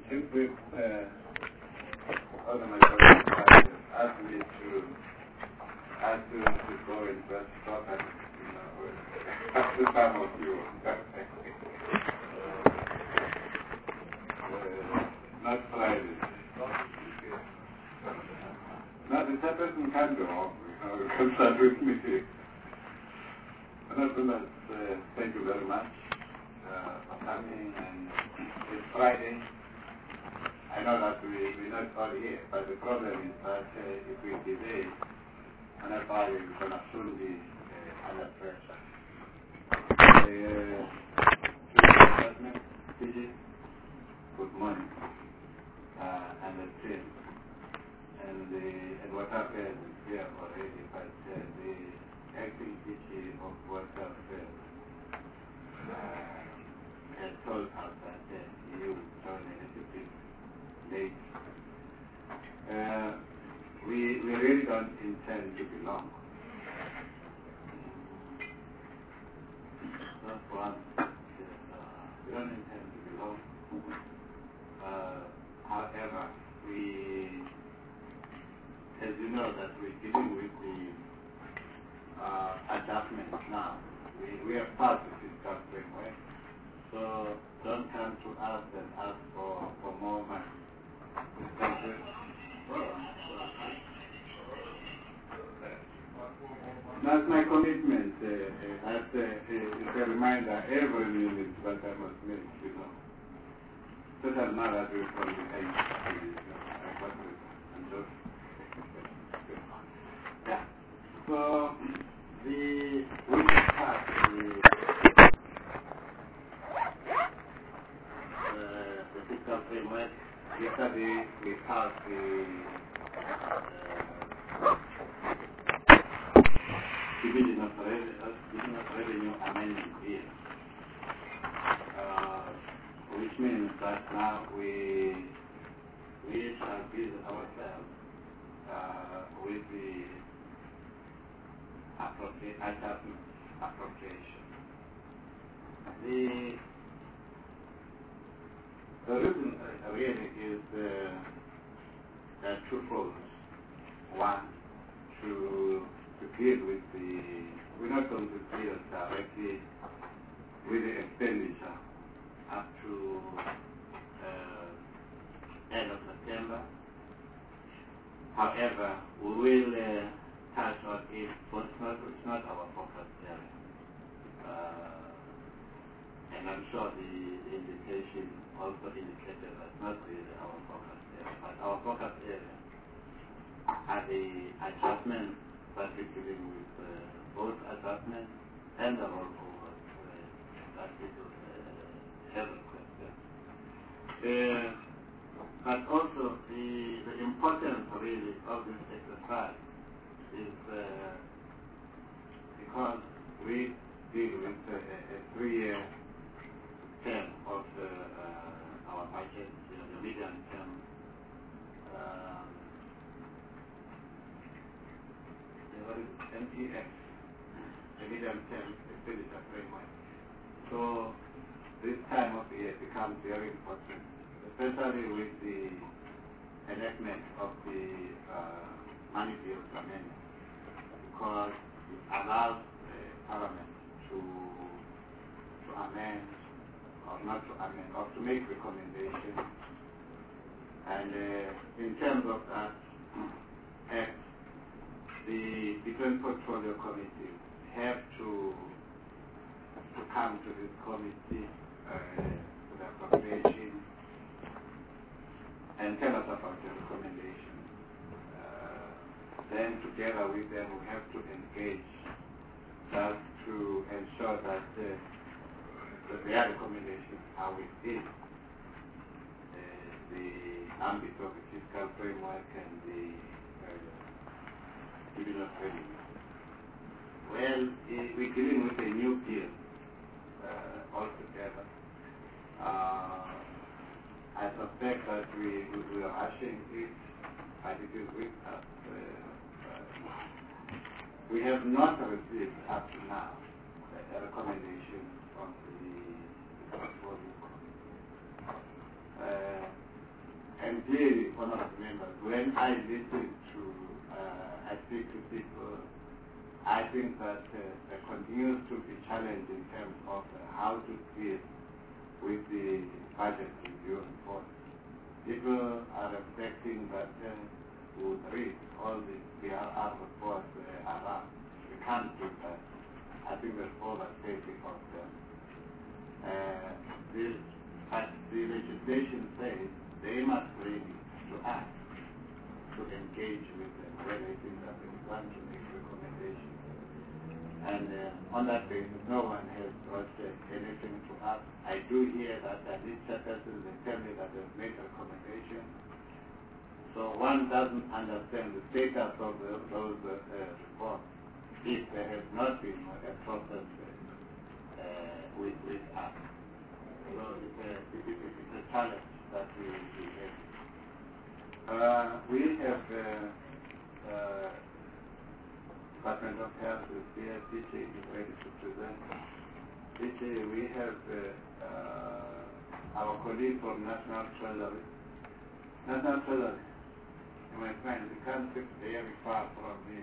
If we organized asked me to go and just stop at, after some of you. Not Friday. No, the person can go off, you can start with me. Thank you very much for coming, and it's Friday. I know that we're not all here, but the problem is that if we delay, another we're going to soon be under pressure. Good morning, and the team. And what happened is here already, but the acting teaching of what happened has told us that you join a little bit late. We really don't intend to be long. That's one. We don't intend to be long. However, as you know, that we're dealing with the adjustments now. We have passed the fiscal framework, so don't come to us and ask for more money. That's my commitment. That's a reminder every minute that I must make, Total matter from the end. Yeah. So we start the fiscal framework. Yesterday we passed the division of revenue amendment bill, which means that now we shall busy ourselves with the appropriation. The reason really is twofold. One, to deal with we're not going to deal directly with the expenditure up to end of September. However, we will touch on it, but it's not our focus area. And I'm sure the indication also indicated that's not really our focus area. But our focus area are the adjustments that we're dealing with, both adjustments and the rollovers that we do have requested. But also the importance really of this exercise is because we deal with a 3-year term of our budget, the medium term. MTF, the medium term expenditure framework. So this time of the year becomes very important, especially with the enactment of the money bills amendment, because it allows Parliament to amend, or not to amend, or to make recommendations. And in terms of that act, the different portfolio committees have to come to this committee to the appropriation and tell us about the recommendations. Then together with them we have to engage just to ensure that their recommendations are within the ambit of the fiscal framework and the division of revenue. Well, we're dealing with a new bill altogether. I suspect that we are rushing it, but it is with us. We have not received up to now a recommendation from the portfolio committee. dear honorable members, when I listen to, I speak to people, I think that there continues to be challenge in terms of how to deal with the budget review report. People are expecting that we would read all the PRR reports around. We can't do that. I think there's overstating of them. But the legislation says they must bring it to us to engage with them when they think that they want to make recommendations. And on that basis, no one has brought anything to us. I do hear that these chairpersons, they tell me that they've made recommendations. So one doesn't understand the status of those reports if there has not been a process with us. So it's a challenge that we have. We have Department of Health is here. DJ is ready to present. DJ, we have our colleague from National Treasury. National Treasury, my friend, you can't sit very far from me.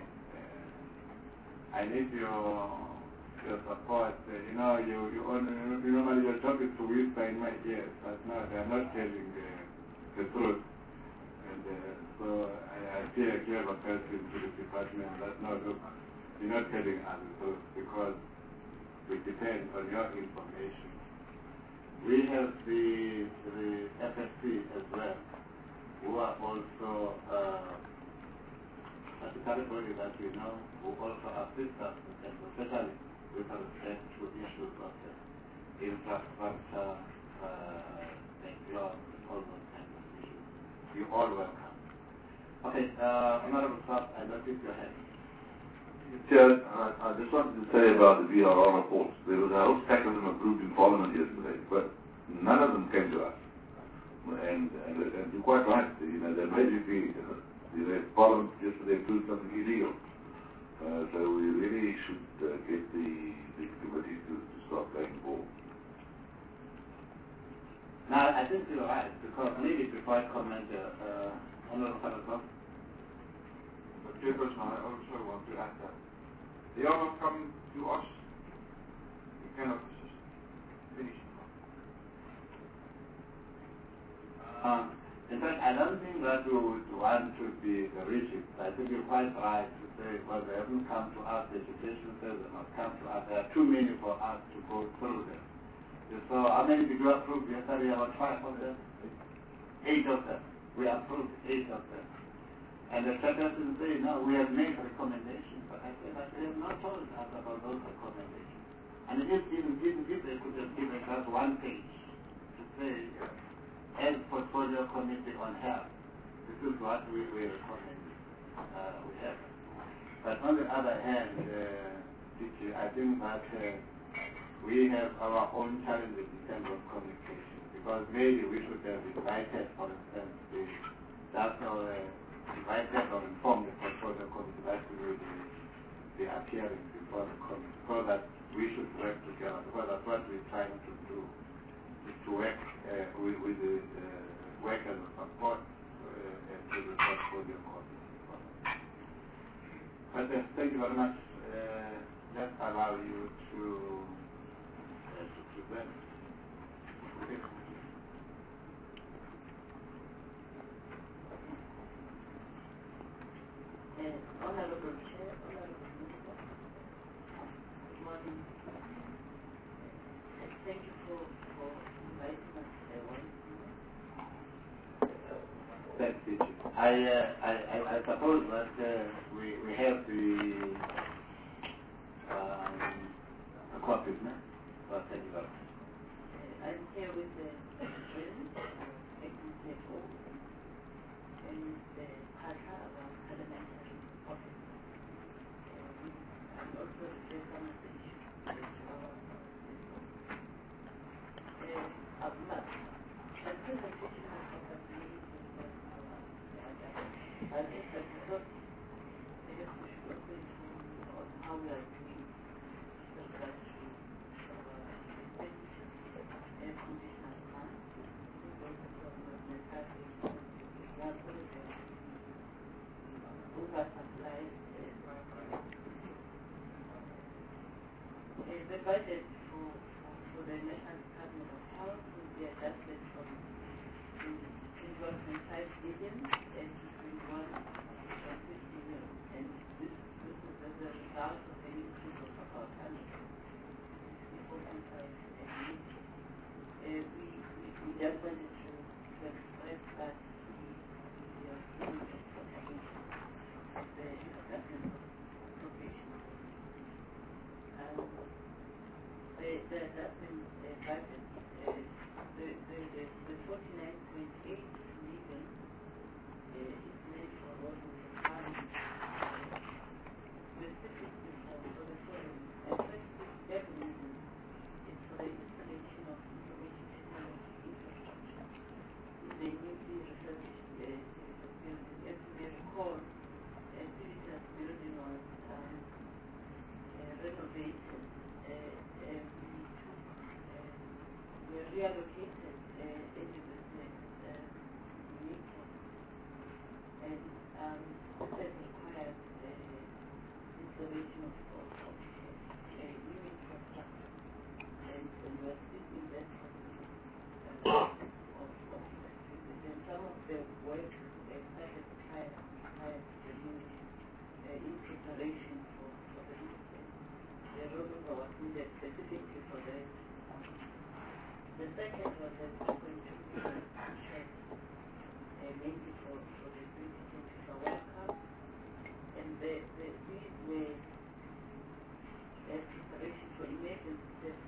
I need your support. You normally your job is to whisper in my ears, but now they are not telling the truth. And so I feel a clever person to the department that no, look, you're not telling us the truth because we depend on your information. We have the FSC as well, who are also statutory bodies that we know, who also assist us in terms of, especially with respect to issues of infrastructure, jobs, all those kinds of issues. You're all welcome. Okay, Honorable Saab, I noticed your hand. Chair, I just wanted to say about the VRR reports. There was a whole stack of them approved in Parliament yesterday, but none of them came to us. And you're quite right. They're basically, Parliament yesterday approved something illegal. So we really should get the committee to start going forward. Now, I think you're right, because maybe before I comment, Honorable Saab, but Chairperson, I also want to add that they are not coming to us. We cannot just finish them. In fact, I don't think that we would want to be rigid. I think you're quite right to say, well, they haven't come to us, the legislation says they must come to us. There are too many for us to go through them. So how many did you approve yesterday? About 5 of them? 8 of them. We approved 8 of them. And the chairperson say, no, we have made recommendations. But I say that they have not told us about those recommendations. And if they could have given us 1 page to say, as Portfolio Committee on Health, this is what we recommend. We have. But on the other hand, I think that we have our own challenges in terms of communication. Because maybe we should have invited, for instance, invited or informed the Portfolio Committee that we will be appearing before the committee, so that we should work together. Because that's what we're trying to do, is to work with the workers of support to the Portfolio Committee. But thank you very much. Let's allow you to present. Okay. Honorable Chair, Honorable Minister, good morning. Thank you for inviting us once more. Thank you. I suppose that we have the copies now. Well, thank you very much. I'm here with the President, CFO, and the Parha, our parliamentary office. And also the some of the issues that our my presentation has focused really I think that because maybe we should also inform you on how we are doing with regard to our expenditure and conditional plan. I think also from the start apologize. Oversupply. The budget for the National Department of Health will be adjusted from 21.5 billion to 21.6 billion, and this is as a result of the increase of about 164.5 billion. We just wanted to express that we are fully supporting the adjustment of appropriation. The adjustment budget, the 49.8 million is meant for what we have specifically for the following. First, 11 million is for the installation of information technology infrastructure in the newly refurbished Civitas building. As you may recall, Civitas building was renovated. We reallocated 80% units, and this required installation of new infrastructure, and we are still investing of and some of the work started prior to in preparation for the rollover was needed specifically for the The second was a 2.2 million check, mainly for the 2024 World Cup, and these were preparation for emergency steps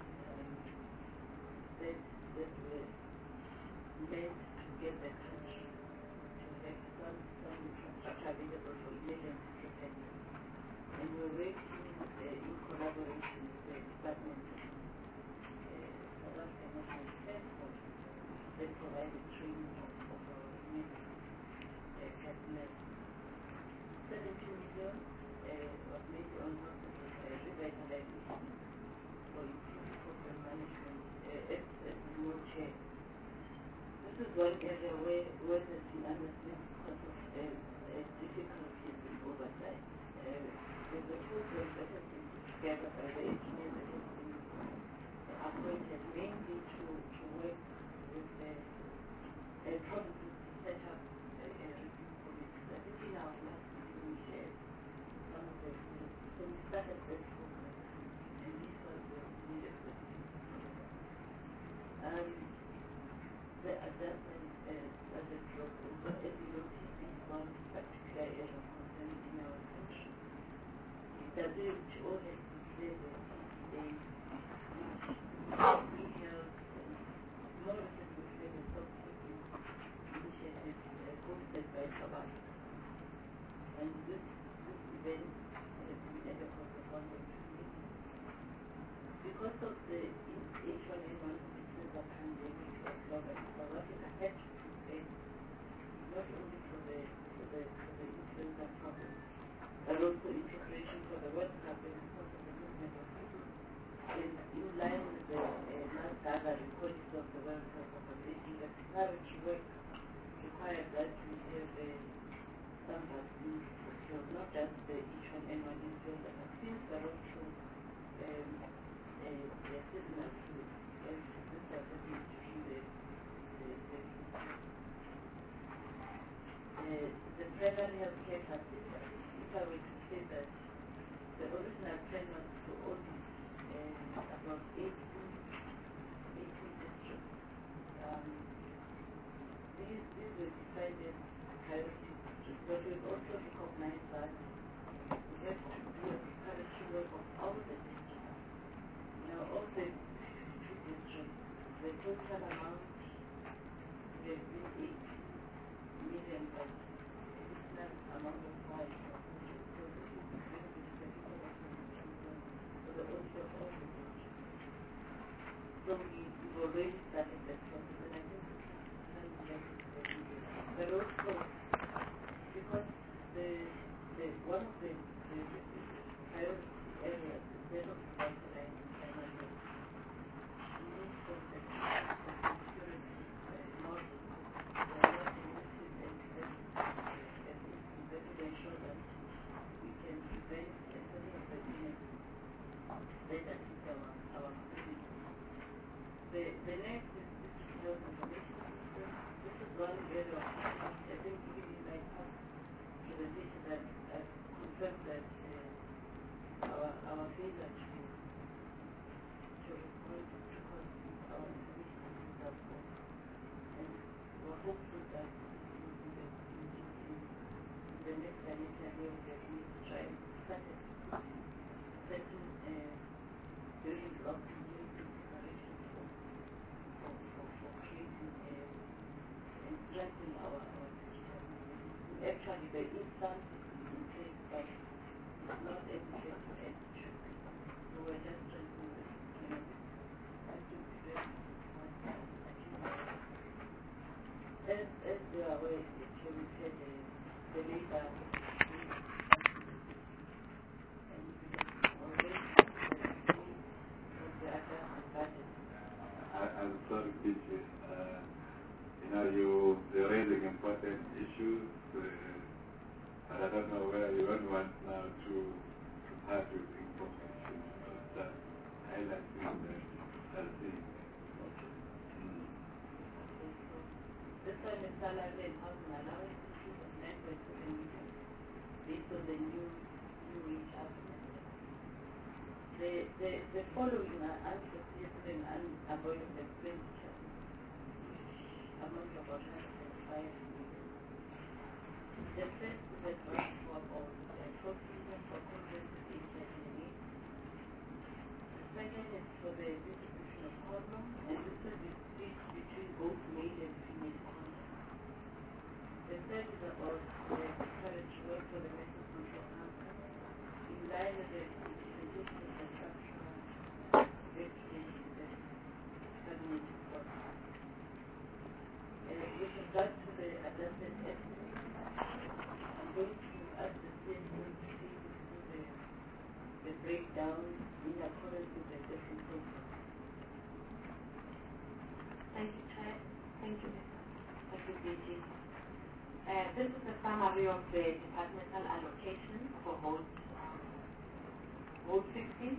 that were meant to get the country to have some infrastructure available for emergency protection. And we're working in collaboration with the Department of National Defense Force. They provided training of our personnel. 17 million was made on revitalization for improved hotel management at remote chair. This is one area where there's been understanding because of difficulties in oversight. There's a program that has been put together by the engineers that has been appointed mainly to work with the provinces to set up a review committee. I think in our last meeting we shared some of the so we started that program, and this was the needed specific program. The adjustment budget drop also, as you know, TB is one particular area of concern in our country. WHO has declared the TBA we held more recently we had a scientific initiative hosted by Sabah, and this event has been at a cost of 1.2 million. Because of the H1N1 influenza pandemic globally, South Africa had to prepare not only for the influenza problem, but also in preparation for the World Cup and because of the movement of people. And in line with the last gathering policy of the World Cup Organization, the preparatory work required that we have some vaccines procured, not just the H1N1 influenza vaccines, but also seasonal flu, as this was happening during the primary healthcare facilities. If I were to say that the original plan was to audit about 18 districts. These were decided priority districts, but we've also recognized that we have to do a preparatory work of all the districts. Now, all the 52 districts, the total amount we have been 8 million, but additional amount of 5 was needed. So this is going to be the people of for the audit of all the districts. So we've already started that process, and I think this is something we have to do. But also, because one of the priority areas is that of revitalizing primary health. We need from the security model, we are not limited and one area, I think really my part presentation that confirmed that our failure to respond to our information is our fault. And we're hopeful that in the next financial year we are going to try and start certain drilling of community declarations for creating and strengthening our digital movement. Actually, there is something in place, but it's not efficient as it should be. So we're just strengthening the system. I think that as you are aware, we said the labor I'm sorry, teacher. You're raising important issues, but I don't know where you want now to start with information. Just highlighting the LC. This one is salary and housing allowance issues of 9.7 million based on the new wage argument. The following are unforeseeable and unavoidable expenditures, which amount to about 125 million. The first is a draft form of 12 million for comprehensive HIV. The second is for the distribution of condoms, and this will be split between both male and female condoms. The third is about the encourage work for the mental control council in line with the implementation of the structural legislation that cabinet is working. With regard to the adjusted estimate, I'm going to ask the CSO to take us through the breakdown in accordance with the different programs. Thank you, Chair. Thank you, DG. This is a summary of the departmental allocation for vote 16.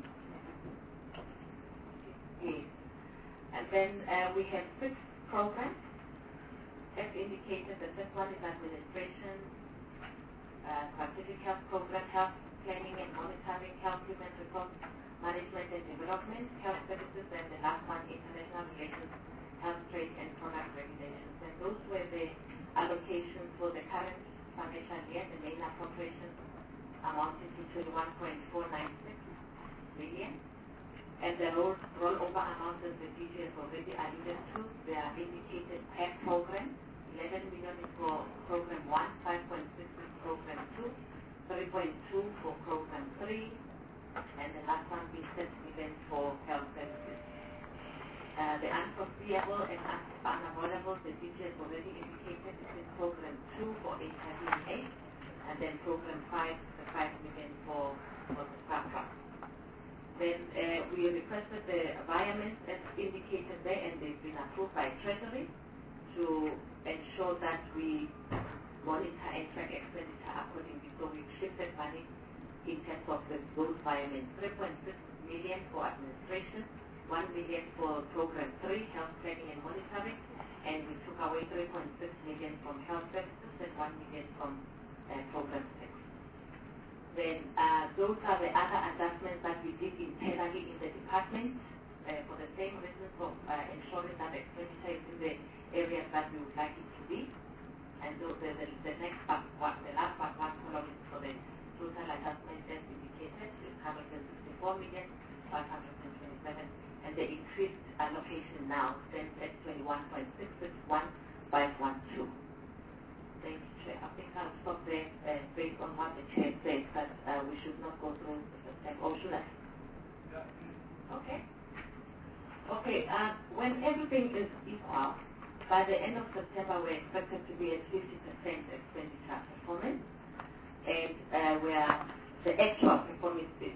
Yes. And then we have 6 programs. As indicated, the first one is administration, scientific health program, health planning and monitoring, health human resource management and development, health services, and the last one, international relations, health trade and product regulations. And those were the allocations for the current financial year. The main appropriations amounted to 21.496 million. And the rollover amounts, as the DG has already alluded to, they are indicated per program. 11 million is for program 1, 5.6 is program 2, 3.2 for program 3, and the last one being 30 million for health services. The unforeseeable and unavoidable, the DG has already indicated, this is program 2 for HIV and AIDS, and then program 5, the 5 million for the SAPRA. Then we requested the environment as indicated there, and they've been approved by Treasury to ensure that we monitor and track expenditure accordingly. So we've shifted money in terms of those environments. 3.6 million for administration, 1 million for program 3, health planning and monitoring, and we took away 3.6 million from health services and 1 million from program 6. Then those are the other adjustments that we did internally in the department for the same reasons of ensuring that expenditure is in the areas that we would like it to be. And so the next part, the last part, one column is for the total adjustment as indicated, is 164 million, 527, and the increased allocation now stands at 21.661512. Thank you, Chair. I think I'll stop there based on what the Chair said, but we should not go through the step, or should I? Okay. Okay, when everything is equal, by the end of September, we're expected to be at 50% expenditure performance, and the actual performance is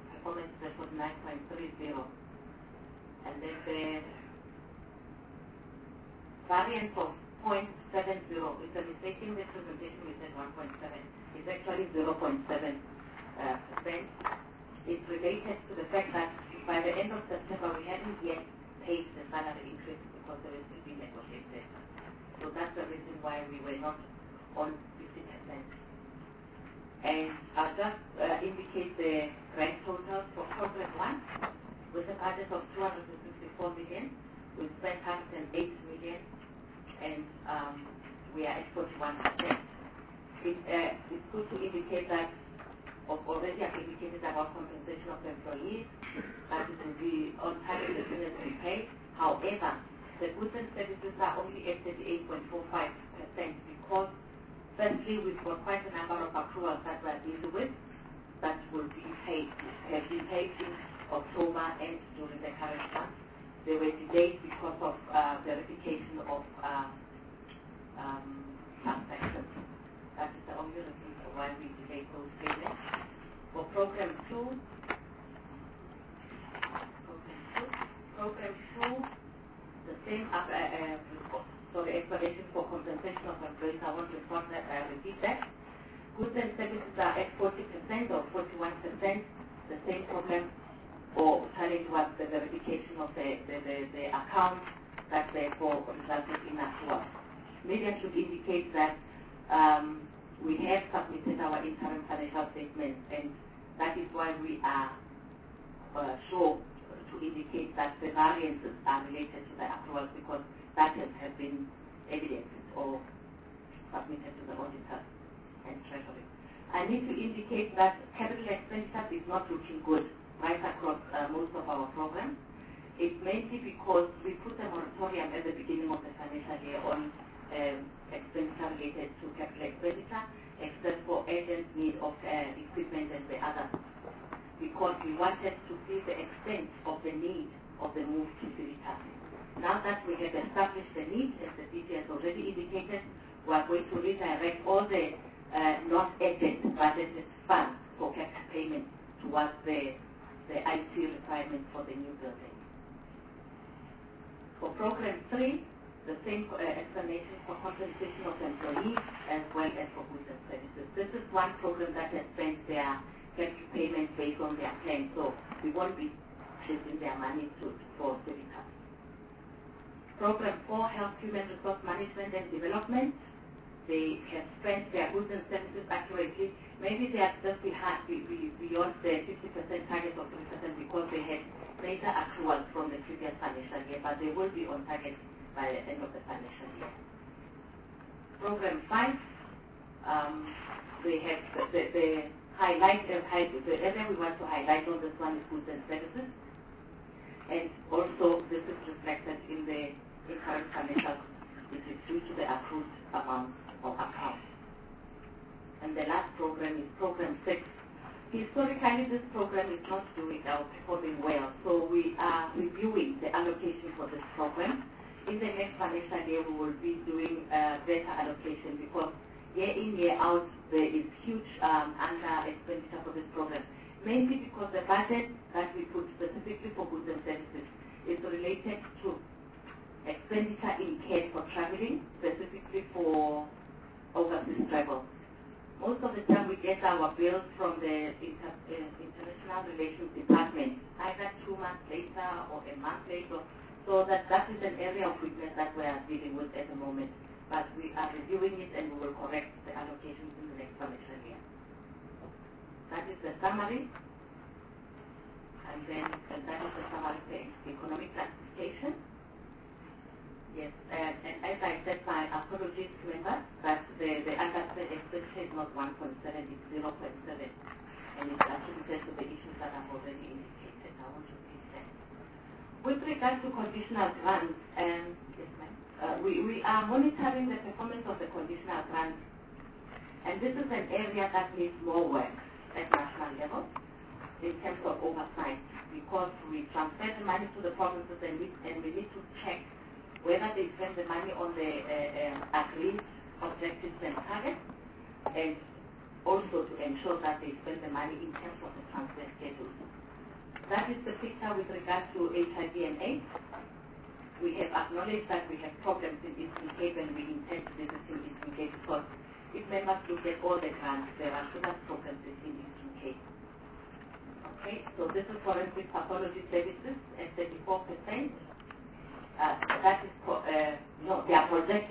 49.30, and then the variance of 0.70 is a mistake in the presentation. We said 1.7. It's actually 0.7%. It's related to the fact that by the end of September, we hadn't yet paid the salary increase because they were still being negotiated. So that's the reason why we were not on 50%. And I'll just indicate the grant totals for program 1 with a budget of 264 million. We spent 108 million, and we are at 41%. It's good to indicate that already I've indicated about compensation of employees, that it will be on target as soon as we pay. However, the goods and services are only at 38.45% because firstly, we've got quite a number of accruals that we're dealing with that will be paid, have been paid in October and during the current month. They were delayed because of verification of transactions. That is the only reason why we delayed those payments. For program 2, the same explanation for compensation of employees. I want to repeat that. Goods and services are at 40% or 41%. The same problem or challenge was the verification of the account that therefore resulted in accrual. Media should indicate that we have submitted our interim financial statements, and that is why we are sure to indicate that the variances are related to the accruals because that has been evidenced or submitted to the auditor and treasury. I need to indicate that capital expenditure is not looking good right across most of our programs. It's mainly because we put a moratorium at the beginning of the financial year on expenditure related to capital expenditure, except for urgent need of equipment and the others, because we wanted to see the extent of the need of the move to Civitas. Now that we have established the need, as the DG has already indicated, we are going to redirect all the non-urgent budgeted funds for capital payment towards the IT requirements for the new building. For program 3, the same explanation for compensation of employees as well as for goods and services. This is one program that has spent their capital payments based on their plan, so we won't be shifting their money for Civitas. Program 4, Health, Human Resource Management and Development. They have spent their goods and services accurately. Maybe they are just beyond the 50% target of 3% because they had major accruals from the previous financial year, but they will be on target by the end of the financial year. Program 5, they have the area we want to highlight on this one is goods and services, and also this is reflected in the current financial, which is due to the accrued amount of accounts. And the last program is program 6. Historically, this program is not performing well, so we are reviewing the allocation for this program. In the next financial year, we will be doing better allocation because year in, year out, there is huge under expenditure for this program. Mainly because the budget that we put specifically for goods and services is related to expenditure incurred for traveling, specifically for overseas travel. Most of the time we get our bills from the International Relations Department, either 2 months later or a month later. So that is an area of weakness that we are dealing with at the moment. But we are reviewing it and we will correct the allocations in the next financial year. That is the summary. And that is the summary of the economic classification. Yes, and as I said, my apologies to members that the underspent expenditure is not 1.7, it's 0.7. And it's attributed to the issues that I've already indicated. I want to repeat that. With regard to conditional grants, yes, ma'am, we are monitoring the performance of the conditional grants, and this is an area that needs more work at national level in terms of oversight, because we transfer the money to the provinces and we need to check whether they spend the money on the agreed objectives and targets, and also to ensure that they spend the money in terms of the transfer schedules. That is the picture with regard to HIV and AIDS. We have acknowledged that we have problems in Eastern Cape and we intend to visit in Eastern Cape because if members look at all the grants, there are sugar problems in Eastern Cape. Okay, so this is forensic pathology services at 34%. That is, they are projecting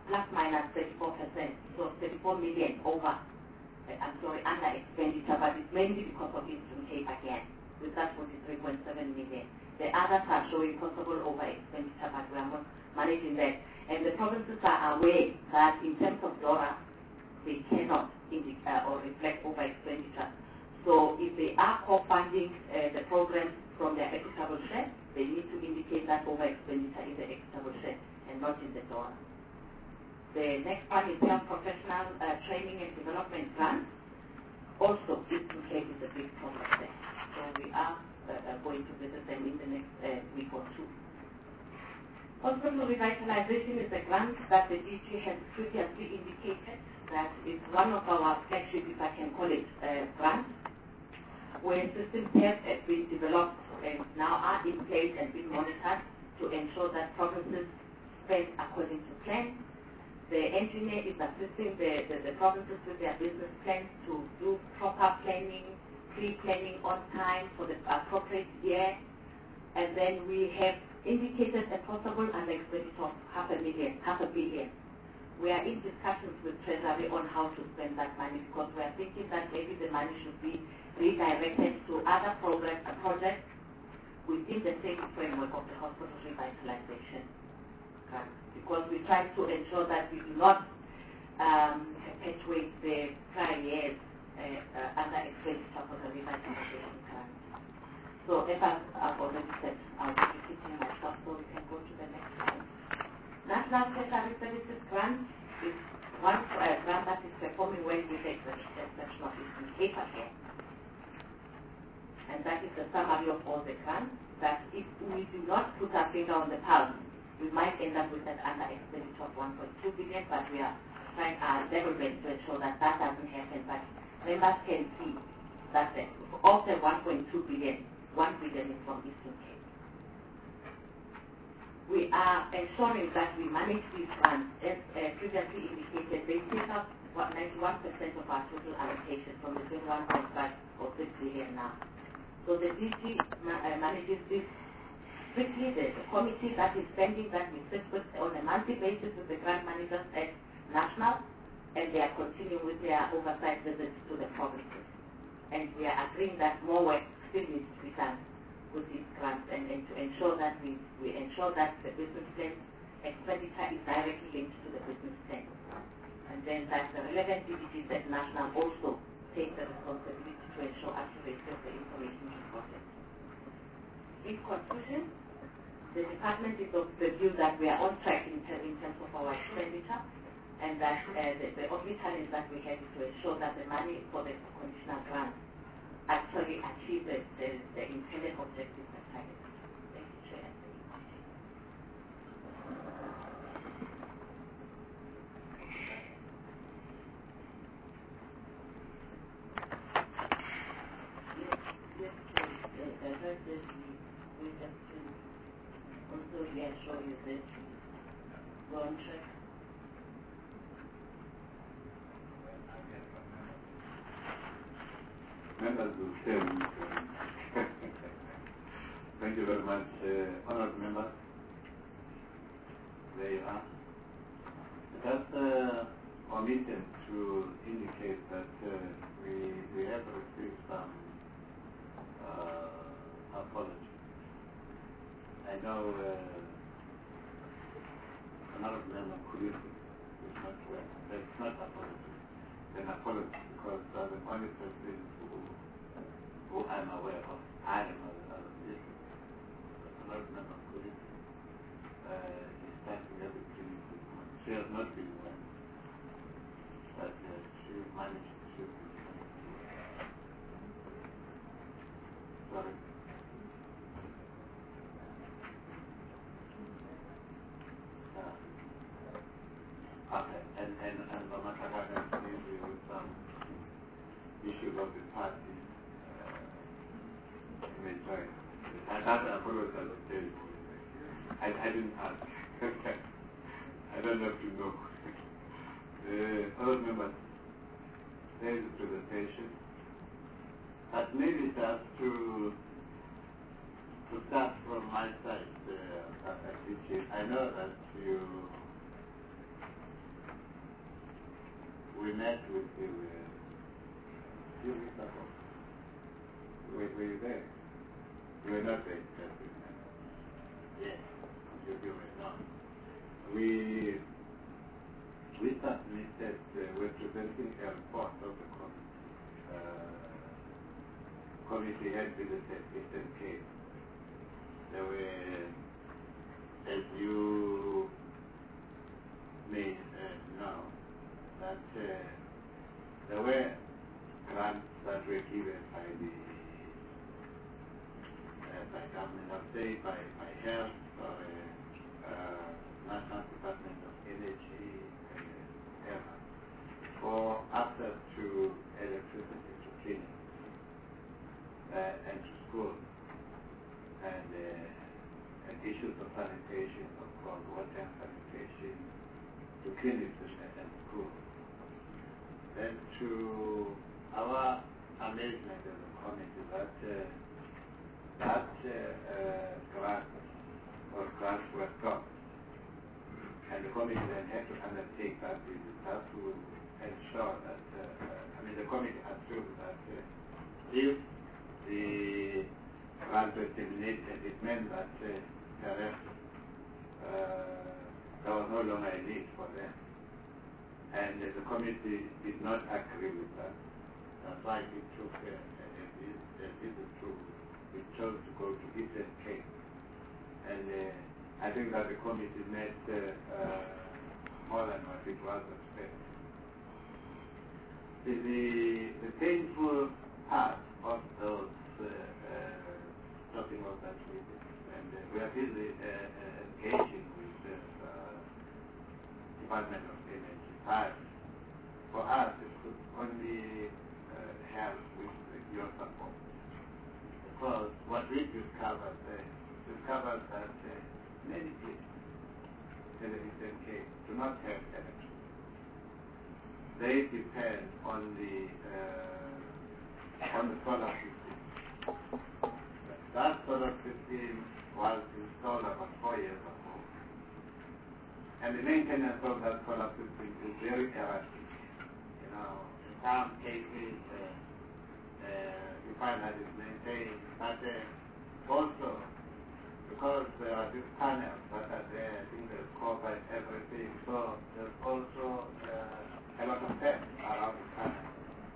plus minus 34%, so 34 million over, under expenditure, but it's mainly because of Eastern Cape again, with that 43.7 million. The others are showing possible over expenditure, but we are not managing that. And the provinces are aware that in terms of DORA, they cannot indicate or reflect over expenditure. So if they are co-funding the program from their equitable share, they need to indicate that over expenditure in the equitable share and not in the DORA. The next one is health professional training and development grants. Also, Eastern Cape is a big problem there. So we are going to visit them in the next week or two. Hospital revitalization is a grant that the DG has previously indicated that is one of our flagship, if I can call it, grants, where systems have been developed and now are in place and being monitored to ensure that provinces spend according to plan. The engineer is assisting the provinces with their business plans to do proper planning, pre-planning on time for the appropriate year. And then we have indicated a possible under-expenditure of half a billion. We are in discussions with Treasury on how to spend that money, because we are thinking that maybe the money should be redirected to other programs and projects within the same framework of the hospital revitalization. Because we try to ensure that we do not perpetuate the prior years under expenditure for the revitalization grant. So as I've already said, I'll be repeating myself, so we can go to the next slide. National Tertiary Services Grant is one grant that is performing well with the exception of Eastern Cape again. And that is the summary of all the grants, that if we do not put our finger on the pulse, we might end up with an under expenditure of 1.2 billion, but we are trying our level best to ensure that that doesn't happen. But members can see that of the 1.2 billion, 1 billion is from Eastern Cape. We are ensuring that we manage these funds. As previously indicated, they take up 91% of our total allocation from the 21.5 or 6 billion now. So the DG manages this strictly. The committee that is spending that we sit with on a monthly basis with the grant managers at national, and they are continuing with their oversight visits to the provinces. And we are agreeing that more work still needs to be done with these grants, and to ensure that we ensure that the business plan expenditure is directly linked to the business plan. And then that the relevant DGs at national also take the responsibility to ensure accuracy of the information reported. In conclusion, the department is of the view that we are on track in terms of our expenditure, and that the only challenge that we have is to ensure that the money for the conditional grant actually achieve the intended objectives and targets. Thank you, Chair. We have to also reassure you that we're on track. Members will stay with Thank you very much, honored members. There you are. Just omitted to indicate that we have received some apology. I know another member couldn't is not well. That's not apology. An apology, because the only person who I'm aware of, I am another member couldn't is starting every clinic with money. She has not been well, but she managed to be sorry. Okay, and Ramakaka has to deal with some issues of the party. You may join. I apologize to tell you. I didn't ask. I don't have to know. Other members, there is a presentation. But maybe just to start from my side, I know that you met with you a few weeks ago. Were you there? You were not there. Yes, you were not. We submitted, we're presenting a report of the committee had visited Eastern Cape. There were, as you may know, that there were grants that were given by the by government, I'll say by health or National Department of Energy, for access to electricity to clinics and to schools, and issues of sanitation, of course, water and sanitation to clinics and schools. Then to our amazement as a committee that grants were stopped. And the committee then had to undertake that business, that to ensure that, the committee assured that if the grants were terminated, it meant that perhaps there was no longer a need for them. And the committee did not agree with that. That's why it took a visit to, we chose to go to Eastern Cape. And I think that the committee met more than what it was expected. The painful part of those stopping of that meeting, and we are busy engaging with the Department of Energy. But for us, it could only help with your support. Because what we discovered that many people in the Eastern Cape do not have electricity. They depend on the solar system. That solar system was installed about 4 years ago. And the maintenance of that solar system is very erratic. In some cases, you find that it's maintained, but also because there are these panels that are there, I think there's copper and everything, so there's also a lot of pests around the panel.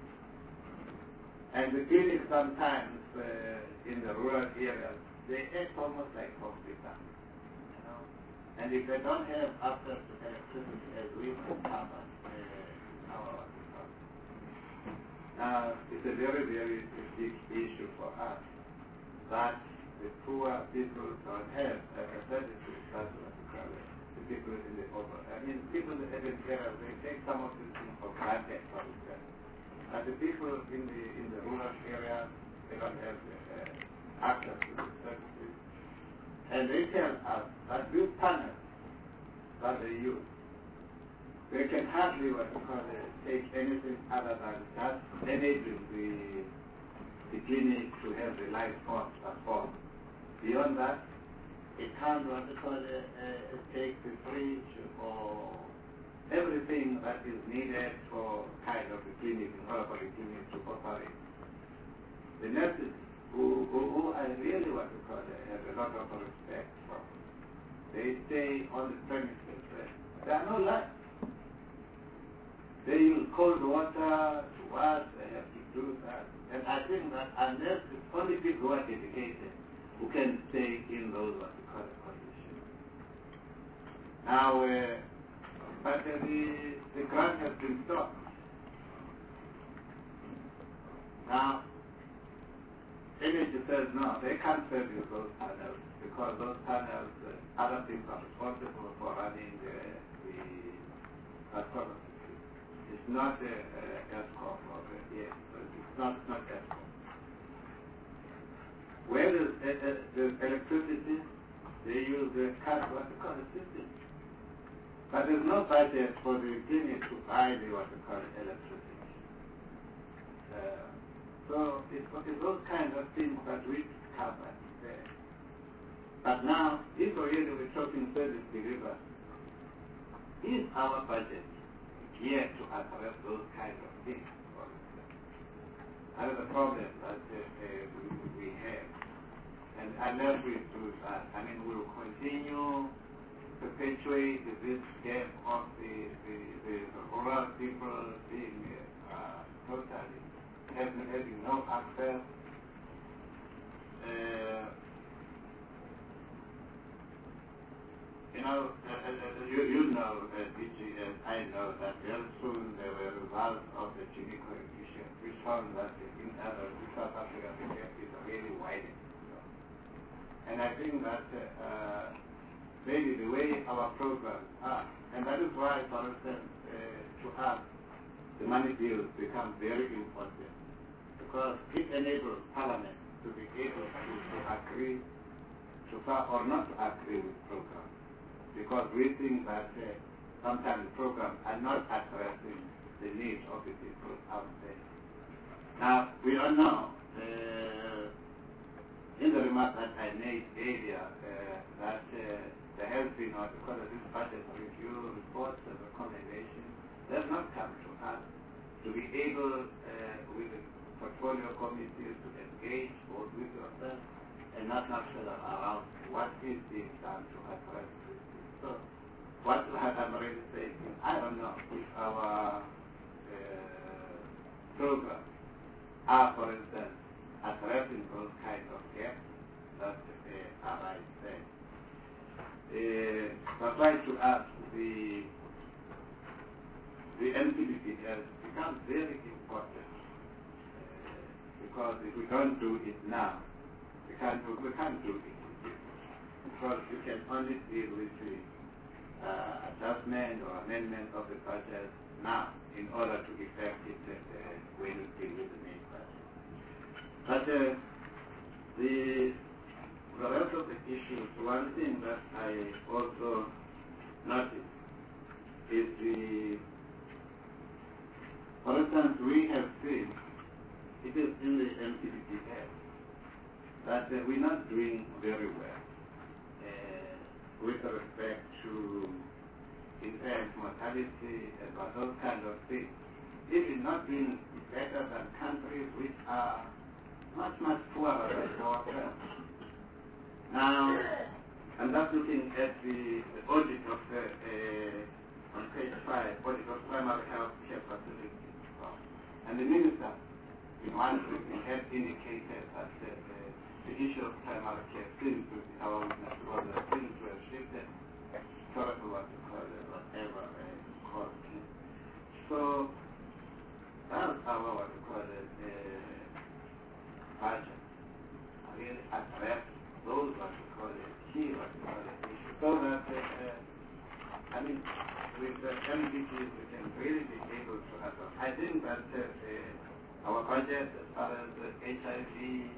And the clinics sometimes in the rural areas, they act almost like hospitals, And if they don't have access to electricity as we must have our hospitals. Now, it's a very, very big issue for us that the poor people don't have a services that the people in the people in the urban areas, they take some of these things for granted, for example. But the people in the rural areas, they don't have access to the services. And they tell us that these panels that they use, they can hardly take anything other than just enabling the clinic to have the light on, that's all. Beyond that, it can't take the fridge or everything that is needed for kind of the clinic, in order for the clinic to operate. The nurses who I really have a lot of respect for, they stay on the premises. There are no lights. They use cold water to wash, they have to do that. And I think that unless it's only people who are dedicated who can stay in those conditions. Now, but the grant has been stopped. Now, Energy says no, they can't service those panels because those panels, other things are responsible for running the solar system. It's not ESCOM or it's not ESCOM. Where there's electricity, they use the system. But there's no budget for the clinic to buy the electricity. So it's those kinds of things that we cover there. But now, if really we're talking service delivery, is our budget yet to address those kind of things. That is the problem that we have. And unless we do that, I mean, we will continue to perpetuate this gap of the rural people being totally having no access. You know, DG, I know that very soon there were results of the Gini coefficient, which found that in South Africa the gap is really widening. And I think that maybe the way our programs are, and that is why, for instance, to us, the money bills become very important, because it enables Parliament to be able to agree to or not to agree with programs, because we think that sometimes programs are not addressing the needs of the people out there. Now, we all know, in the remark that I made earlier, that there has been what we call this budget review reports and recommendations. They have not come to us to be able, with the portfolio committees, to engage both with yourself and national federal around what is being done to address this. So, what I'm already saying, I don't know if our programs are, for instance, addressing those kind of gaps that arise there. That's why to us the NCBT has become very important, because if we don't do it now, we can't do it, because you can only deal with the adjustment or amendment of the budget now in order to effect it when you deal with the main budget. But the rest of the issues, one thing that I also noticed is for instance, we have seen, it is in the NCBTF, that we're not doing very well with respect to infant mortality and those kind of things. It is not doing better than countries which are much, much poorer than ourselves. Now, I'm just looking at the audit of on page 5, audit of primary health care facilities. And the minister, in one briefing, had indicated that the issue of primary care seems to be our weakness, because they seem to have shifted towards what you call it, whatever called. So, that's our, what you call it, budget. I really address those, what you call it, key, what you call it, issues. So that, I mean, with the MPTs, we can really be able to address. I think that our budget, as far as HIV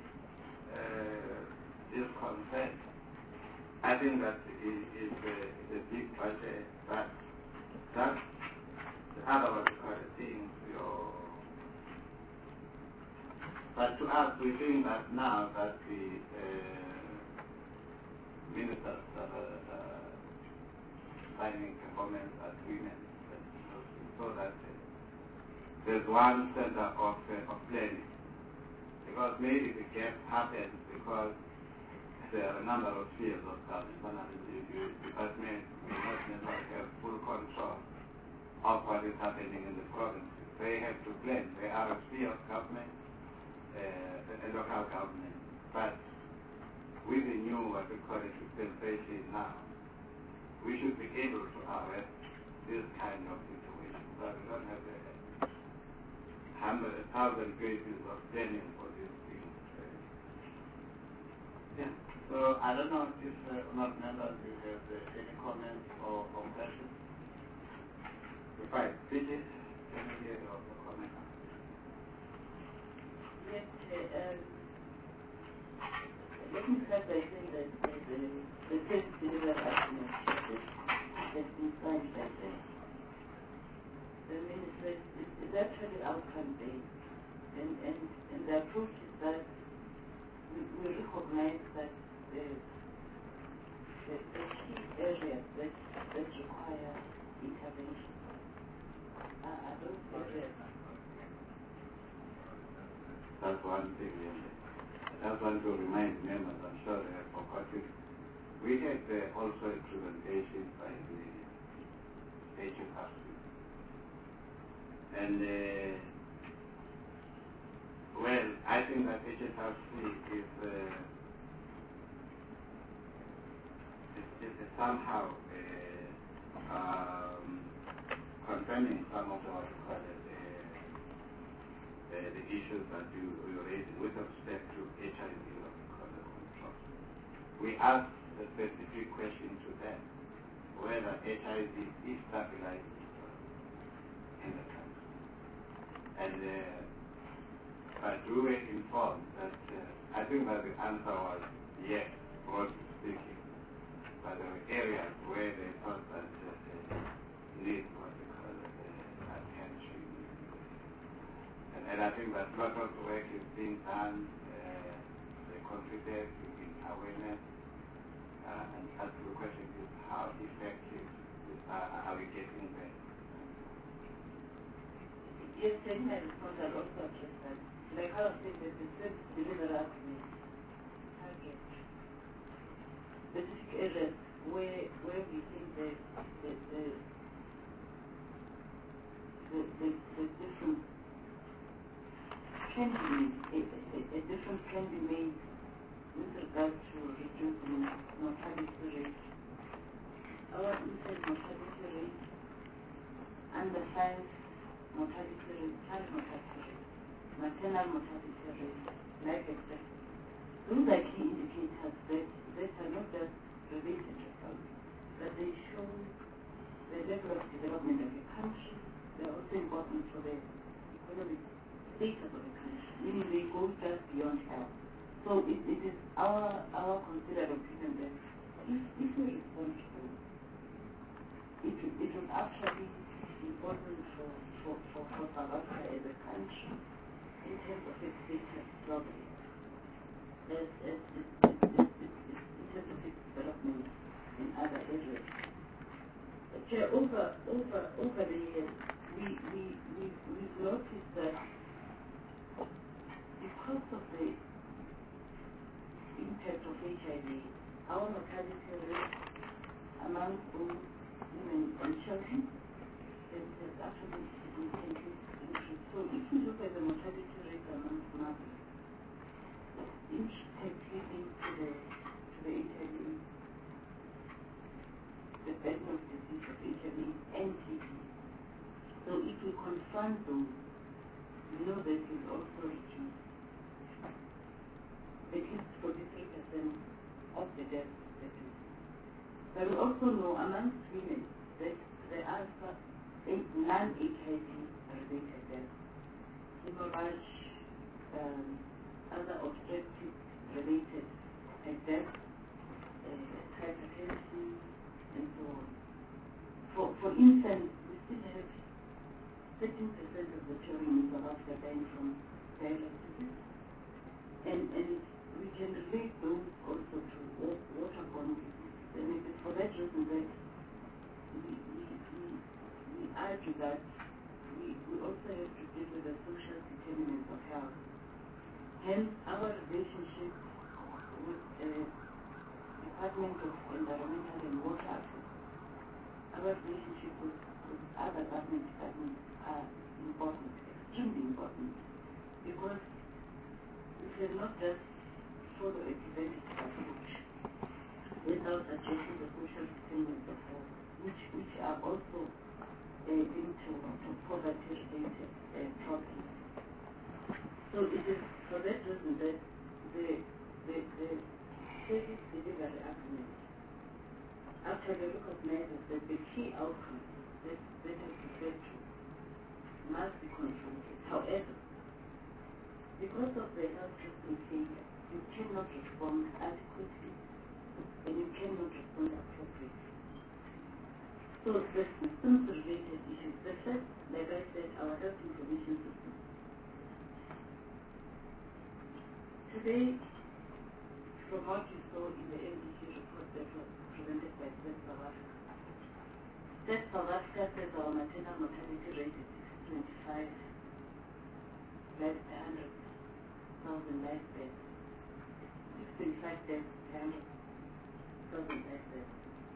is concerned, I think that is a big budget, but that's the other, what you call it, things, but to us, we think that now that the ministers are signing performance agreements, so that there's one center of planning. Because maybe the gap happens because there are a number of spheres of government. One of the departments may not necessarily have full control of what is happening in the provinces. They have to plan. They are a sphere of government, a local government. But with the new, what we call it, dispensation now, we should be able to arrest this kind of situation. But we don't have 100,000 pages of planning for these things. Yeah. So I don't know if not members, you have any comments or questions. Right. Bridget, can you hear your comment? Yes. Let me start by saying that the first delivery argument has been signed by the minister is actually outcome-based, and the approach is that we recognize that the key areas that require intervention just one thing. I just want to remind members, I'm sure they have forgotten. We had also a presentation by the HFRC. And, well, I think that HFRC is somehow concerning some of the, the issues that you raised with respect to HIV control. We asked a specific question to them, whether HIV is stabilized in the country. And but we were informed that I think that the answer was yes, broadly speaking. But there were areas where they thought that need what they call attention. And I think that a lot of work is being done, the confidence in awareness, and the question is how effective are we getting there? Yes, taking my response, I'll also address that. Like how I said, that the service delivery the target specific areas where we think that the difference can be made, a difference can be made with regard to reducing mortality rate. Our infant mortality rate, under 5 mortality rate, child mortality rate, maternal mortality rate, life expectancy. Those are key indicators that are not just related results, but they show the level of development of a country. They are also important for the economic status of the country, meaning they go just beyond health. So it is our considered opinion that if we respond to those, it was actually important for South Africa as a country in terms of its status globally, as in terms of its development in other areas. Okay, over the years, we've noticed that because of the impact of HIV, our mortality rate among both women and children has actually significantly increased. So if we look at the mortality rate among mothers, intrinsically linked to the HIV, the burden of disease of HIV and TB. So if we confront those, we know that it will also reduce at least 43% of the deaths that we see. But we also know amongst women that there are non-HIV related deaths, hemorrhage, other obstetric related deaths, hypertension, and so on. For infants, we still have 13% of the children in South Africa dying from viral disease. And we can relate those also to waterborne diseases. And it is for that reason that we argue that we also have to deal with the social determinants of health. Hence, our relationship with the Department of Environmental and Water Affairs, our relationship with other government departments are important, extremely important, because we cannot just follow a preventative approach without addressing the social determinants of health, which are also linked to poverty-related problems. So it is for that reason that the service delivery agreement actually recognizes that the key outcomes that are referred to must be confronted. However, because of the health system failure, you cannot respond adequately and you cannot respond appropriately. So the systems-related issues, the first, like I said, our health information system. Today, from what you saw in the MDC report that was presented by State South Africa, State South Africa says our maternal mortality rate is 625 lives per 100 life deaths, 625 deaths per 100,000 life deaths.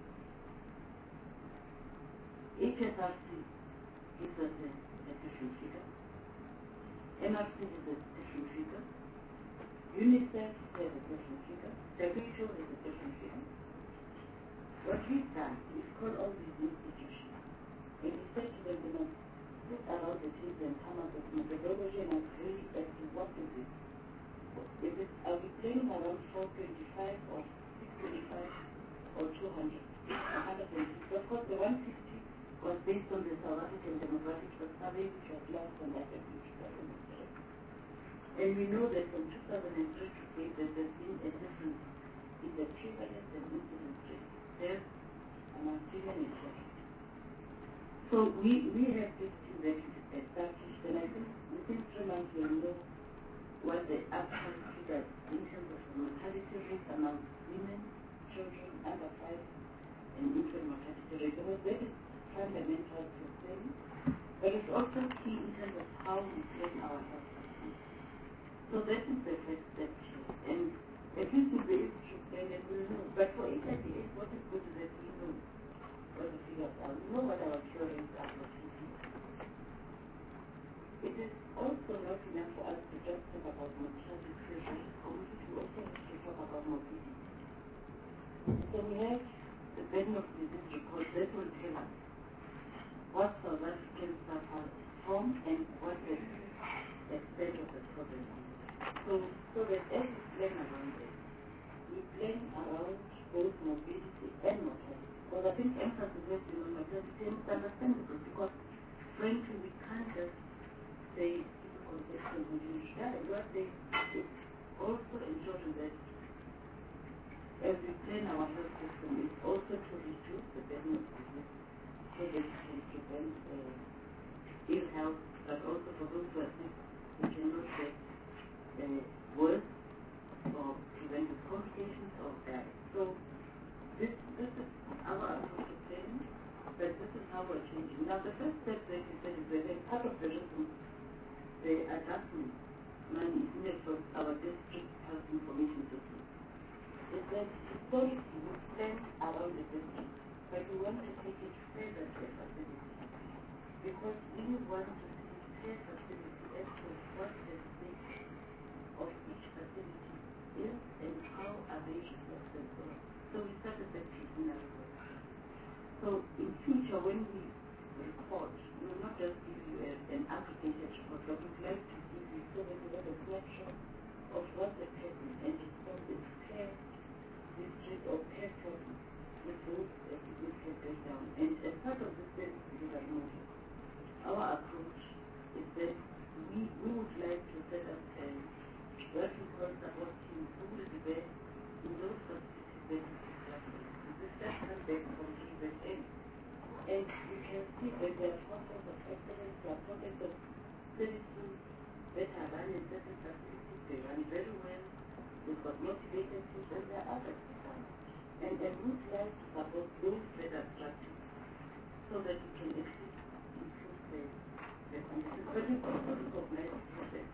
HSRC gives us a different figure. MRC has a different figure. UNICEF has a different figure. WHO has a different figure. What we've done is call all these institutions and we said to them, they must sit around the table and come up with methodology and agree as to what is it. Are we playing around 425 or 625 or 200? 150. Of course, the 150 was based on the South African Demographic Survey, which was last on that of 2003. And we know that from 2003 to date, that there's been a difference in the prevalence and incidence rate. There's among children and children. So we have this thing that is established, and I think within 3 months we'll know what the actual figures in terms of mortality rate among women, children under 5, and infant mortality rate. Because that is fundamental to planning, but it's also key in terms of how we plan our health system. So that is the first step, and at least we'll be able to plan and we'll know. But for HIV/AIDS, what is good is that we know what the figures are. We know what our cure rates are for TB. It is also not enough for us to just talk about mortality rate, we also have to talk about morbidity. So we have the burden of disease report that will tell us what South Africans suffer from and what the extent of the problem is. So that as we plan around it, we plan around both morbidity and mortality. Because I think emphasis has been on mortality, and it's understandable because frankly we can't just say people conception when you die. What they also ensuring that as we plan our health system is also to reduce the burden of disease so that we can prevent ill health, but also for those who are sick, we cannot get worse or prevent the complications of that. So this is our approach to planning, but this is how we're changing. Now the first step that we said is that part of the reason the adjustment money is needed for our district health information system is that historically we plan around the district, but we want to take it further to a facility because we want to see per facility as to what the state of each facility is and how are they affected. So we started that preliminary work. So in future when we report, we will not just give you an aggregated report, but we'd like to give you so that you have a snapshot of what the person and response is per district or per province with those significant breakdown. And as part of this service delivery model, our approach is that we would like to set up what we call support teams who will be there in those facilities that we discussed. This just comes back from KZN. And you can see that there are pockets of excellence, there are pockets of services that are run in certain facilities, they run very well, we've got motivated people, there are others. And we would like to support those better structures so that we can actually improve the conditions. But we also recognize that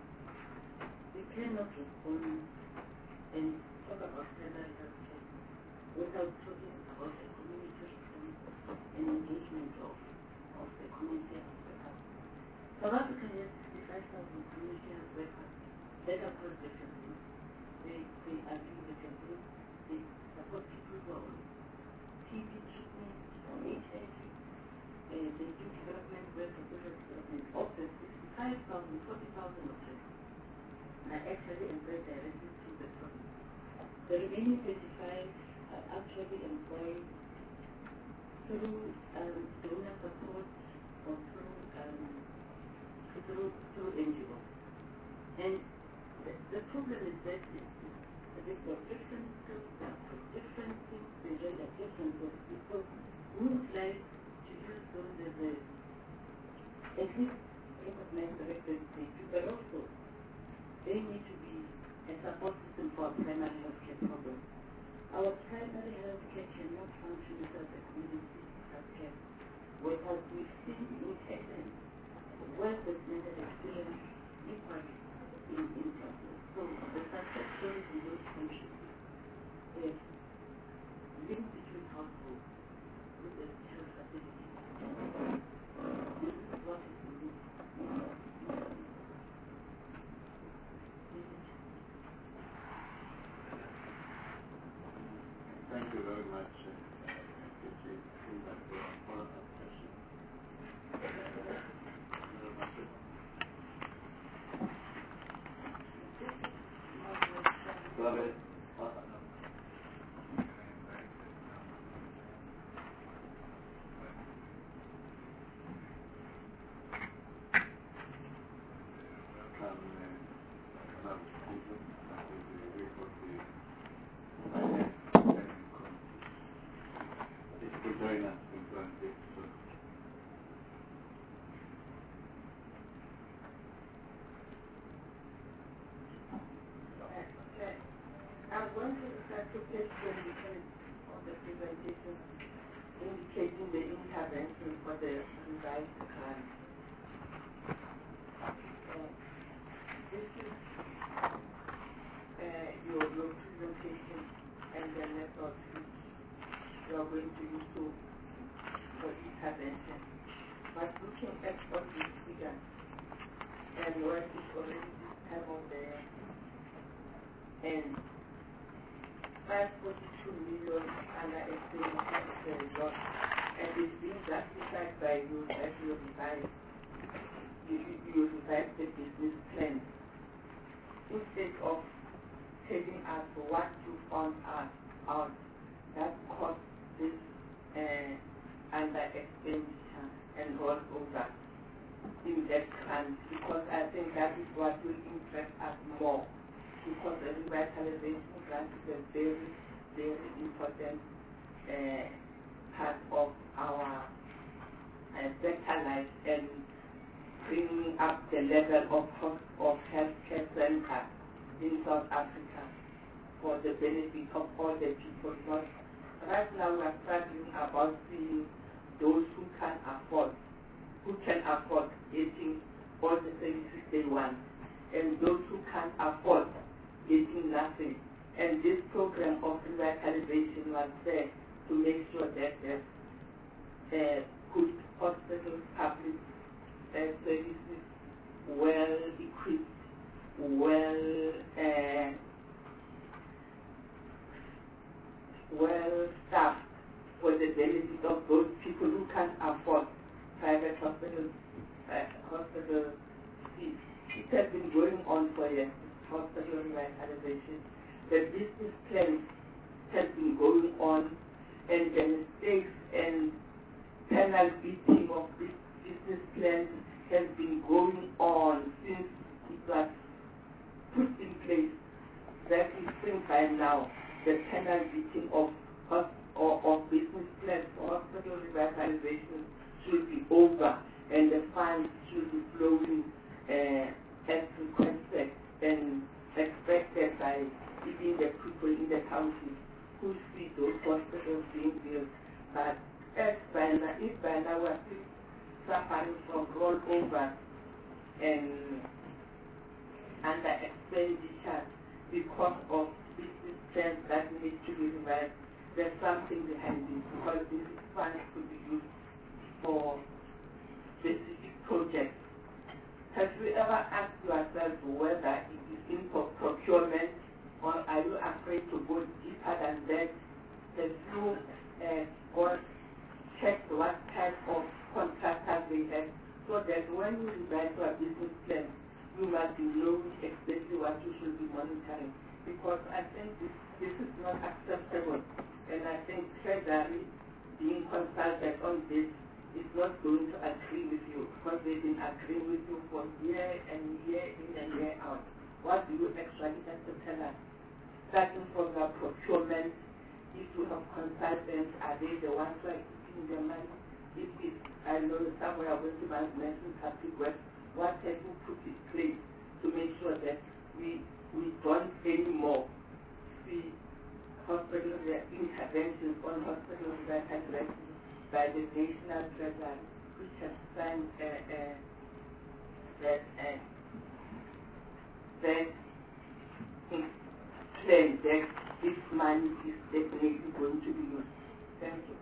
we cannot respond and talk about primary health care without talking about the community response and engagement of the community health workers. South Africa has 65,000 community health workers that are called differently. They agree with the group. They support people who are on TB treatment, on HIV. They do development work for social development. Of the 65,000, 40,000 of them are actually employed directly through the program. The remaining 35 are actually employed through donor support or through NGOs. And the problem is that they've got different skills, different things, they render different services. So we would like to use those as at least recognize the records they do, but also they need to be a support system for our primary health care program. Our primary health care cannot function without the community health care workers. We've seen in excellence, well-documented experience equally in terms very much. It seems like there are follow-up questions. Go ahead. I'm going to start to page 23 of the presentation indicating the intervention for the revised grant. This is your presentation and the method which you are going to use for intervention. But looking at all these figures and what is already this time of the year, and 542 million under expenditure is a lot, and it's being justified by you that you revise the business plan instead of telling us what you found out that caused this under expenditure and rollover in that grant, because I think that is what will interest us more. Because the revitalization grant is a very, very important part of our better life and bringing up the level of healthcare centers in South Africa for the benefit of all the people. Because right now we are struggling about seeing those who can afford getting all the services they want, and those who can't afford getting nothing. And this program of revitalization was there to make sure that there's good hospitals, public services, well equipped, well staffed for the benefit of those people who can't afford private hospitals. It has been going on for years. Hospital revitalization. The business plan has been going on, and the mistakes and penal beating of this business plan has been going on since it was put in place. That is think by now the penal beating of business plans for hospital revitalization should be over, and the funds should be flowing as requested and expected by even the people in the county who see those hospitals being built. But if by now we're still suffering from rollover and under expenditure because of business plans that need to be revised, there's something behind this, because these funds could be used for specific projects. Have you ever asked yourself whether it is in procurement, or are you afraid to go deeper than that? Have you checked what type of contractors they have, so that when you revise your business plan, you must be knowing exactly what you should be monitoring? Because I think this is not acceptable, and I think Treasury being consulted on this is not going to agree with you, because they've been agreeing with you for year and year in and year out. What do you actually have to tell us? Starting from your procurement, if you have consultants, are they the ones who are keeping the money? If it's, I know somewhere I'm going to mention public works, what have you put in place to make sure that we don't anymore see hospital interventions on hospital revitalization by the National Treasury, which has signed that claim that this money is definitely going to be used. Thank you.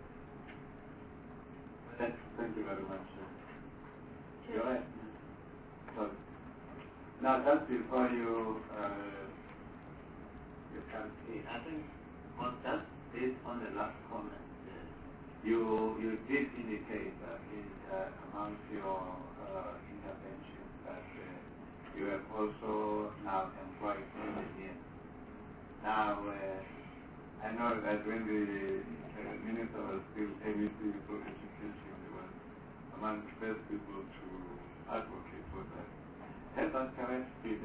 Thank you very much. You're right. So, now, just before you can see, I think on just based on the last comment, you did indicate amongst your interventions that you have also now employed engineers. Now, I know that when the minister was still MEC for Education, he was among the first people to advocate for that. Has that perhaps been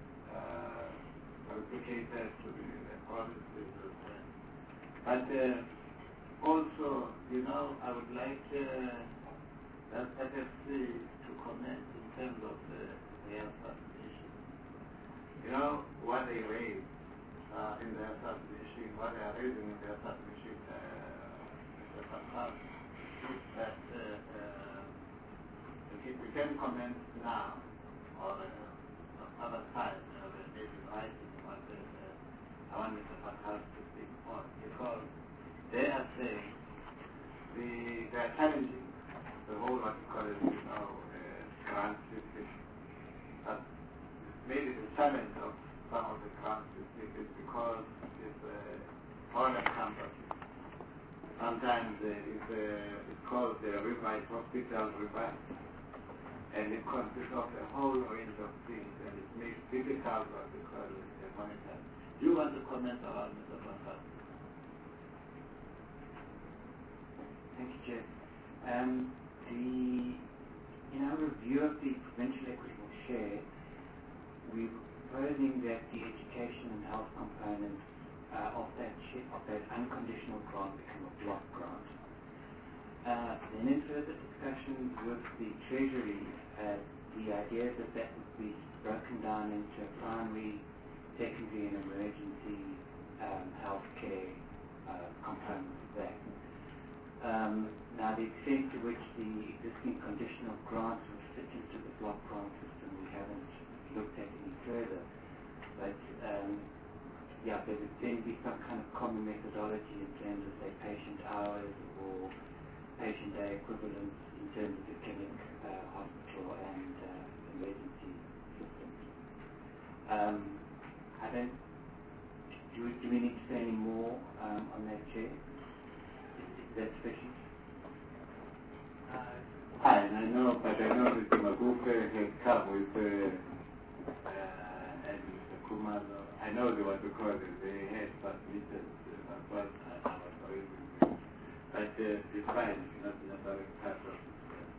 replicated to the provinces? But also, I would like that FFC to comment in terms of their submission. What they raise in their submission, what they are raising in their submission, Mr. Fakhar, that if we can comment now or some other time, maybe writing, but I want Mr. Fakhar to speak on, because they are saying they are challenging the whole what you call it, grant system. But maybe the challenge of some of the grant system is because it's on a campus. Sometimes it's called the Revive Hospital Revive, and it consists of a whole range of things, and it makes difficult what we call it monitor. Do you want to comment about Mr. Fakhar? Thank you, Chair. In our review of the provincial equitable share, we're proposing that the education and health components of that unconditional grant become a block grant. Then in further discussions with the Treasury, the idea is that would be broken down into a primary, secondary and emergency healthcare component of that. Now, the extent to which the existing conditional grants would fit into the block grant system, we haven't looked at any further. But, there would then be some kind of common methodology in terms of, say, patient hours or patient day equivalents in terms of the clinic, hospital, and emergency systems. Do we need to say any more on that, Chair? Is that sufficient? I know Mr. Magufe has come with and Mr. Kumalo. I know they were because they had submitted as well as I was already with you. But it's fine, it's not necessarily part of it.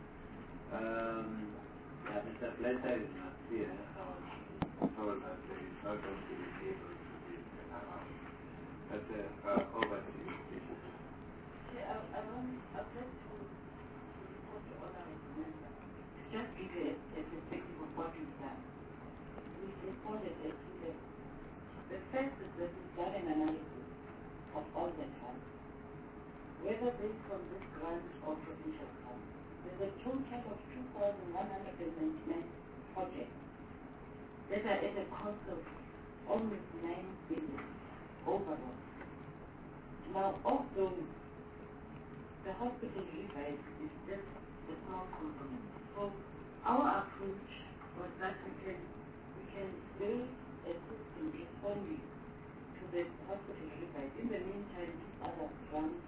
Mr. Fletcher is not here. I was told that he is not going to be able to be around. But over to you, please. I'd like to report to honorable member. Just give you a perspective of what we've done. We've responded to them. The first is that we've done an analysis of all the funds, whether based on this grant or provincial funds. There's a total of 2,199 projects that are at a cost of almost 9 billion overall. Now, of those, the hospital revive is just a small component. So our approach was that we can build a system responding to the hospital revive. In the meantime, these other grants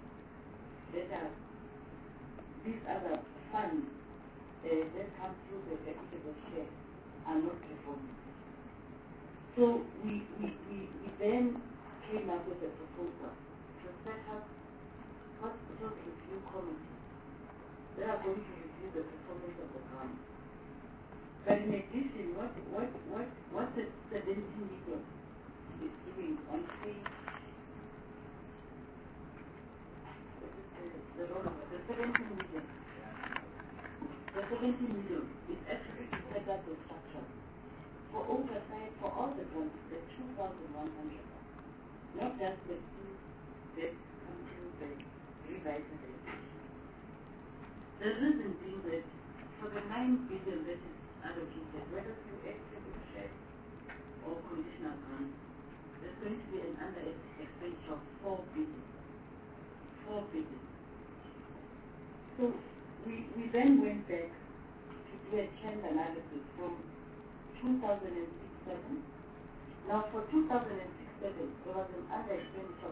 these other funds that come through the equitable share are not performing. So we then came up with a proposal to set up hospital review committees that are going to review the performance of the grant. But in addition, what the 17 million is doing on page, the 17 million. The 17 million is actually to set up the structure for oversight for all the grants, the 2,100, not just the two that come through the revitalization. The reason being that for the 9 billion that is allocated, whether through equitable share or conditional grants, there's going to be an under expenditure of 4 billion. 4 billion. So we then went back to do a trend analysis from 2006-7. Now for 2006-7, 7, there was an under expenditure of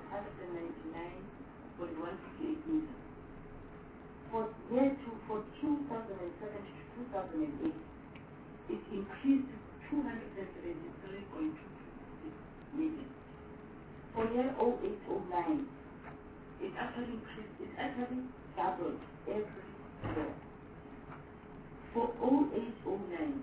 199.158 meters. For 2007 to 2008, it increased to 273.2 million. For year 0809, it actually increased, it actually doubled every year. For 0809,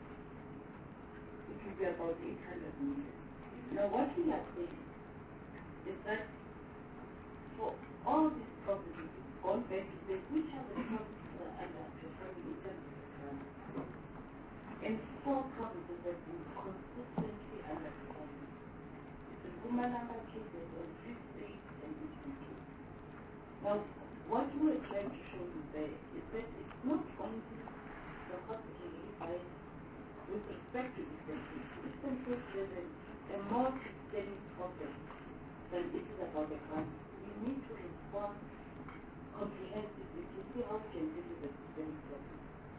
it will be about 800 million. Now what we are saying is that for all these properties, gone back to say which are the properties that are under performing in terms of the grant. And 4 properties have been consistently underperforming. It's the Mpumalanga cases and Free State and Eastern Cape. Now, what we are trying to show you there is that it's not only the hospital revised with respect to Eastern Cape. Eastern Cape is a more systemic problem than it is about the grant. We need to respond comprehensively to see how we can deal with the systemic problem.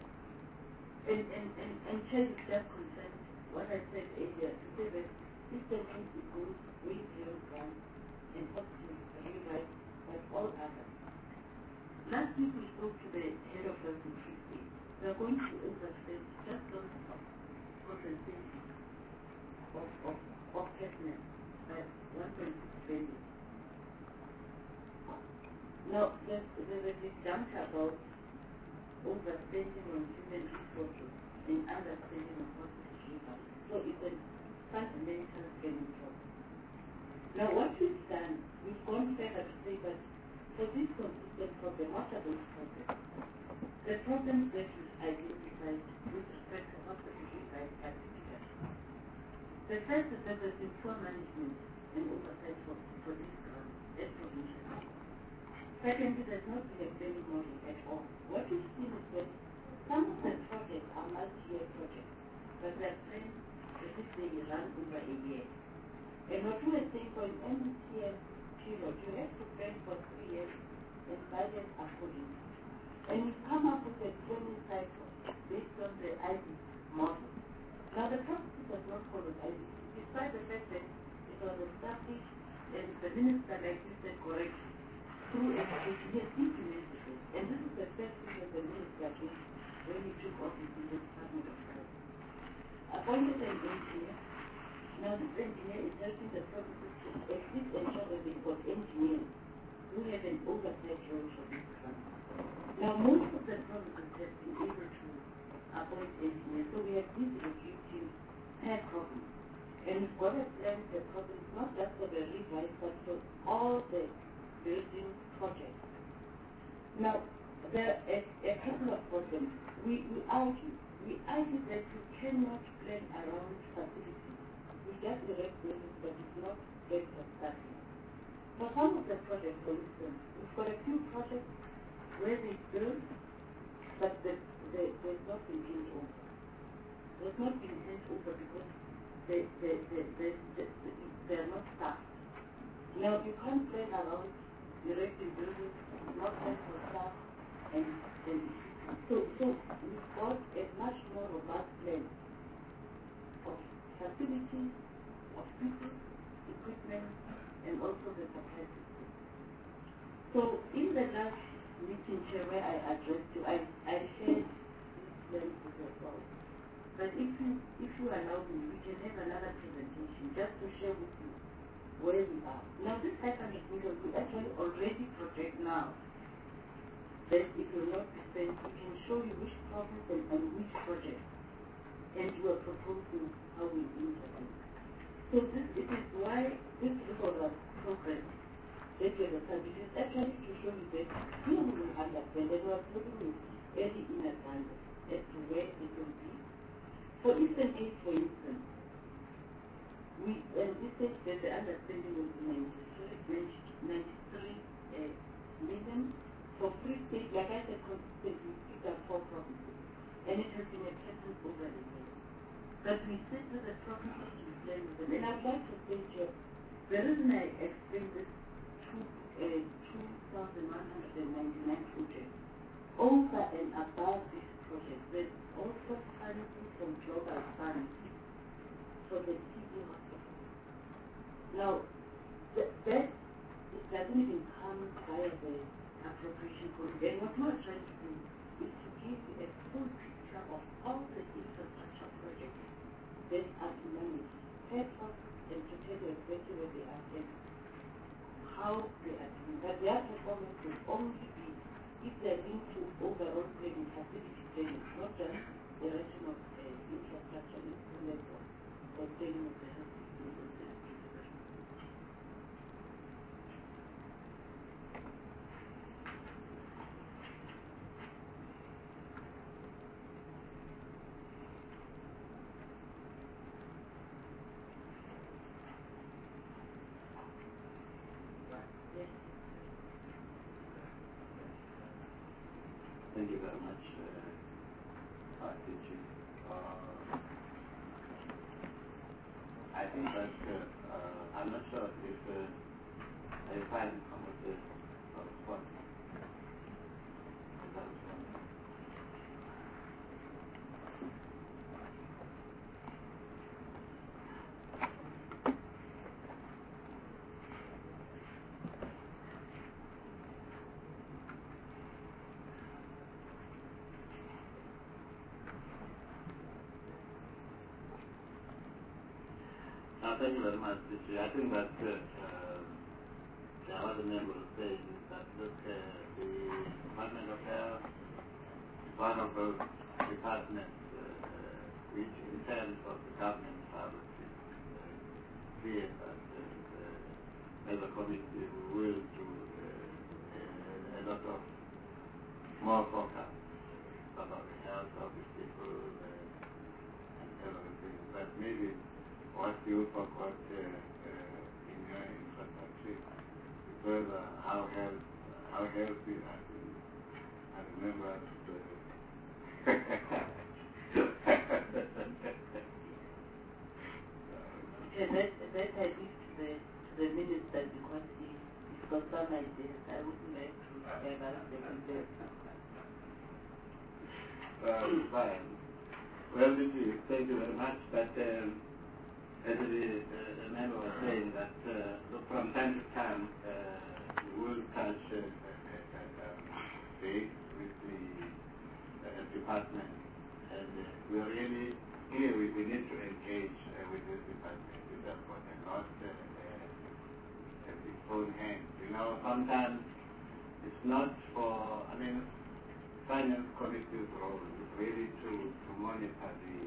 And Chair is just concerned what I said earlier, to say that Eastern Cape is good, way beyond grant, and hospitals rewrite like all others. Last week we spoke to the head of health in Free State. We are going to overspend just those compensation of personnel by 1.6 billion. Now, there's a big jump about overspending on human resources and underspending on hospital treatment. So it's a fundamental spending problem. Now, what we've done, we've gone further to say that for this consistent problem, what are those problems? The problems that we've identified with respect to hospital treatment are typical. The first is that there's been poor management and oversight for this grant at provincial level. Secondly, there's not been a planning model at all. What we've seen is that some of the projects are multi-year projects, but they're planned as if they run over a year. And what we are saying for an MTM period, you have to plan for 3 years and budget accordingly. And we come up with a planning cycle based on the IBC model. Now the practice does not follow IBC, despite the fact that it was established and the minister, like you said, correctly, through education, he has implemented it. And this is the first thing that the minister did when he took office in the Department of Health. Appointed an engineer. Now this engineer is helping the provinces to at least ensure that they've got engineers who have an oversight role for this grant. Now most of the provinces have been able to appoint engineers, so we have these review teams per province. And we've got to plan the province not just for the revise, but for all the building projects. Now, there are a couple of problems. We argue that you cannot plan around facilities. We just erect buildings, but it's not plan for staffing. For some of the projects, for instance, we've got a few projects where they build, but there's not been handed over. There's not been handed over because they are not staffed. Now, you can't plan around erecting buildings, not plan for staff, and so we've got a much more robust plan of facilities, of people, equipment, and also the supply system. So in the last meeting, Chair, where I addressed you, I shared these plans with you all. But if you allow me, we can have another presentation just to share with you where we are. Now this 500 million, we actually already project now that it will not be spent. We can show you which province and which project, and you are proposing how we intervene. So it is why this program that we have established is actually to show you that here we will understand that we are looking early in advance as to where it will be. For Eastern Cape, for instance, we anticipate that the understanding will be 93 million. For Free State, like I said, consistently, we picked up 4 provinces. And it has been a pattern over the years. But we sit with the provinces to plan with them. And I'd like to say, Jeff, the reason I explained this 2,199 projects, over and above this project, there's also funding from Global Fund for the TB hospital. Now, that doesn't even come via the appropriation policy. And what we are trying to do is to give a full picture of all the infrastructure projects that are managed, head off, and to tell you exactly where they are and how they are doing. But their performance will only be if they are linked to overall planning, facility planning, not just the direction of infrastructure improvement or planning of the health system. Thank you very much, teaching. I think that I'm not sure if I find some of the response. Thank you very much, Tichi. I think that there was a member saying that look, the Department of Health is one of those departments which in terms of the government policy clear that as a committee we will do a lot of more focus about the health of the people and everything, but maybe what you forgot in your infrastructure because how healthy I remember that I leave to the minister because he's got some ideas. I wouldn't like to embarrass them there. Fine. Well, thank you very much, but as the member was saying that from time to time we will touch base with the department, and we really here we need to engage with this department. It's important, not at its own hand. You know, sometimes it's not for. Finance committee's role is really to monitor the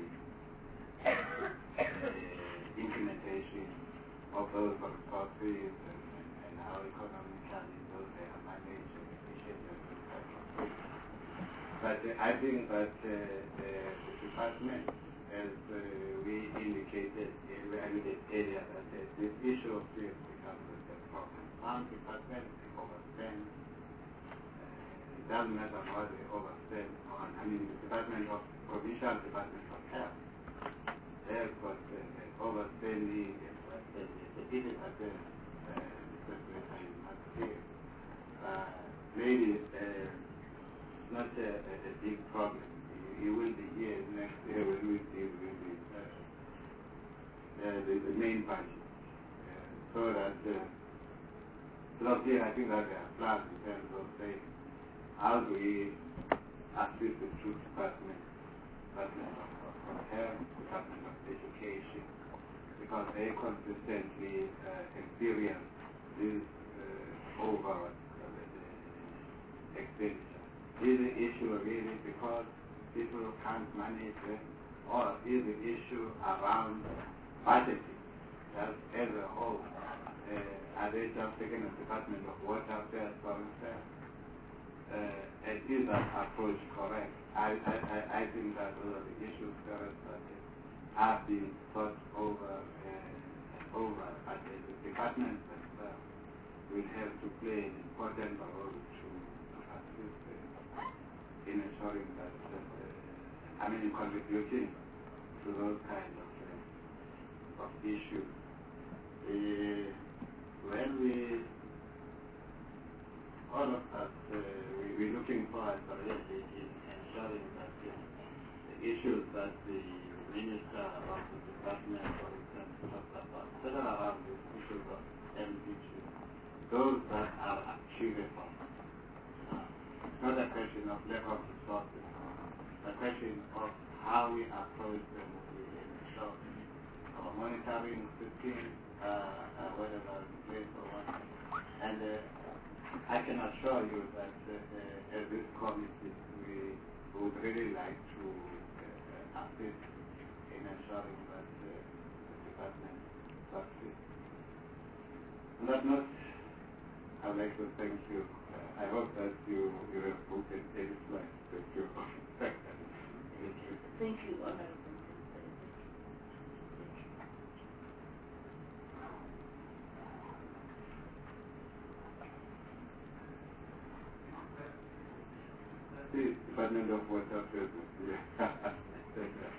implementation of those resources and how economically those are managed and efficient and those kinds of things. But I think that the department, as we indicated earlier, that this issue of fees becomes a problem. Some departments overspend. It doesn't matter what they overspend on. The Provincial Department of Health. They've got overspending and the people at the maybe not a big problem. You will be here next year when we deal with the main budget. So that here I think that there are plans in terms of saying how do we assist the two departments, Department of Health, Department of Education, because they consistently experience this over expenditure. Is the issue really because people can't manage it, or is the issue around budgeting just as a whole? Are they just taking a Department of Water Affairs for themselves? And is that approach correct? I think that those are the issues that have been thought over but the departments themselves will have to play an important role to assist in ensuring that, in contributing to those kinds of issues. When all of us, we're looking forward really in ensuring that the issues that the minister of the department, for instance, talked about, centered around these issues of MDGs, those that are achievable. It's not a question of lack of resources. It's a question of how we approach them in the show. Our monitoring system, whether in place or what. And I can assure you that as this committee, we would really like to assist in ensuring that the department succeeds. On that note, I would like to thank you. I hope that you have booked a slide. Thank you. Thank you, Honorable. The Department of Water Services. Yeah. Thank you.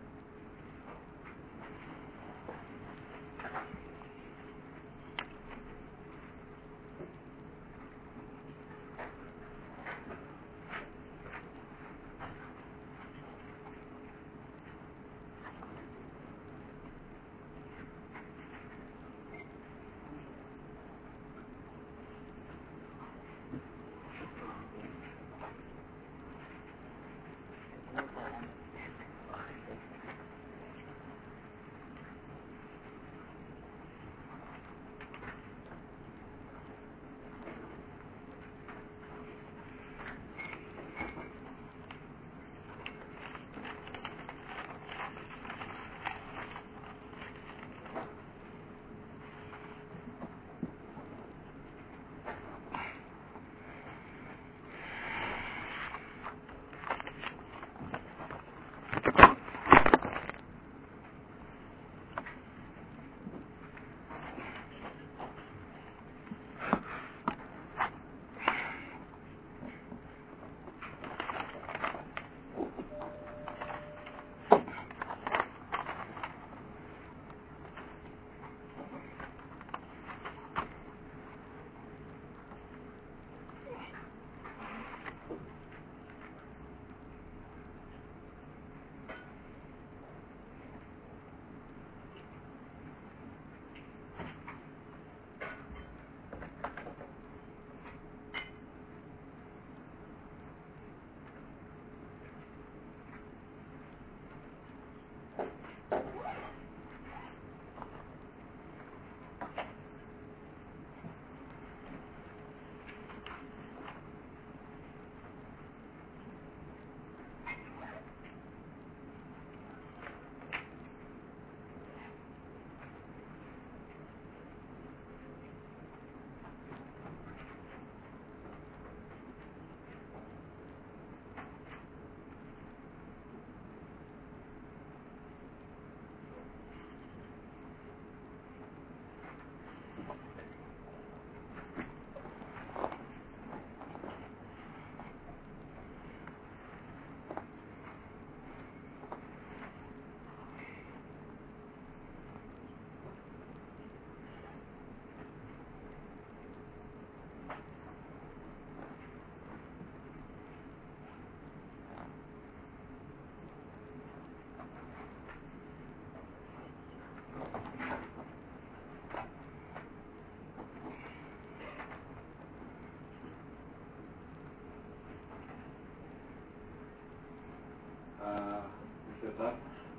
Mr. Dutt.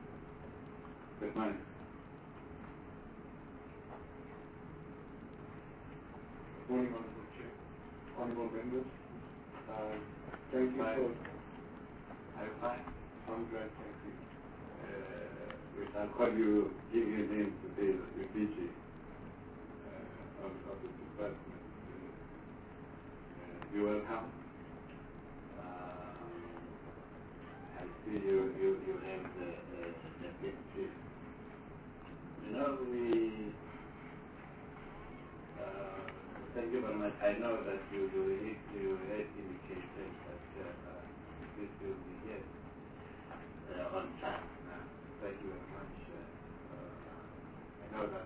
Good morning. Good morning, Honorable Chair. Honorable members. Thank you for... I'm fine. I'm glad, thank you. I'll call you, give you a name today, the PG of the department. You're welcome. I see you have the big chief. You know, thank you very much. I know that you had indicated that this will be here on time. Thank you very much. I know that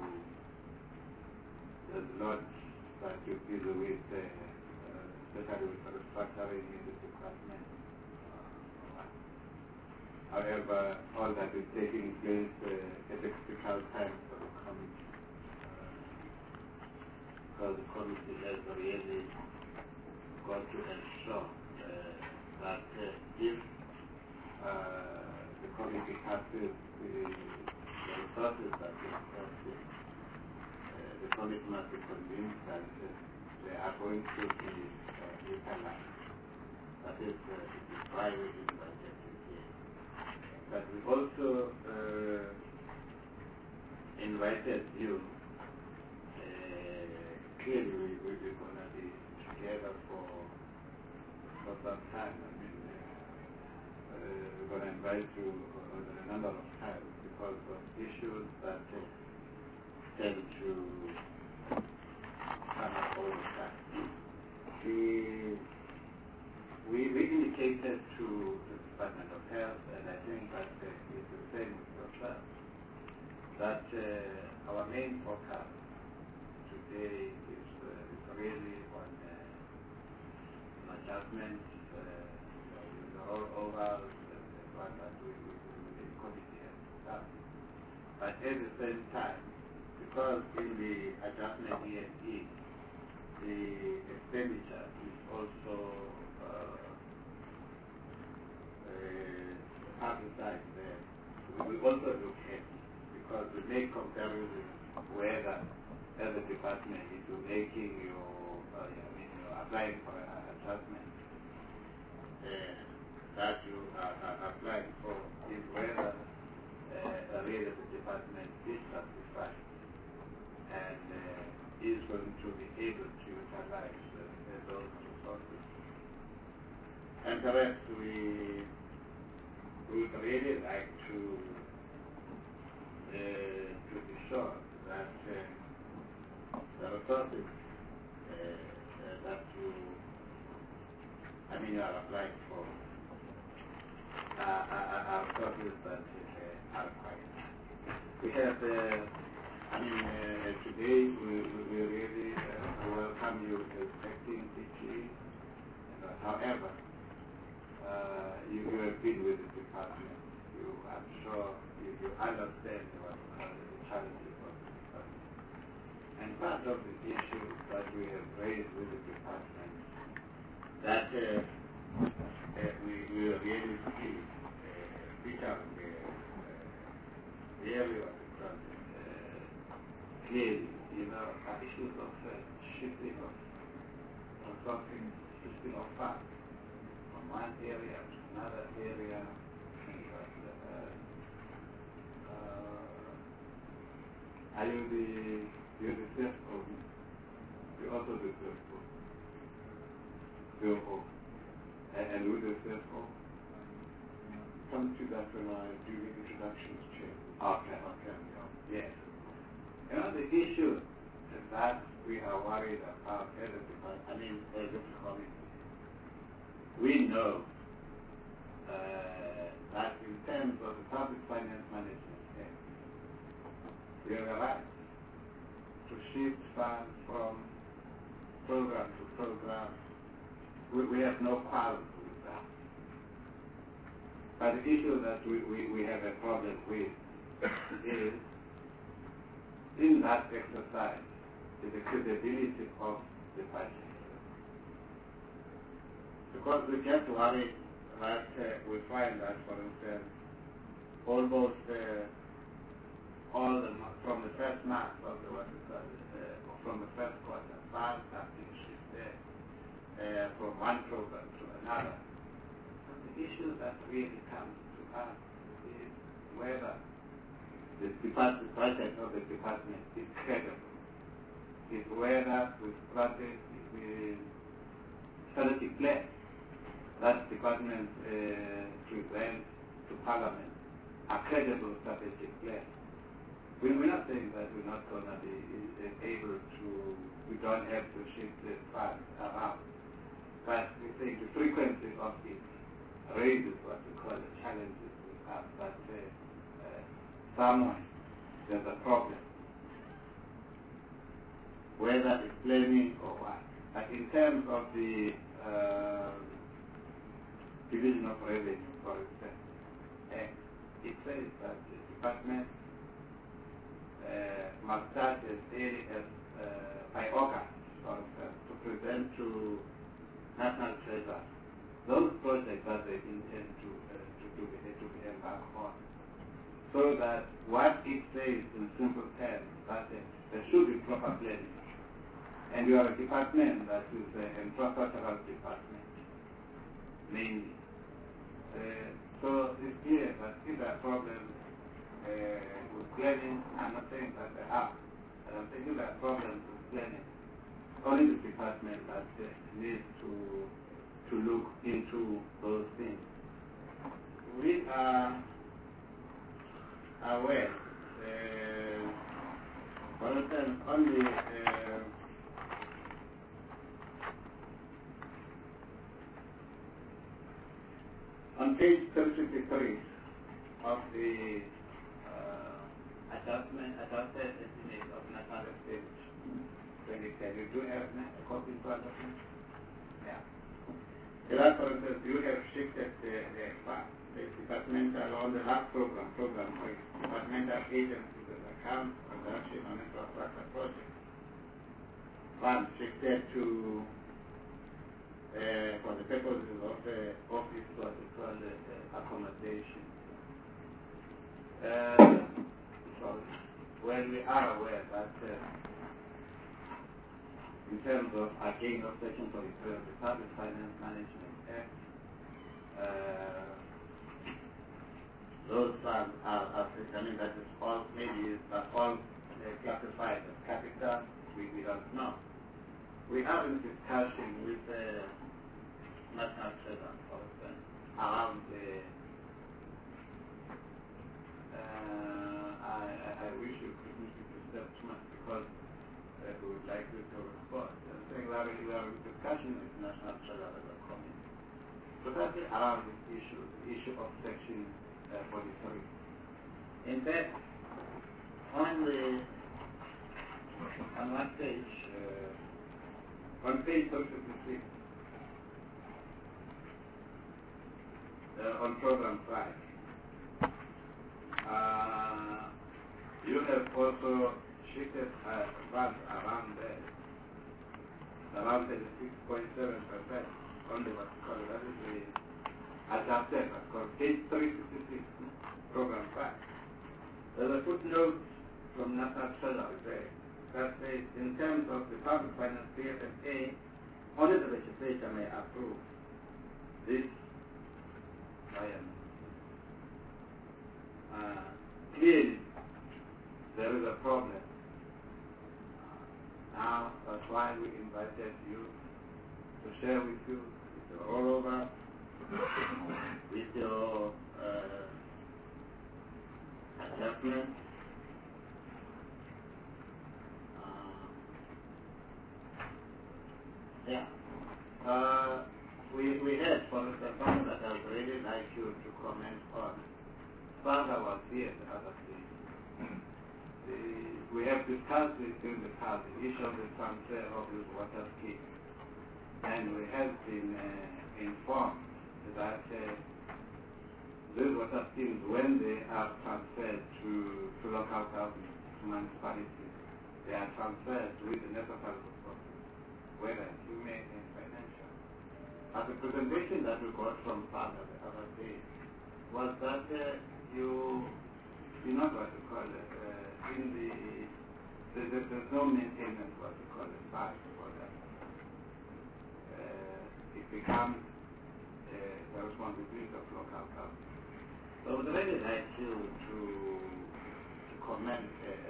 there's a lot that you're busy with, especially with restructuring in the department. However, all that is taking place at a critical time for the committee. Because the committee has really got to ensure that if the committee passes the resources that is requested, the committee must be convinced that they are going to be utilized. That is why we budgeted here. But we also invited you. Clearly, we're going to be together for some time. I mean, we're going to invite you a number of times because of issues that tend to come up all the time. We indicated to the Department of Health, and I think that it's the same with yourself, that our main focus today is really on adjustments, the rollovers, and what that we the committee has done. But at the same time, because in the adjustment ESE, the expenditure is also publicized there. We also look at, because we make comparisons whether as a department if you're making your, you're applying for an adjustment that you are applying for is whether really the department is satisfied and is going to be able to utilize those resources. And the rest, we would really like to be sure that the resources that you are applying for are resources that are required. We have, today we really welcome you expecting PPE. However, you have been with the department. I'm sure you understand what the challenges of the department. And part of the issues that we have raised with the department that we really see become the area of the project clearly, are issues of shifting of something, shifting of funds from one area to another area. Are you the CFO? You're also the CFO. And with the CFO? Come to that when I do the introductions, Chair. Okay. Yes. The issue that we are worried about as a department, as a committee, we know that in terms of the public finance management, we have a right to shift funds from program to program. We have no quarrel with that. But the issue that we have a problem with is in that exercise is the credibility of the budget. Because we get worried that we find that, for instance, almost all from the first month of from the first quarter, funds have been shifted from one program to another. But the issue that really comes to us is whether the budget of the department is credible. Is whether the strategic plan that the department presents to Parliament are credible strategic plans. We're not saying that we're not going to be able to, we don't have to shift the funds around. But we think the frequency of it raises what we call the challenges we have. But somewhere there's a problem, whether it's planning or what. But in terms of the division of revenue, for instance, it says that the department must start as early as by August, for instance, to present to National Treasury those projects that they intend to embark on. So that what it says in simple terms, that there should be proper planning. And you are a department that is an infrastructural department, mainly. So it's clear that if there are problems with planning, I'm not saying that they are, but I'm saying if there are problems with planning, only the department that needs to look into those things. We are aware, for instance, on the on page 353 of the adjusted estimate of national expenditure, you do have a copy to understand? Yeah. That, for instance, you have shifted the departmental on the last program departmental agencies and accounts production on infrastructure projects. One shifted to for the purposes of the office what we call accommodation. So when we are aware that in terms of again of Section 43 of the Public Finance Management Act, those funds are I mean that is all maybe are all classified as capital. We don't know. We are in discussion with the National Treasury, for instance, around the I wish you couldn't disturb too much because we would like you to respond. I'm saying we are in discussion with the National Treasury as a committee. Precisely around this issue, the issue of Section 43. In fact, on one page, on page 356, on program 5, you have also shifted funds around there, around 36.7% on the what you call that is the adjusted, that's called page 356, program 5. There's a footnote from National Treasury there that says, in terms of the public finance PFMA, only the legislature may approve this item. Clearly, there is a problem. Now, that's why we invited you to share with you, with your rollover, with your adjustment. Yeah. We had, for instance, something that I would really like you to comment on. Father was here the other day. We have discussed this in the past, the issue of the transfer of this water scheme. And we have been informed that these water schemes, when they are transferred to local government, to municipalities, they are transferred with the necessary resources, whether human and financial. But the presentation that we got from Father the other day was that you know what you call it, there's no maintenance, what you call it, back for that. It becomes the responsibility of local government. So I would really like you to comment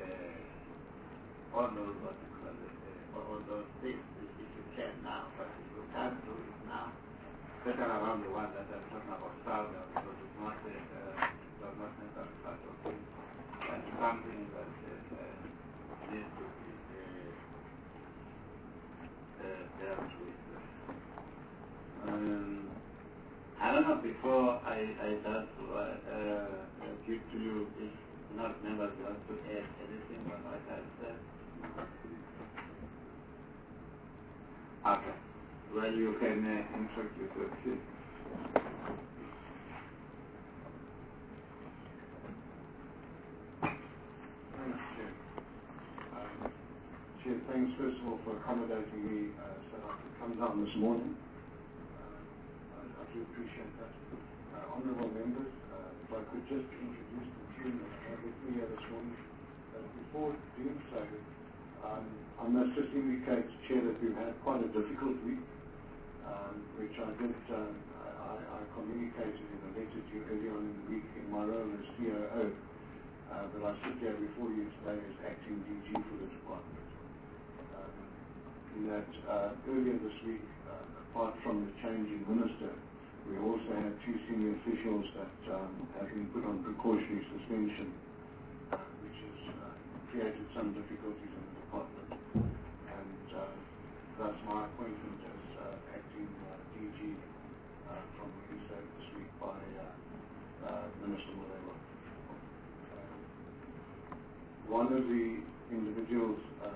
on those, what you call it, on those things, if you can now, but if you can't do it now, better around the one that I'm talking about Saudi, because it's not necessarily part of it, but something that needs to be dealt with. I don't know, before I just give to you, if not members want to add anything on what I said. Okay. Well, you can introduce yourself. thanks first of all for accommodating me so that I could come down this morning. I do appreciate that. Honourable members, if I could just introduce the team that I have with me here this morning. Before doing so, I must just indicate, Chair, that we've had quite a difficult week, which I did, I communicated in a letter to you earlier on in the week in my role as COO. But I sit here before you today as acting DG for the department. In that earlier this week, apart from the change in minister, we also had two senior officials that have been put on precautionary suspension, which has created some difficulties in the department. And thus my appointment as acting DG from Wednesday this week by Minister Molewa. One of the individuals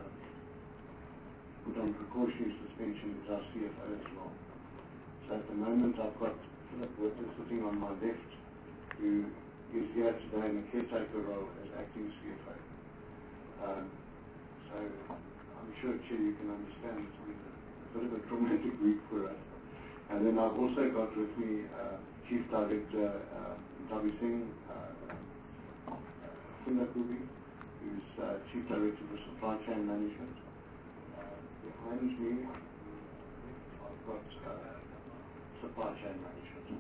put on precautionary suspension is our CFO as well. So at the moment I've got Philip Witter sitting on my left, who is here today in a caretaker role as acting CFO. So I'm sure, Chair, you can understand it's been a bit of a traumatic week for us. And then I've also got with me Chief Director Davi Singh Fundakubi, who's Chief Director for Supply Chain Management. Behind me, I've got Supply Chain Management.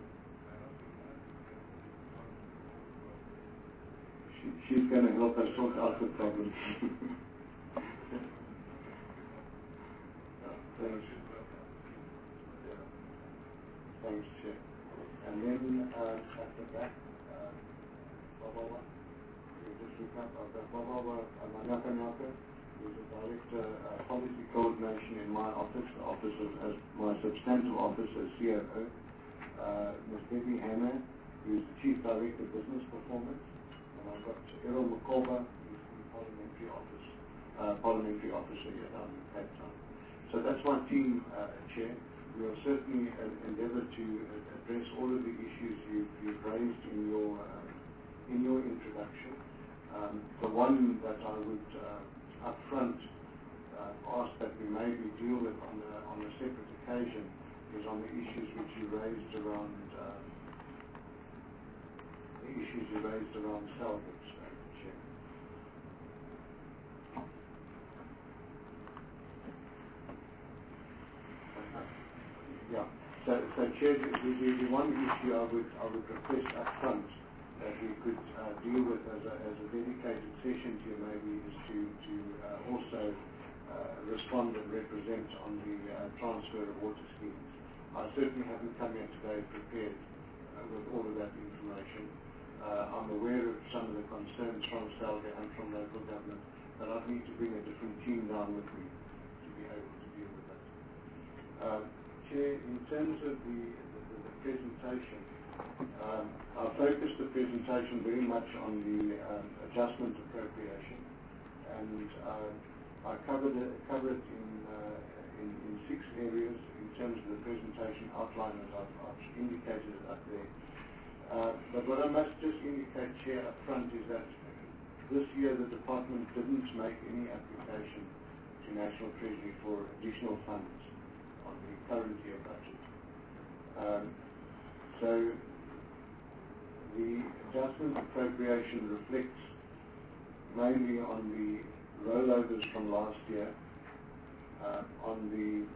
She's going to help us sort out the problem. Thanks, Chair. And then at the back, Babawa. Just look up, I've got Babawa Manakanyaka, who's the Director Policy Coordination in my office, the office as my substantive office as COO. Ms. Debbie Hanna, who's the Chief Director Business Performance. And I've got Errol Makova, who's the Parliamentary Officer here down in Cape Town. So that's my team, Chair. We will certainly endeavour to address all of the issues you've raised in your introduction. The one that I would up front ask that we maybe deal with on a separate occasion is on the issues which you raised around salvage, Chair. Yeah. So Chair, the one issue I would request up front that we could deal with as a dedicated session to you maybe is to also respond and represent on the transfer of water schemes. I certainly haven't come here today prepared with all of that information. I'm aware of some of the concerns from Salga and from local government, but I'd need to bring a different team down with me to be able to deal with that. Chair, in terms of the presentation, I focused the presentation very much on the adjustment appropriation, and I covered it in 6 areas in terms of the presentation outline as I've indicated it up there. But what I must just indicate, Chair, up front is that this year the Department didn't make any application to National Treasury for additional funds on the current year budget. So the adjustment appropriation reflects mainly on the rollovers from last year, on the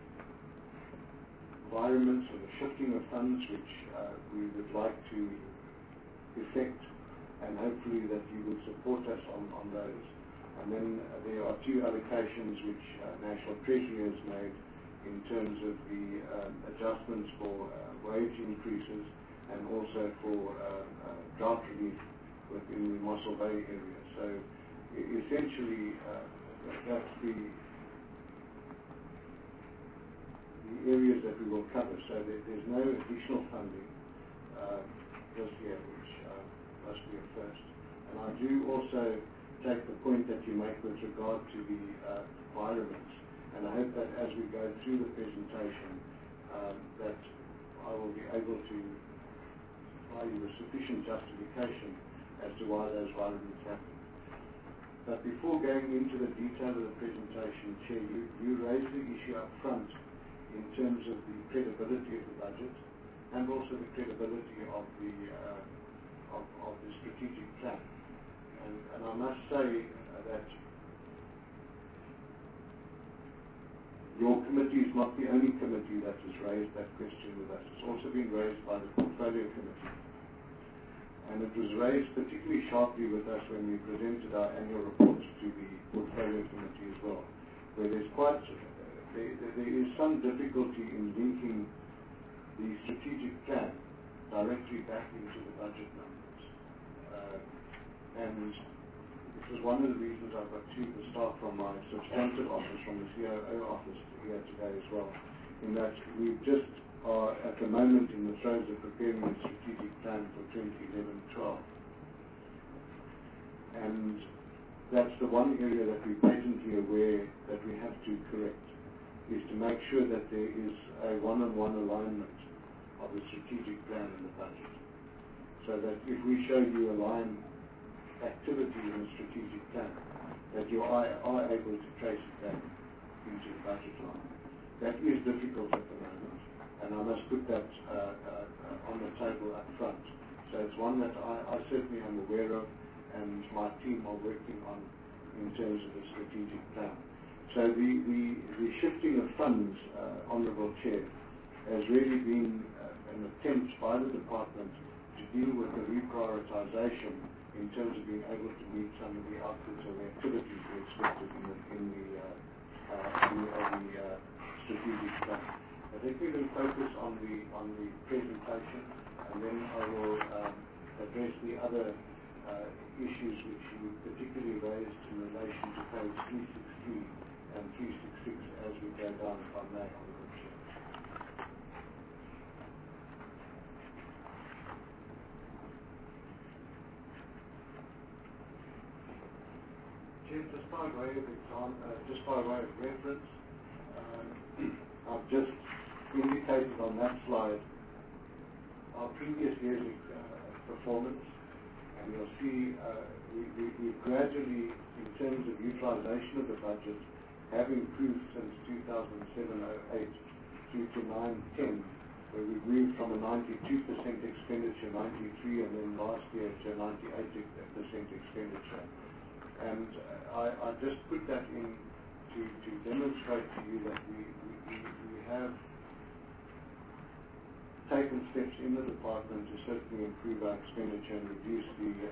environment or the shifting of funds which we would like to effect, and hopefully that you would support us on those. And then there are 2 allocations which National Treasury has made in terms of the adjustments for wage increases and also for drought relief within the Mossel Bay area. So essentially that's the areas that we will cover. So there's no additional funding this year, which must be a first. And I do also take the point that you make with regard to the environments, and I hope that as we go through the presentation that I will be able to supply you with sufficient justification as to why those environments happen. But before going into the detail of the presentation, Chair, you raised the issue up front in terms of the credibility of the budget and also the credibility of the strategic plan. And I must say that your committee is not the only committee that has raised that question with us. It's also been raised by the Portfolio Committee. And it was raised particularly sharply with us when we presented our annual reports to the Portfolio Committee as well, where there is some difficulty in linking the strategic plan directly back into the budget numbers. And this is one of the reasons I've got two of the staff from my substantive office, from the COO office here today as well, in that we just are at the moment in the throes of preparing the strategic plan for 2011-12. And that's the one area that we're patently aware that we have to correct, is to make sure that there is a one-on-one alignment of the strategic plan and the budget. So that if we show you a line activity in the strategic plan, that you are able to trace it back into the budget line. That is difficult at the moment, and I must put that on the table up front. So it's one that I certainly am aware of, and my team are working on in terms of the strategic plan. So the shifting of funds, Honourable Chair, has really been an attempt by the department to deal with the reprioritisation in terms of being able to meet some of the outputs or the activities we expected in the strategic plan. I think we can focus on the presentation, and then I will address the other issues which you particularly raised in relation to page 363 and 366 as we go down, if I may, Honourable Chair. Chair, just by way of reference, I've just indicated on that slide our previous year's performance, and you'll see we gradually, in terms of utilisation of the budget, have improved since 2007-08 through to 9-10, where we've moved from a 92% expenditure, 93, and then last year to 98% expenditure. And I just put that in to demonstrate to you that we have taken steps in the department to certainly improve our expenditure and reduce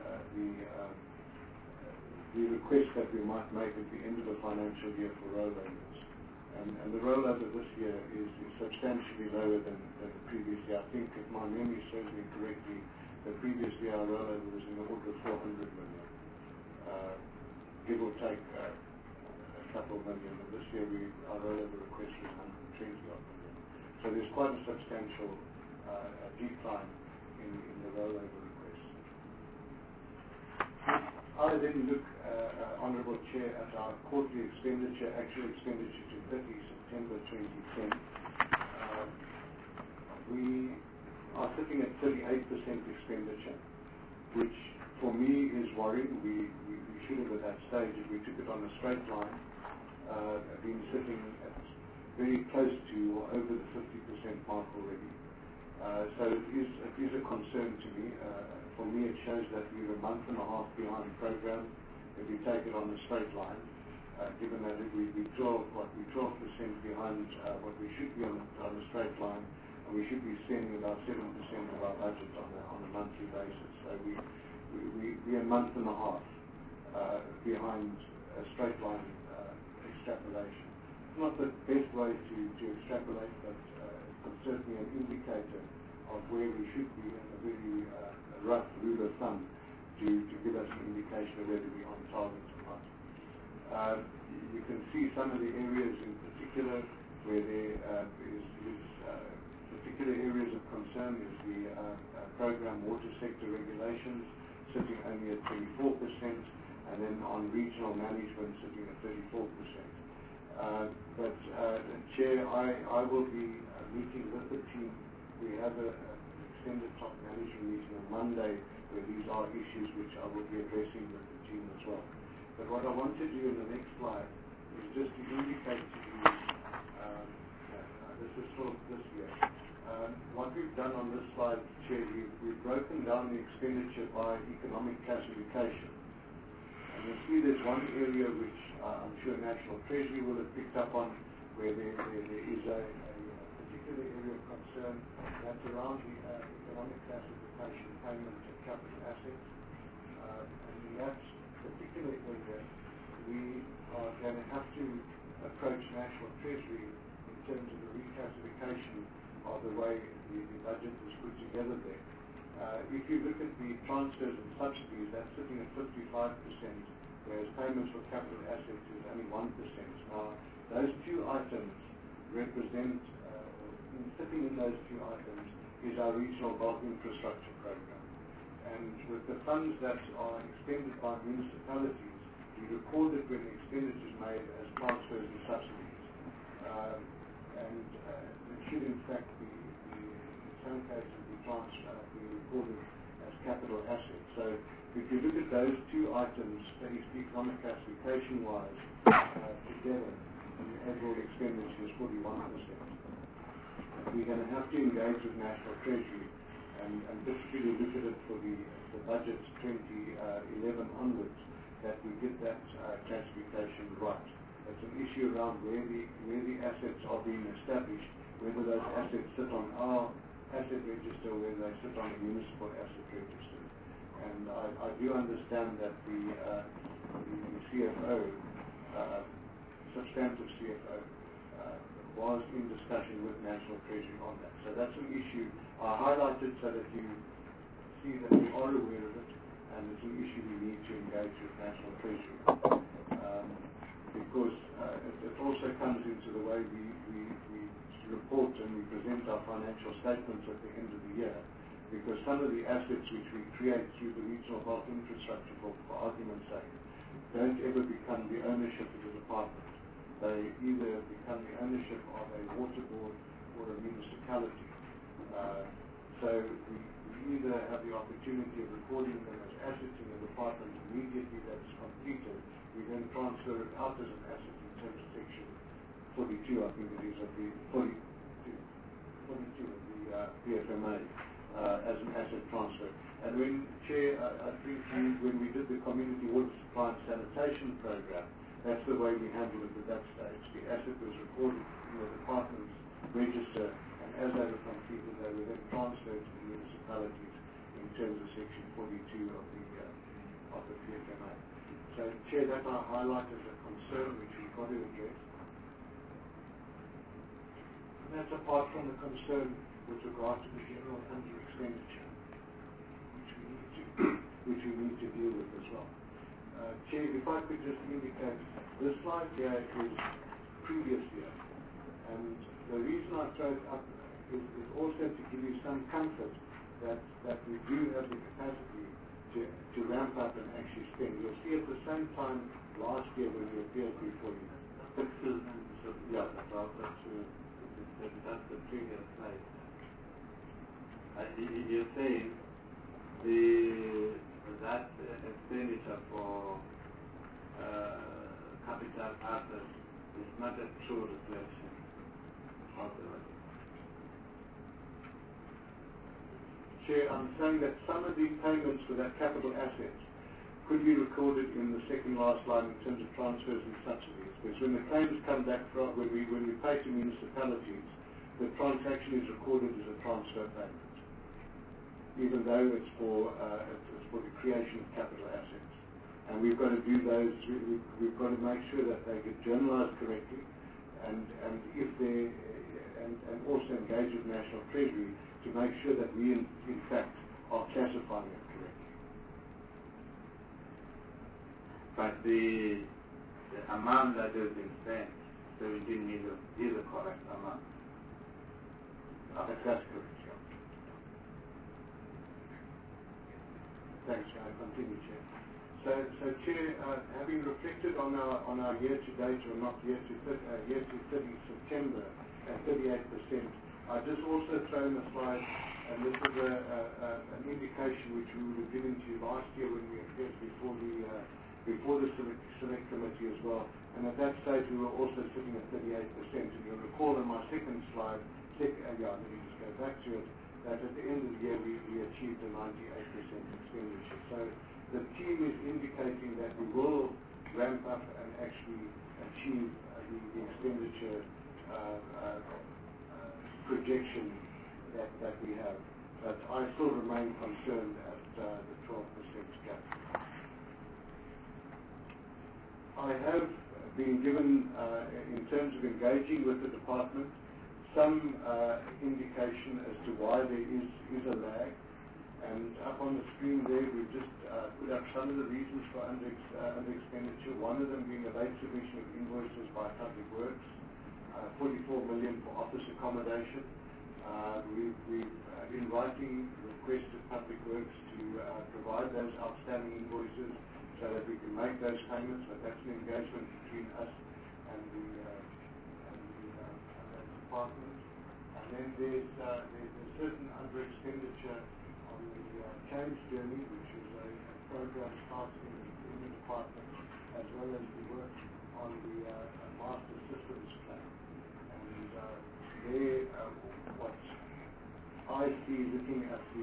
the request that we might make at the end of the financial year for rollovers. And the rollover this year is substantially lower than the previous year. I think, if my memory serves me correctly, the previous year our rollover was in the order of 400 million. Give or take a couple of million, and this year our rollover request was 120 odd million. So there's quite a substantial decline in the rollover request. I then look, Honourable Chair, at our quarterly expenditure, actual expenditure to 30 September 2010. We are sitting at 38% expenditure, which for me is worrying. We should have, at that stage, if we took it on a straight line, been sitting at very close to or over the 50% mark already. So it is a concern to me. For me, it shows that we're a month and a half behind program if we take it on a straight line, given that we'd be 12% behind what we should be on a straight line, and we should be spending about 7% of our budget on a monthly basis. So we're a month and a half behind a straight line extrapolation. It's not the best way to extrapolate, but it's certainly an indicator of where we should be, and a very rough rule of thumb to give us an indication of whether we're on target or not. You can see some of the areas in particular where there is particular areas of concern is the program water sector regulations, sitting only at 24%, and then on regional management sitting at 34%. But Chair, I will be meeting with the team. We have an extended top management meeting on Monday where these are issues which I will be addressing with the team as well. But what I want to do in the next slide is just to indicate to you, this is for this year. What we've done on this slide, Chair, we've broken down the expenditure by economic classification. And you'll see there's one area which I'm sure National Treasury will have picked up on, where there is a particular area of concern that's around the economic classification payment of capital assets. And in that particular area, we are going to have to approach National Treasury in terms of the reclassification of the way the budget is put together there. If you look at the transfers and subsidies, that's sitting at 55%, whereas payments for capital assets is only 1%. Now, those two items represent, sitting in those two items is our regional bulk infrastructure program. And with the funds that are expended by municipalities, we record it when the expenditure is made as transfers and subsidies. And it should in fact be in some cases, be recorded as capital assets. So if you look at those two items, economic classification-wise, together, the overall expenditure is 41%. We're going to have to engage with National Treasury and particularly look at it for the budget 2011 onwards, that we get that classification right. It's an issue around where the assets are being established, whether those assets sit on our asset register, or whether they sit on the municipal asset register. And I do understand that the CFO, substantive CFO, was in discussion with National Treasury on that. So that's an issue I highlighted so that you see that we are aware of it, and it's an issue we need to engage with National Treasury. Because it also comes into the way we report and we present our financial statements at the end of the year, because some of the assets which we create through the regional bulk infrastructure, for argument's sake, don't ever become the ownership of the department. They either become the ownership of a water board or a municipality. So we either have the opportunity of recording them as assets in the department immediately that's completed. We then transfer it out as an asset in terms of section 42, I think it is, of the 42 of the PFMA as an asset transfer. And when, Chair, I think when we did the community water supply and sanitation program, that's the way we handled it at that stage. The asset was recorded in the department's register, and as they were completed, they were then transferred to the municipalities in terms of section 42 of the PFMA. So, Chair, that I highlight as a concern which we've got to address. And that's apart from the concern with regard to the general under expenditure, which we need to deal with as well. Chair, if I could just indicate, this slide here is previous year, and the reason I throw it up is also to give you some comfort that we do have the capacity to ramp up and actually spend. You'll see at the same time last year when we appeared before you. That's the previous slide. You're saying that expenditure for capital assets is not a true reflection of the budget. Chair, I'm saying that some of the payments for that capital assets could be recorded in the second last line in terms of transfers and subsidies. Because when the claims come back from, when we pay to municipalities, the transaction is recorded as a transfer payment, even though it's for the creation of capital assets. And we've got to do those. We've got to make sure that they get journalized correctly, and if they and also engage with National Treasury to make sure that we in fact are classifying it correctly. But the amount that has been spent, 17 million, is a correct amount. That's correct, yeah. Thanks, I continue, Chair. So Chair, having reflected on our year-to-date, or not year to 30 September, at 38%, I just also throw in a slide and this is an indication which we would have given to you last year when we appeared before the select committee as well. And at that stage we were also sitting at 38%. And you'll recall in my second slide, let me just go back to it, that at the end of the year we achieved a 98% expenditure. So the team is indicating that we will ramp up and actually achieve the expenditure projection that we have. But I still remain concerned at the 12% gap. I have been given, in terms of engaging with the department, some indication as to why there is a lag. And up on the screen there, we've just put up some of the reasons for under expenditure. One of them being a late submission of invoices by Public Works, 44 million for office accommodation. We've in writing requested Public Works to provide those outstanding invoices so that we can make those payments, but that's an engagement between us and the department. And then there's certain under expenditure on the change journey, which is a program starting in the department, as well as the work on the master systems plan. And what I see looking at the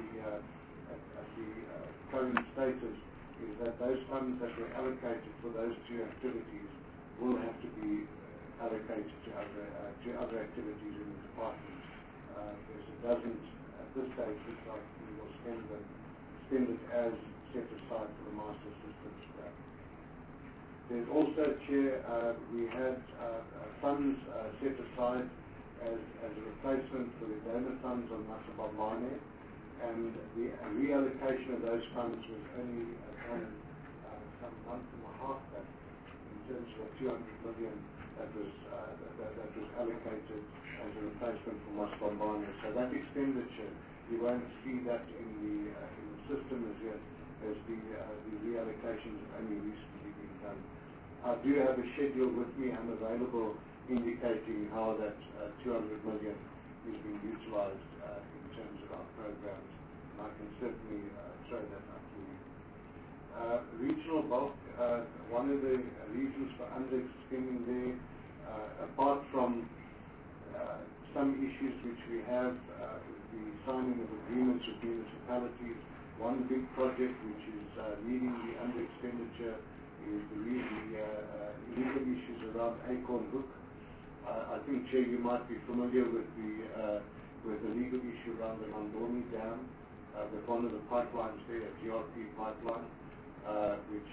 current status is that those funds that were allocated for those two activities will have to be allocated to other activities in the department, because it doesn't at this stage look like we will spend it as set aside for the master systems plan. There's also, Chair, we had funds set aside as a replacement for the donor funds on Masabamane, and the reallocation of those funds was only done some month and a half back in terms of 200 million that was allocated as a replacement for Masabamane. So that expenditure, you won't see that in the system as yet, as the reallocations have only recently been done. I do have a schedule with me. I'm available indicating how that 200 million is being utilized in terms of our programs, and I can certainly throw that up to you. Regional bulk, one of the reasons for underspending there, apart from some issues which we have with the signing of agreements with municipalities, one big project which is leading the under expenditure is the legal issues around Acorn Hook. I think, Chair, you might be familiar with the legal issue around the Mandoni Dam, with one of the pipelines there, a GRP pipeline, which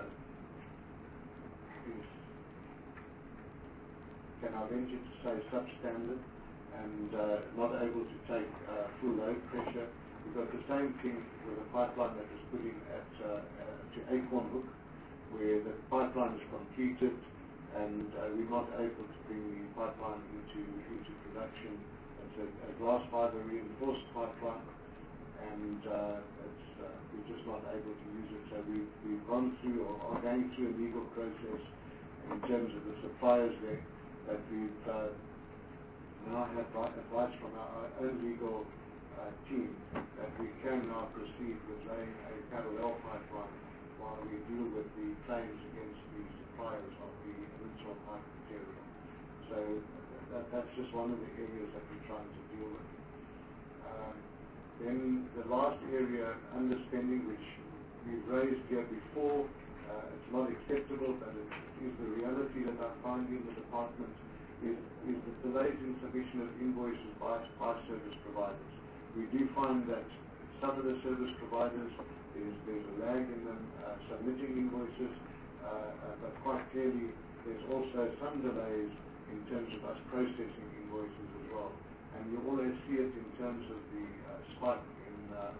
is, can I venture to say, substandard and not able to take full load pressure. We've got the same thing with a pipeline that was put in to Acorn Hook, where the pipeline is completed and we're not able to bring the pipeline into production. It's a glass fiber reinforced pipeline, and we're just not able to use it. So we've gone through or are going through a legal process in terms of the suppliers there, that we've now have advice from our own legal team that we can now proceed with laying a parallel pipeline while we deal with the claims against the suppliers of the original pipe material. So that's just one of the areas that we're trying to deal with. Then the last area, underspending, which we've raised here before, it's not acceptable, but it is the reality that I find in the department, is the delays in submission of invoices by service providers. We do find that some of the service providers, there's a lag in them submitting invoices, but quite clearly there's also some delays in terms of us processing invoices as well. And you always see it in terms of the spike in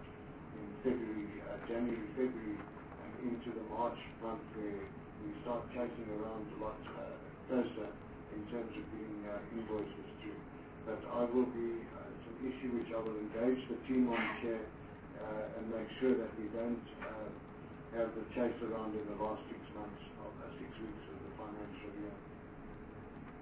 January, February, and into the March month, where we start chasing around a lot closer in terms of getting invoices through. But I will be, it's an issue which I will engage the team on, Chair, and make sure that we don't have the chase around in the last 6 months of 6 weeks of the financial year.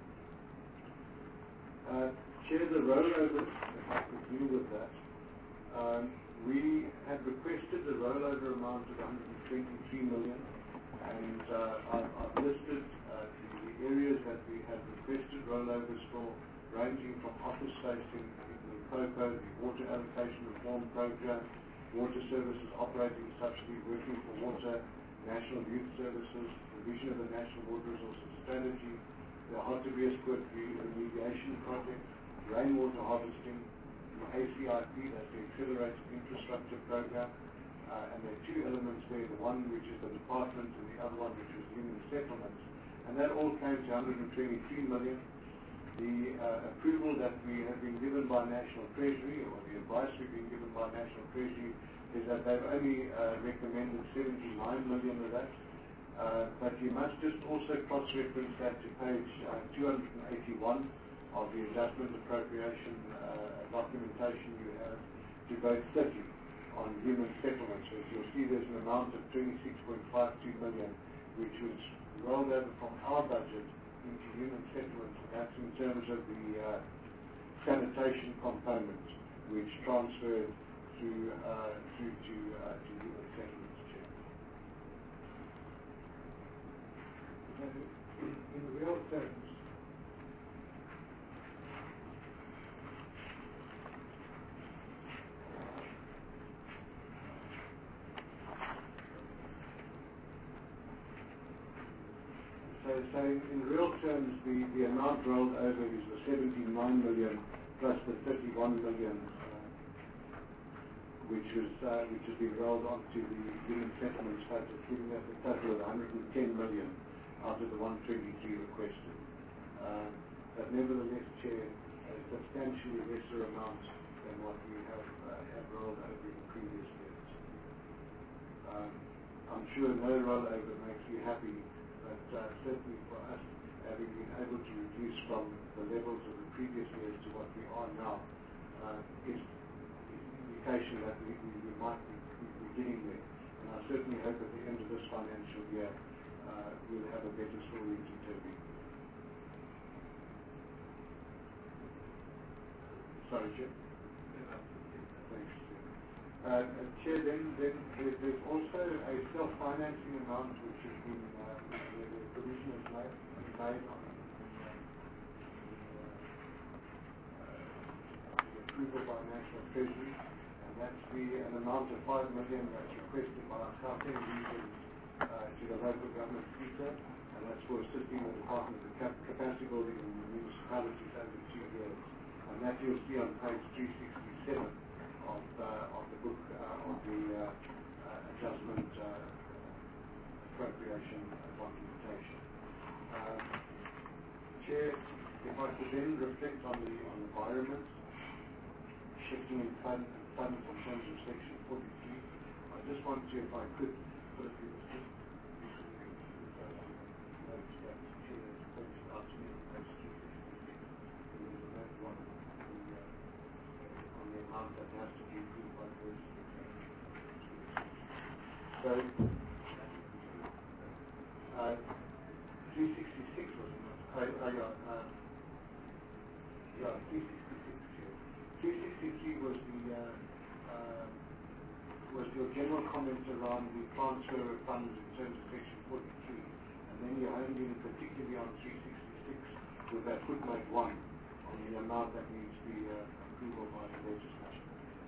Chair, the rollovers, if I could deal with that. We had requested a rollover amount of 123 million, and I've listed the areas that we have requested rollovers for, ranging from office space in Limpopo, the water allocation reform program, water services operating subsidy, working for water, national youth services, revision of the national water resources strategy, the Hartebeespoort remediation project, rainwater harvesting, the ACIP, that's the Accelerated Infrastructure Program, and there are two elements there, the one which is the department and the other one which was human settlements, and that all came to 123 million. The approval that we have been given by National Treasury, or the advice we've been given by National Treasury, is that they've only recommended 79 million of that. But you must just also cross-reference that to page 281 of the adjustment appropriation documentation you have to vote 30 on human settlements. So you'll see there's an amount of 26.52 million which was rolled over from our budget into human settlements, and that's in terms of the sanitation component which transferred to human settlements. In real terms, so in real terms, the amount rolled over is the 79 million plus the 31 million, which has been rolled onto the human settlements budget, giving us a total of 110 million out of the 123 requested. But nevertheless, Chair, a substantially lesser amount than what we have rolled over in previous years. I'm sure no rollover makes you happy, but certainly for us, having been able to reduce from the levels of the previous years to what we are now, is an indication that we might be getting there. And I certainly hope at the end of this financial year, we'll have a better story to tell you. Sorry, Chair. Thanks, Chair. Chair, then there's also a self-financing amount which has been, the provision is made on the approval by National Treasury, and that's an amount of 5 million that's requested by our Gauteng region to the local government sector, and that's for assisting the Department of Capacity Building in the municipalities over 2 years. And that you'll see on page 367 of the book of the adjustment appropriation documentation. Chair, if I could then reflect on the environment, shifting in funds in terms of section 43, I just want to, if I could, put a few notes that the Chair has pointed out to me on page 366. There was a note one on the amount that has to be approved by the board. So, 366 was it not? Yeah, 366. 363 was your general comment around the transfer of funds in terms of section 43, and then you honed in particularly on 366 with that footnote 1 on the amount that needs to be approval by the legislature.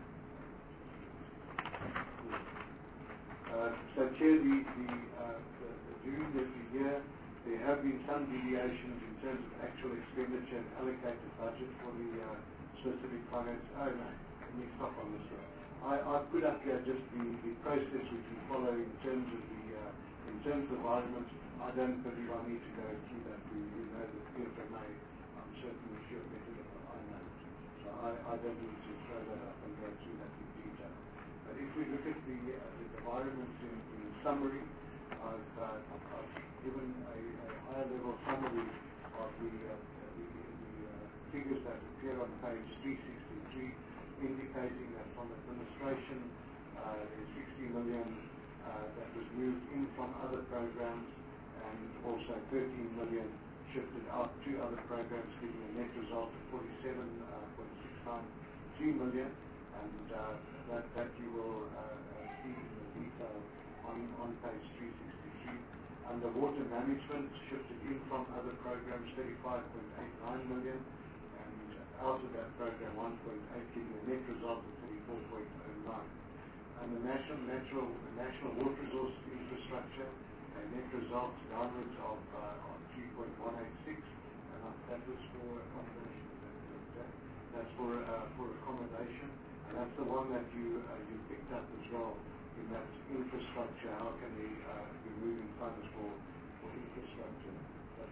So, Chair, during the year, there have been some deviations in terms of actual expenditure and allocated budget for the specific finance. Oh no, let me stop on this here. I've put up here just the process which we follow in terms of the environment. I don't believe I need to go through that. You know the PFMA, I'm certainly sure better than I know. So I don't need to throw that up and go through that in detail. But if we look at the environment in summary, I've given a higher level summary of the figures that appear on page 363, indicating that from administration there's 60 million that was moved in from other programs, and also 13 million shifted out to other programs, giving a net result of 47.693 million. and that you will see in the detail on page 363. Under water management, shifted in from other programs 35.89 million, and out of that program 1.8 giving a net result of 34.09. Under national water resource infrastructure, a net result downwards of 3.186, and that was for accommodation. That's for accommodation, and that's the one that you picked up as well in that infrastructure. How can we be moving funds for infrastructure? But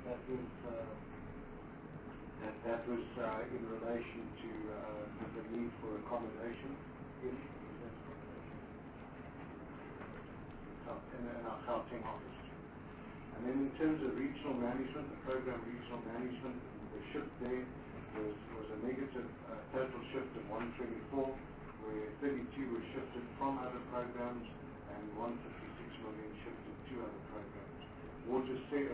that was in relation to the need for accommodation in our Gauteng office. And then in terms of regional management, the program regional management, the shift there was a negative total shift of 124, where 32 was shifted from other programs and 156 million shifted to other programs. Water sector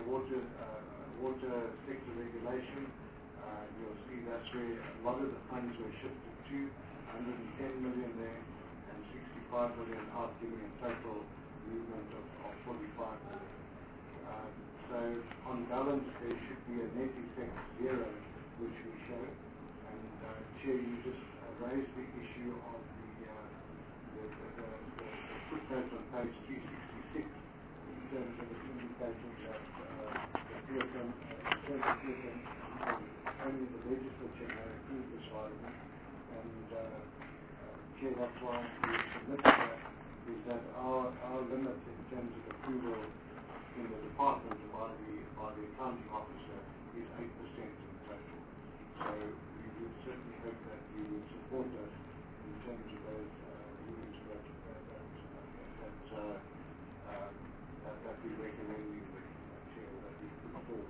regulation, you'll see that's where a lot of the funds were shifted to, 110 million there and 65 million out, giving a total movement of 45 million. So on balance there should be a net effect 0, which we show. And Chair, you just raised the issue of the footnote on page 366 in terms of indicating that the PSM, only the legislature may approve this item. And Chair, that's why we submitted that, is that our limit in terms of approval in the department by the accounting officer is 8% in total. So we would certainly hope that you would support us in terms of those rulings that we recommend you, Chair, that we put forward.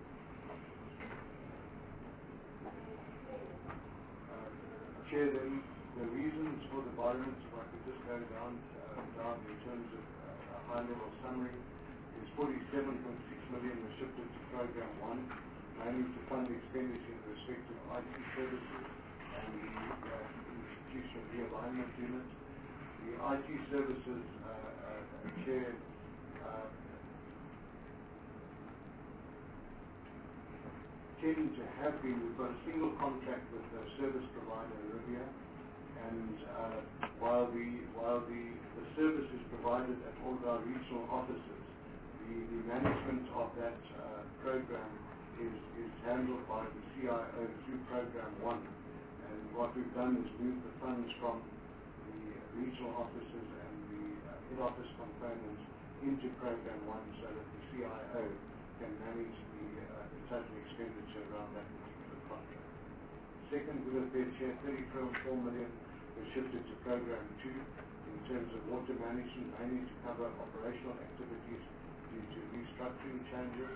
Chair, the reasons for the borrowings, if I could just go down in terms of a high-level summary, is 47.6 million was shifted to Program 1, mainly to fund expenditure in respect of IT services and the institutional realignment unit. The IT services, Chair, tend to have been, we've got a single contract with the service provider, Rivia, and while the service is provided at all of our regional offices, the management of that program is handled by the CIO through Program 1. And what we've done is moved the funds from the regional offices and the head office components into Program 1 so that the CIO can manage the total expenditure around that particular contract. Second bullet there, Chair, 34 million was shifted to Program 2 in terms of water management, mainly to cover operational activities due to restructuring changes.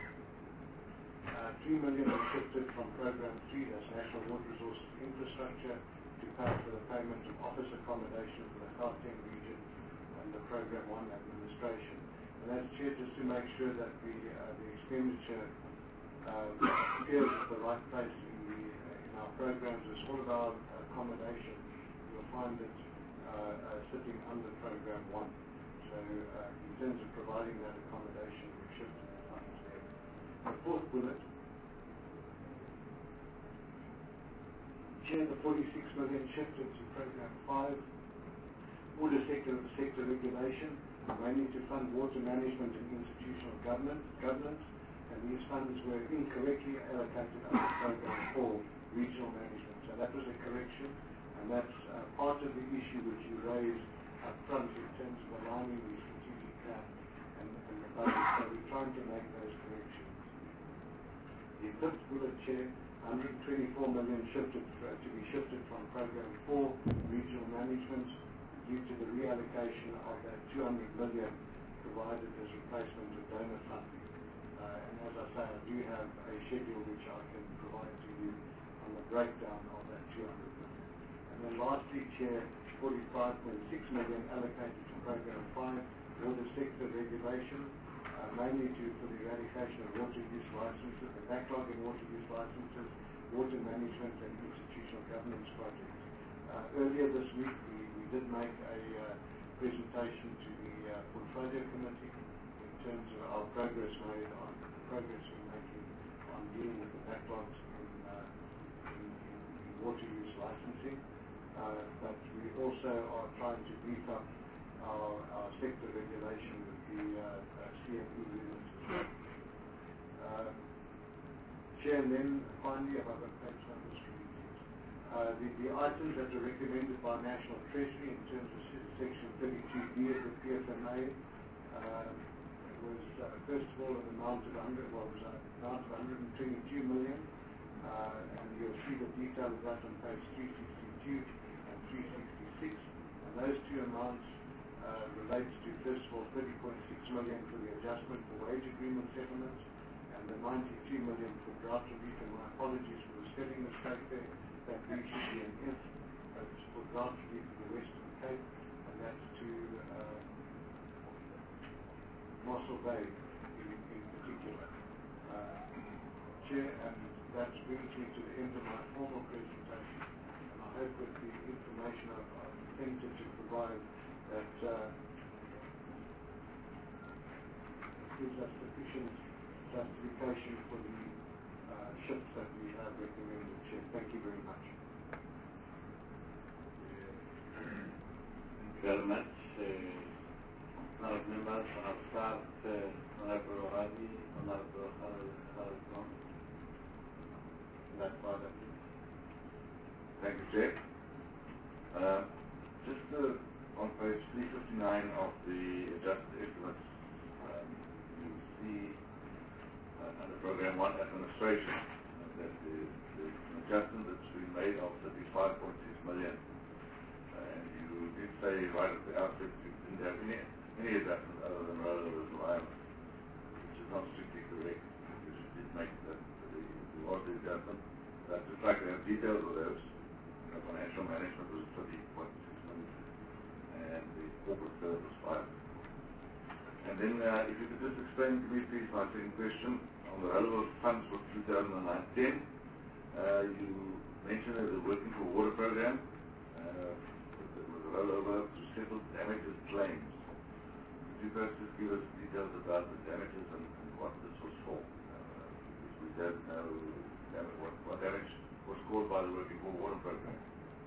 3 million was shifted from Program 3, that's National Water Resources Infrastructure, to pay for the payment of office accommodation for the Gauteng region under Program 1 administration. And that's, Chair, just to make sure that the expenditure appears at the right place in our programs. As all of our accommodation, you'll find it sitting under Program 1. So in terms of providing that accommodation, we've shifted the funds there. The fourth bullet, Chair, the 46 million shifted to Program 5, water sector regulation, mainly to fund water management and institutional governance, and these funds were incorrectly allocated under Program 4, regional management. So that was a correction, and that's part of the issue which you raised up front in terms of aligning the strategic plan and the budget. So we're trying to make those corrections. The fifth bullet, Chair, 124 million to be shifted from Program 4, regional management, due to the reallocation of that 200 million provided as replacement of donor funding. And as I say, I do have a schedule which I can provide to you on the breakdown of that 200 million. And then lastly, Chair, 45.6 million allocated to Program 5, water sector regulation, mainly for the eradication of water use licenses, the backlog in water use licenses, water management and institutional governance projects. Earlier this week, we did make a presentation to the Portfolio Committee in terms of our progress we're making on dealing with the backlogs in water use licensing. But we also are trying to beef up our sector regulation with the CFE units as well. Chair, and then finally, if I've got page numbers for you, the items that are recommended by National Treasury in terms of Section 32B of the PFMA was, first of all, an amount of 122 million, and you'll see the detail of that on page 362 and 366. And those two amounts relates to, first of all, 30.6 million for the adjustment for wage agreement settlements, and the 92 million for drought relief. And my apologies for the spelling mistake there. That should be an F. It's for drought relief in the Western Cape, and that's to Mossel Bay in particular. Chair, and that brings me to the end of my formal presentation, and I hope with the information I've attempted to provide that gives us sufficient justification for the shifts that we have recommended. Chair, thank you very much. Thank you very much. Honourable members, I'll start Honourable Ravi, Honourable Harrison. That's all. Thank you, Chair. Just on page 359 of the adjusted estimates, you see under Program 1 Administration that there's an adjustment that's been made of 35.6 million. And you did say right at the outset you didn't have any adjustment other than rollovers or islands, which is not strictly correct, because you did make the adjustment. I'd just like to have details of those. The financial management was 30.6 million, and the corporate service was 5. And then if you could just explain to me, please, my second question on the relevant funds for 2010. You mentioned that the Working for Water program was a rollover to settle damages claims. Could you perhaps just give us details about the damages and what this was for? Because we don't know what damage was caused by the Working for Water program.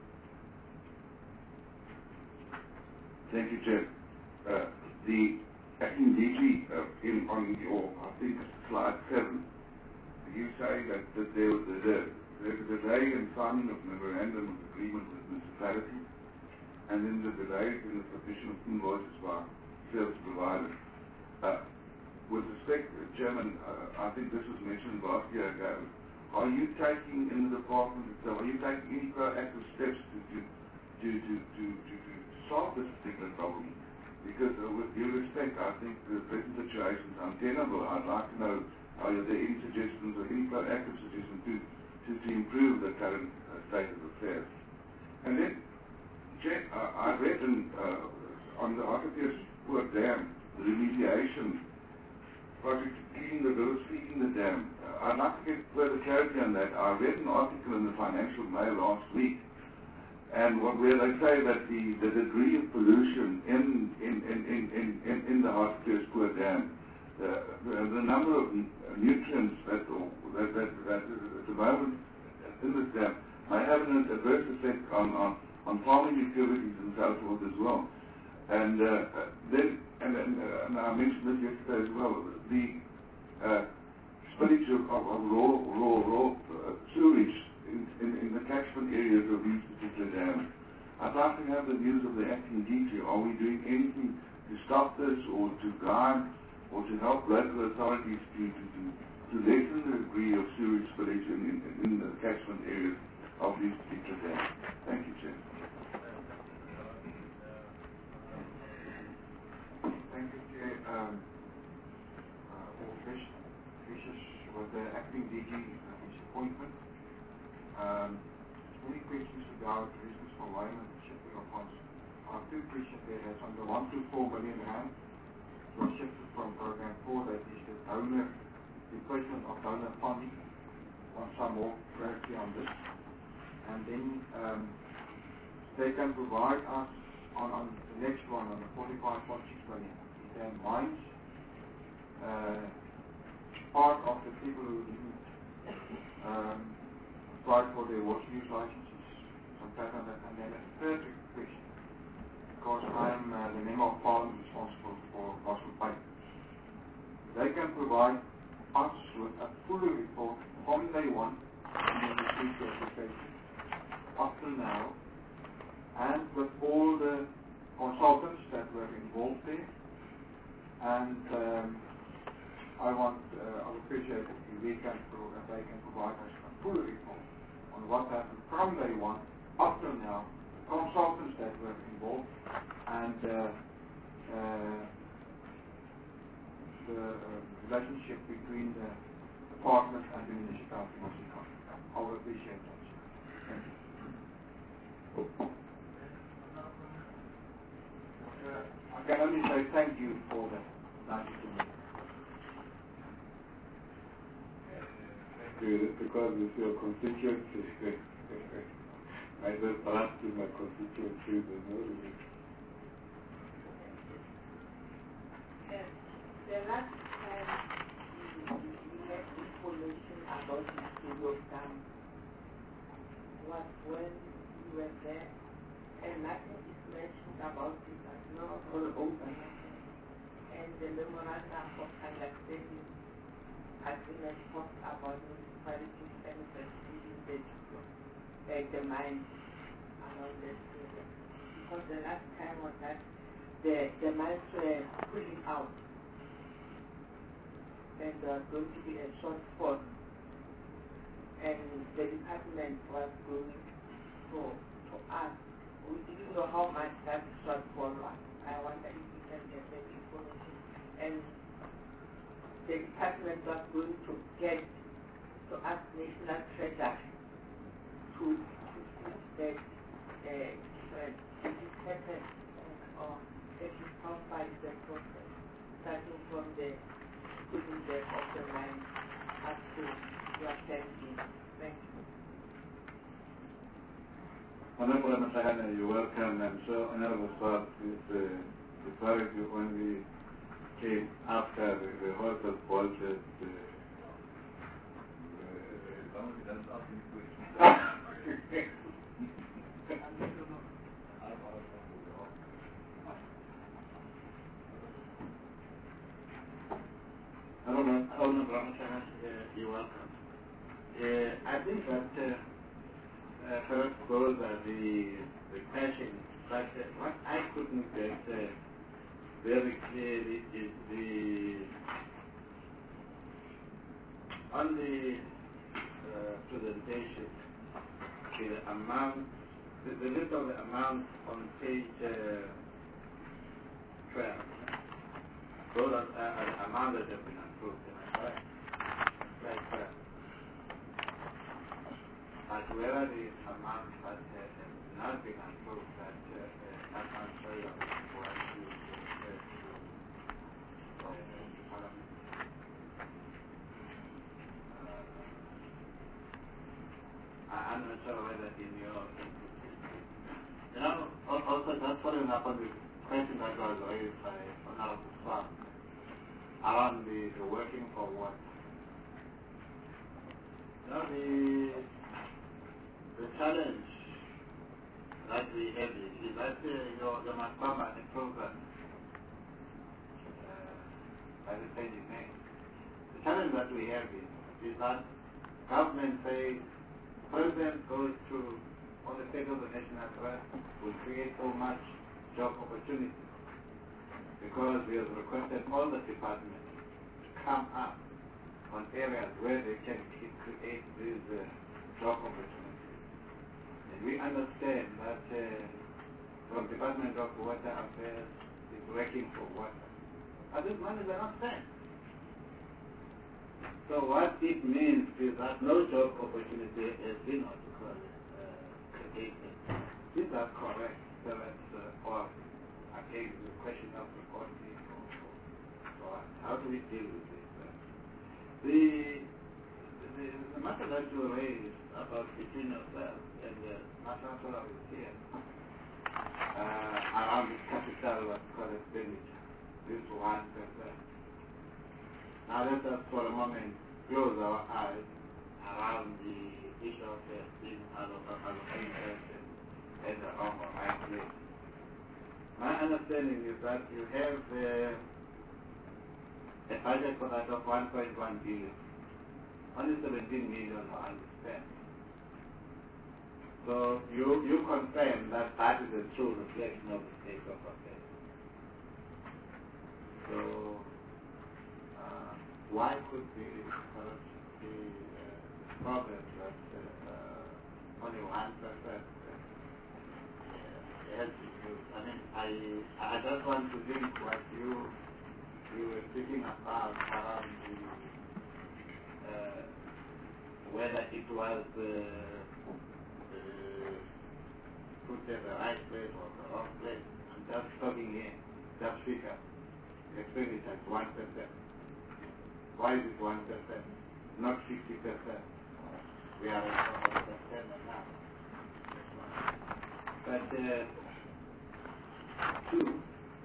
Thank you, Chair. The acting DG on your, I think, slide 7, you say that there's a delay in signing of memorandum of agreement with municipalities, and then the delay in the submission of invoices by service providers. With respect, Chairman, I think this was mentioned last year ago. Are you taking in the department itself? Are you taking any proactive steps to solve this particular problem? Because with due respect, I think the present situation is untenable. I'd like to know, are there any suggestions or any proactive suggestions to improve the current state of affairs? And then, Chair, I read on the Arthurpiers Dam, the remediation project, feeding the dam. I'd like to get further clarity on that. I read an article in the Financial Mail last week, and where they say that the degree of pollution in the Arthurpiers Dam, the number of nutrients that at the moment in this dam may have an adverse effect on farming activities and so forth as well. And then I mentioned this yesterday as well. The spillage of raw sewage in the catchment areas of these particular dams. I'd like to have the views of the acting DG. Are we doing anything to stop this, or to guide, or to help local authorities to lessen the degree of sewage spillage in the catchment areas of these particular dams? Thank you, Chair. Thank you, Chair. All wishes with the acting DG his appointment. Any questions about business for line and shipping of funds? I have two questions there. That's under 1 to 4 million rand. It was shifted from program 4, that is the replacement of donor funding. Want some more clarity on this. And then they can provide us on the next one, on the 45.6 million. Their mines, part of the people who didn't apply for their water use licenses, some pattern that, and then a third question, because I am the member of Parliament responsible for Russell Bay. They can provide us with a full report from day one when we receive the application up to now, and with all the consultants that were involved there. And I would appreciate if they can provide us a full report on what happened from day one up to now, the consultants that were involved, and the relationship between the department and the municipality of Zimbabwe. I would appreciate that. Thank you. I can only say thank you for the nice to me. Thank you, because it's your constituency. I just asked in my constituency the knowledge. The last time we had information about the studio dam was when we were there, and nothing is mentioned about it at all over. And the memorandum of understanding has been talked about municipalities and the mines around this area. Because the last time was that the mines were pulling out, and there was going to be a shortfall, and the department was going to ask. We didn't know how much that shortfall was. I wonder if we can get that information. And the department was going to ask National Treasury to see that it happened, or that is how far is the process, starting from the putting the of the line up to your safety. Thank you. Honorable Matagana, you're welcome. I'm sure Honorable Swab is referring to when we came after the horse was bolted. Somebody doesn't ask me questions. Honorable Matagana, you're welcome. I think that perhaps those are the questions, but what I couldn't get very clearly is on the presentation, the amount, the list of the amounts on page 12. Those are the amounts that have been approved, am I correct? Right, correct. But where are the amounts that have not been approved that I'm sure you are going to refer to Parliament? I'm not sure whether in your also just following up on the question that was raised by Honorable Swab around the working for what? The challenge that we have is that you must come at a program by the changing name. The challenge that we have is that government says President goes to on the state of the national trust will create so much job opportunity because we have requested all the departments to come up on areas where they can create these job opportunities. And we understand that from Department of Water Affairs is working for water. But these monies are not spent. So what it means is that no job opportunity has been created. These are correct. So that's or again the question of reporting or how do we deal with this? The matter that you raised about between yourself and the national is here around the capital expenditure. This 1%. Now let us for a moment close our eyes around the issue of being allocated and the wrong or right place. My understanding is that you have a budget for that of 1.1 billion. Only 17 million are underspent. So you confirm that that is a true reflection of the state of affairs. So why could the problem that only 1% has been used? I mean, I just want to think what you were speaking about around the whether it was put at the right place or the wrong place. I'm just talking here, just figure. The expenditure is 1%. Why is it 1%? Not 50%. We are at 1% now. But two.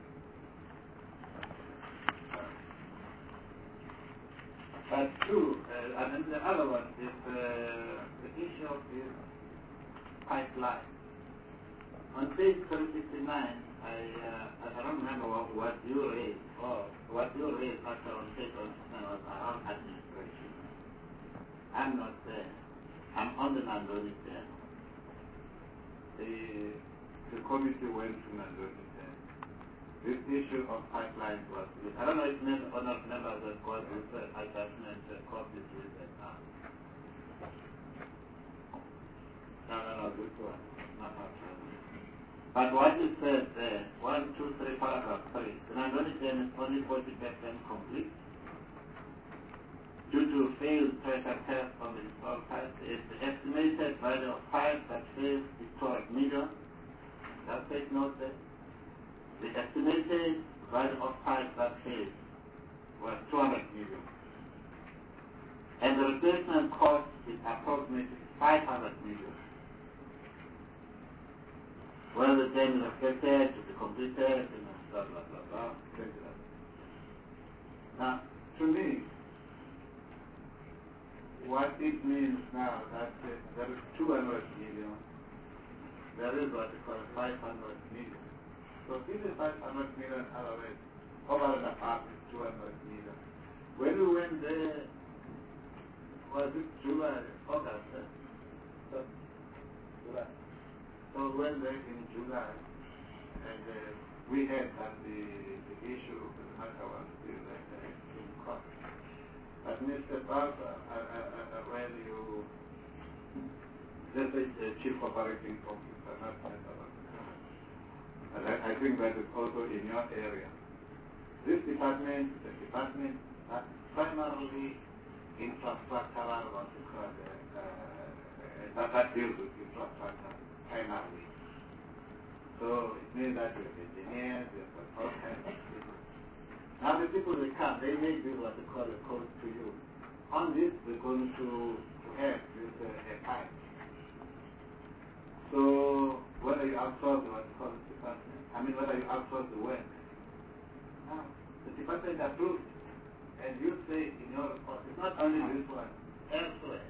And then the other one is the issue of this pipeline. On page 369, I don't remember what you raised, or what you raised after on page 369 was around administration. I'm not there. I'm on the Nandoni there. The committee went to Nandoni there. This issue of pipelines was, I don't know if honored members have got this attachment copies with them now. No, this one. Not but what is said there, 1, 2, 3, paragraph 3, the Nandoni dam is only 40% complete. Due to failed pressure tests on the installed pipe, the estimated value of pipe that fails is 12 million. Just take note there. The estimated value of pipe that failed was 200 million. And the replacement cost is approximately 500 million. When the dam is affected to be completed, and blah, blah, blah, blah, etc. Now, to me, what it means now that there is 200 million, there is what we call 500 million. So this is 500 million already, over and above is 200 million. When we went there, was it July, August? July. So we went there in July, and we heard that the issue of the matter was still in court. But Mr. Barber, when you, this is the chief operating officer, not Mr. Barber. I think that is also in your area. This department is a department that primarily infrastructural, what we call that deals with infrastructure primarily. So it means that you have engineers, you have all kinds of people. Now the people they come, they make this what they call a code to you. On this, we're going to have this a pipe. So whether you outsource what you call the department, whether you outsource the work. Now, the department approves, and you say in your report, it's not only this one, elsewhere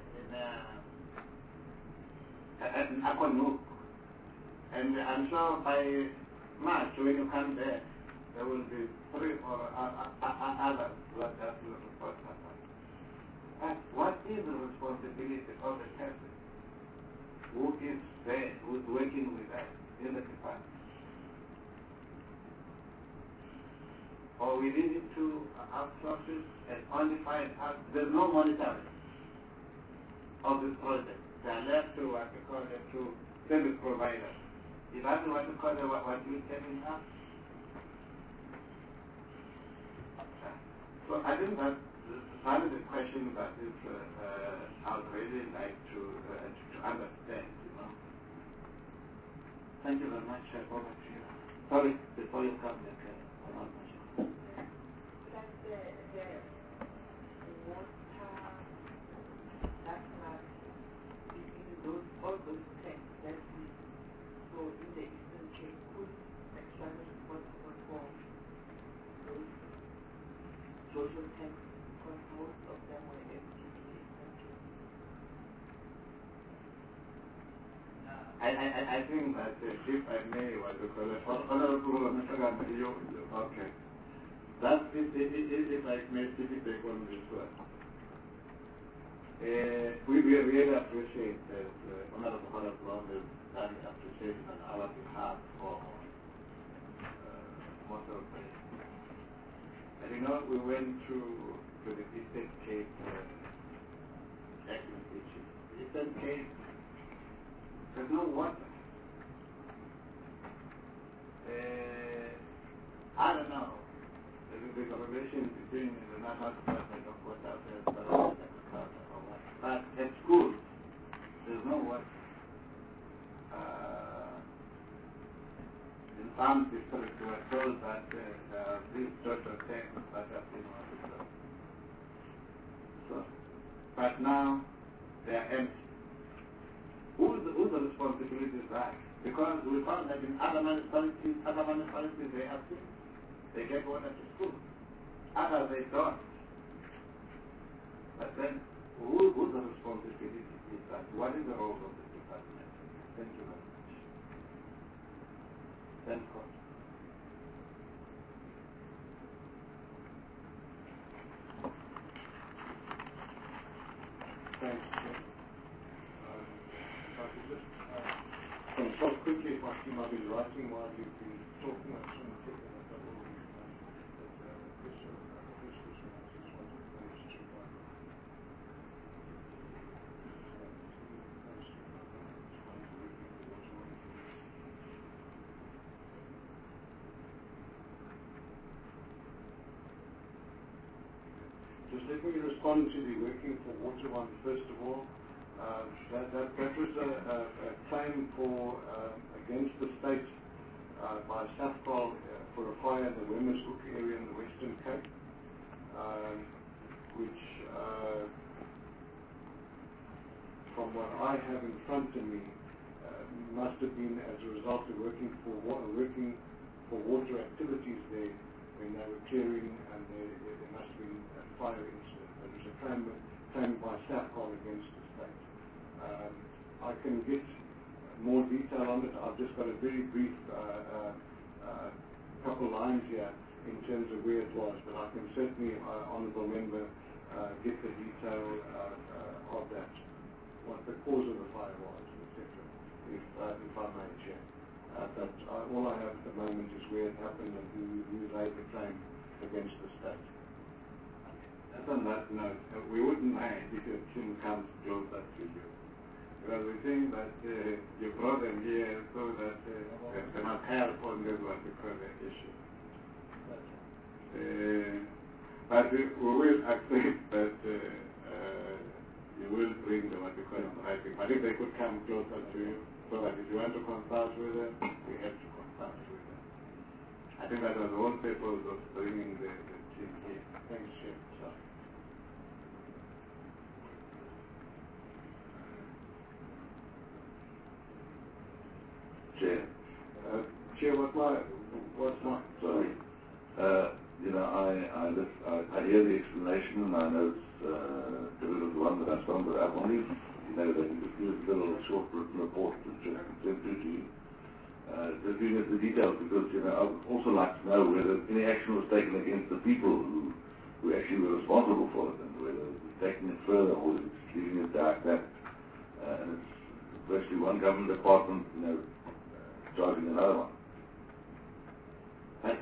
in Aquanook. And I'm sure by March, when you come there, there will be 3 or others who are just your report. But what is the responsibility of the person who is there, who is working with us in the department? Or we need to outsource it and only find out there's no monitoring of this project. They are left to what we call it to service providers. Is that what we call what you're telling us? So I think that one of the questions that is I would really like to understand, Thank you very much. Over to you. Sorry, before you come, all those texts that we saw in the Eastern Cape, initial 10, because most of them were FTTH. I think that if I may, what you call it, Honorable Mr. Gandhi, okay. That if I may speak on this word. We really appreciate that Honorable Honorable is done appreciation on our behalf for most of the. And you know, we went through to the Eastern Cape acting issues. The Eastern Cape, there's no water. I don't know. There's a relation between the National Department of Water Affairs and Agriculture or what. But at schools, there's no water. In some districts, we were told that these social tanks that have been water. So, but now they are empty. Whose the responsibility is that? Because we found that in other municipalities they have things. They get water to school. Others they don't. But then, whose the responsibility is that? What is the role of the department? Thank you very much. Then, Thanks, Chair. If I could just consult quickly what you might be writing while you've been talking. I just want to take that up all the time. But first question, I just wanted to manage to just let me respond to the Working for Water one first of all. That was a claim for against the state by SAFCOL for a fire in the Wemmershoek area in the Western Cape, which from what I have in front of me must have been as a result of working for water activities there when they were clearing, and there must have been a fire incident. There was a claim by SAFCOL against the state. I can get more detail on it. I've just got a very brief couple lines here in terms of where it was, but I can certainly, Honourable Member, get the detail of that, what the cause of the fire was, etc., if I may, Chair. But all I have at the moment is where it happened and who laid the claim against the state. And on that note, we wouldn't mind if your team comes closer to you. Because we think that you brought them here so that they must help on this one because of the issue. But we will accept that you will bring them what you call in writing. But if they could come closer to you, so that if you want to consult with them, we have to consult with them. I think that was the whole purpose of bringing the team here. Thanks, Chair. Sorry. Chair. Chair, what's my Sorry. I hear the explanation, and I know it's difficult to understand, but I've only, that you could do a little short written report to just send through to you. Just giving us the details, because, I would also like to know whether any action was taken against the people who actually were responsible for it, and whether it's taking it further or it's leaving it like that. And it's virtually one government department, charging another one. But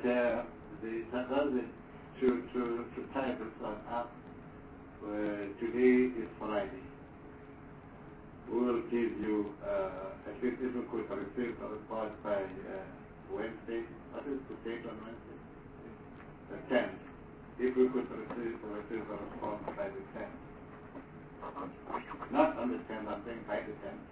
to tie this one up, today is Friday. We will give you, at least if we could receive a report by Wednesday. What is the date on Wednesday? The 10th. If we could receive a response by the 10th. Not on the 10th, I'm saying by the 10th.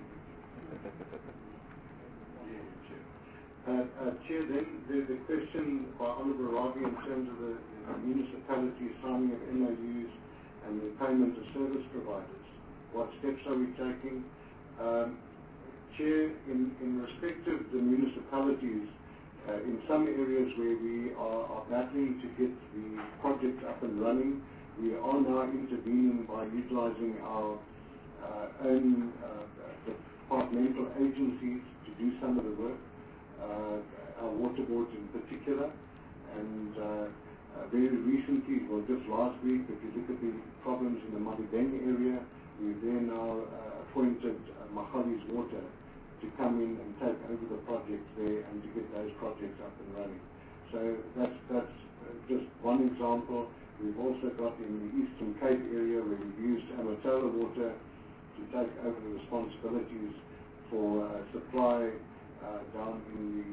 Chair, then the question by Honourable Ravi in terms of the municipality signing of MOUs and the payment of service providers. What steps are we taking? Chair, in respect of the municipalities, In some areas where we are battling to get the project up and running, we are now intervening by utilizing our own departmental agencies to do some of the work, our water boards in particular. And very recently, well, just last week, if you look at the problems in the Madibeng area, we've there now appointed Makhali's Water to come in and take over the projects there and to get those projects up and running. So that's just one example. We've also got in the Eastern Cape area where we've used Amatola Water to take over the responsibilities for supply down in the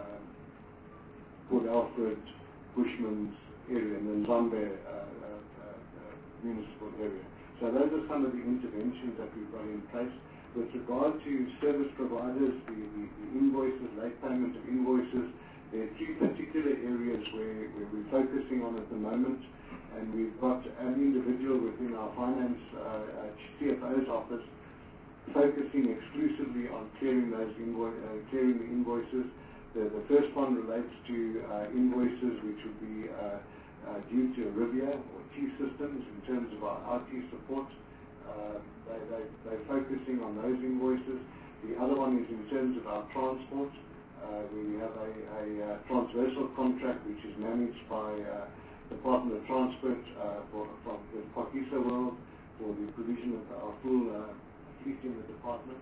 Port Alfred, Bushman's area, and then Zambia municipal area. So those are some of the interventions that we've got in place. With regard to service providers, the invoices, late payment of invoices, there are three particular areas where we're focusing on at the moment, and we've got an individual within our finance CFO's office focusing exclusively on clearing those clearing the invoices. The first one relates to invoices which would be due to Arivia or T-Systems in terms of our IT support. They're focusing on those invoices. The other one is in terms of our transport. We have a transversal contract which is managed by Department of Transport from the Pakisa World for the provision of our full fleet in the department.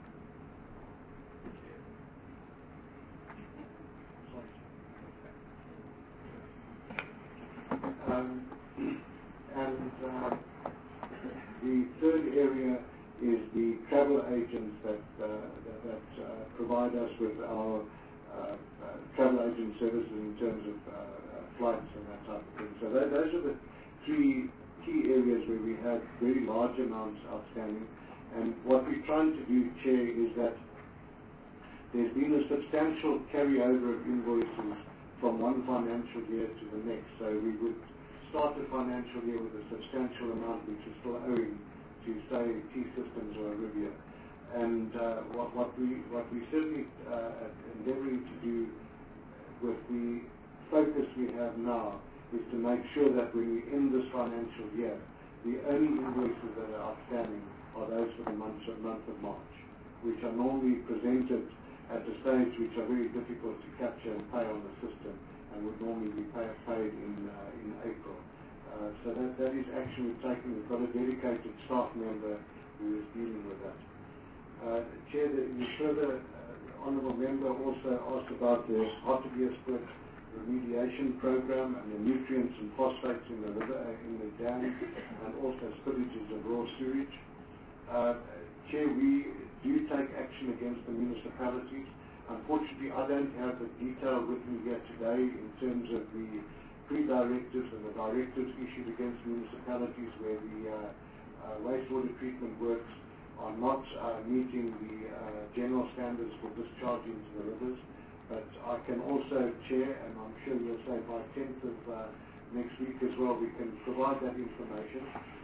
The third area is the travel agents that provide us with our travel agent services in terms of flights and that type of thing. So those are the three key areas where we have very large amounts outstanding. And what we're trying to do, Chair, is that there's been a substantial carryover of invoices from one financial year to the next. So we would start the financial year with a substantial amount which is still owing to, say, T-Systems or Arivia. And what we certainly endeavouring to do with the focus we have now is to make sure that when we end this financial year, the only invoices that are outstanding are those for the month of March, which are normally presented at a stage which are very difficult to capture and pay on the system, and would normally be paid in April. So that is action we've taken. We've got a dedicated staff member who is dealing with that. Chair, the further honourable member also asked about the Hartebeespoort remediation program and the nutrients and phosphates in the river, in the dam, and also spillages of raw sewage. Chair, we do take action against the municipalities. Unfortunately, I don't have the detail with me here today in terms of the pre-directives and the directives issued against municipalities where the wastewater treatment works are not meeting the general standards for discharging to the rivers. But I can also, Chair, and I'm sure you'll say by 10th of next week as well, we can provide that information.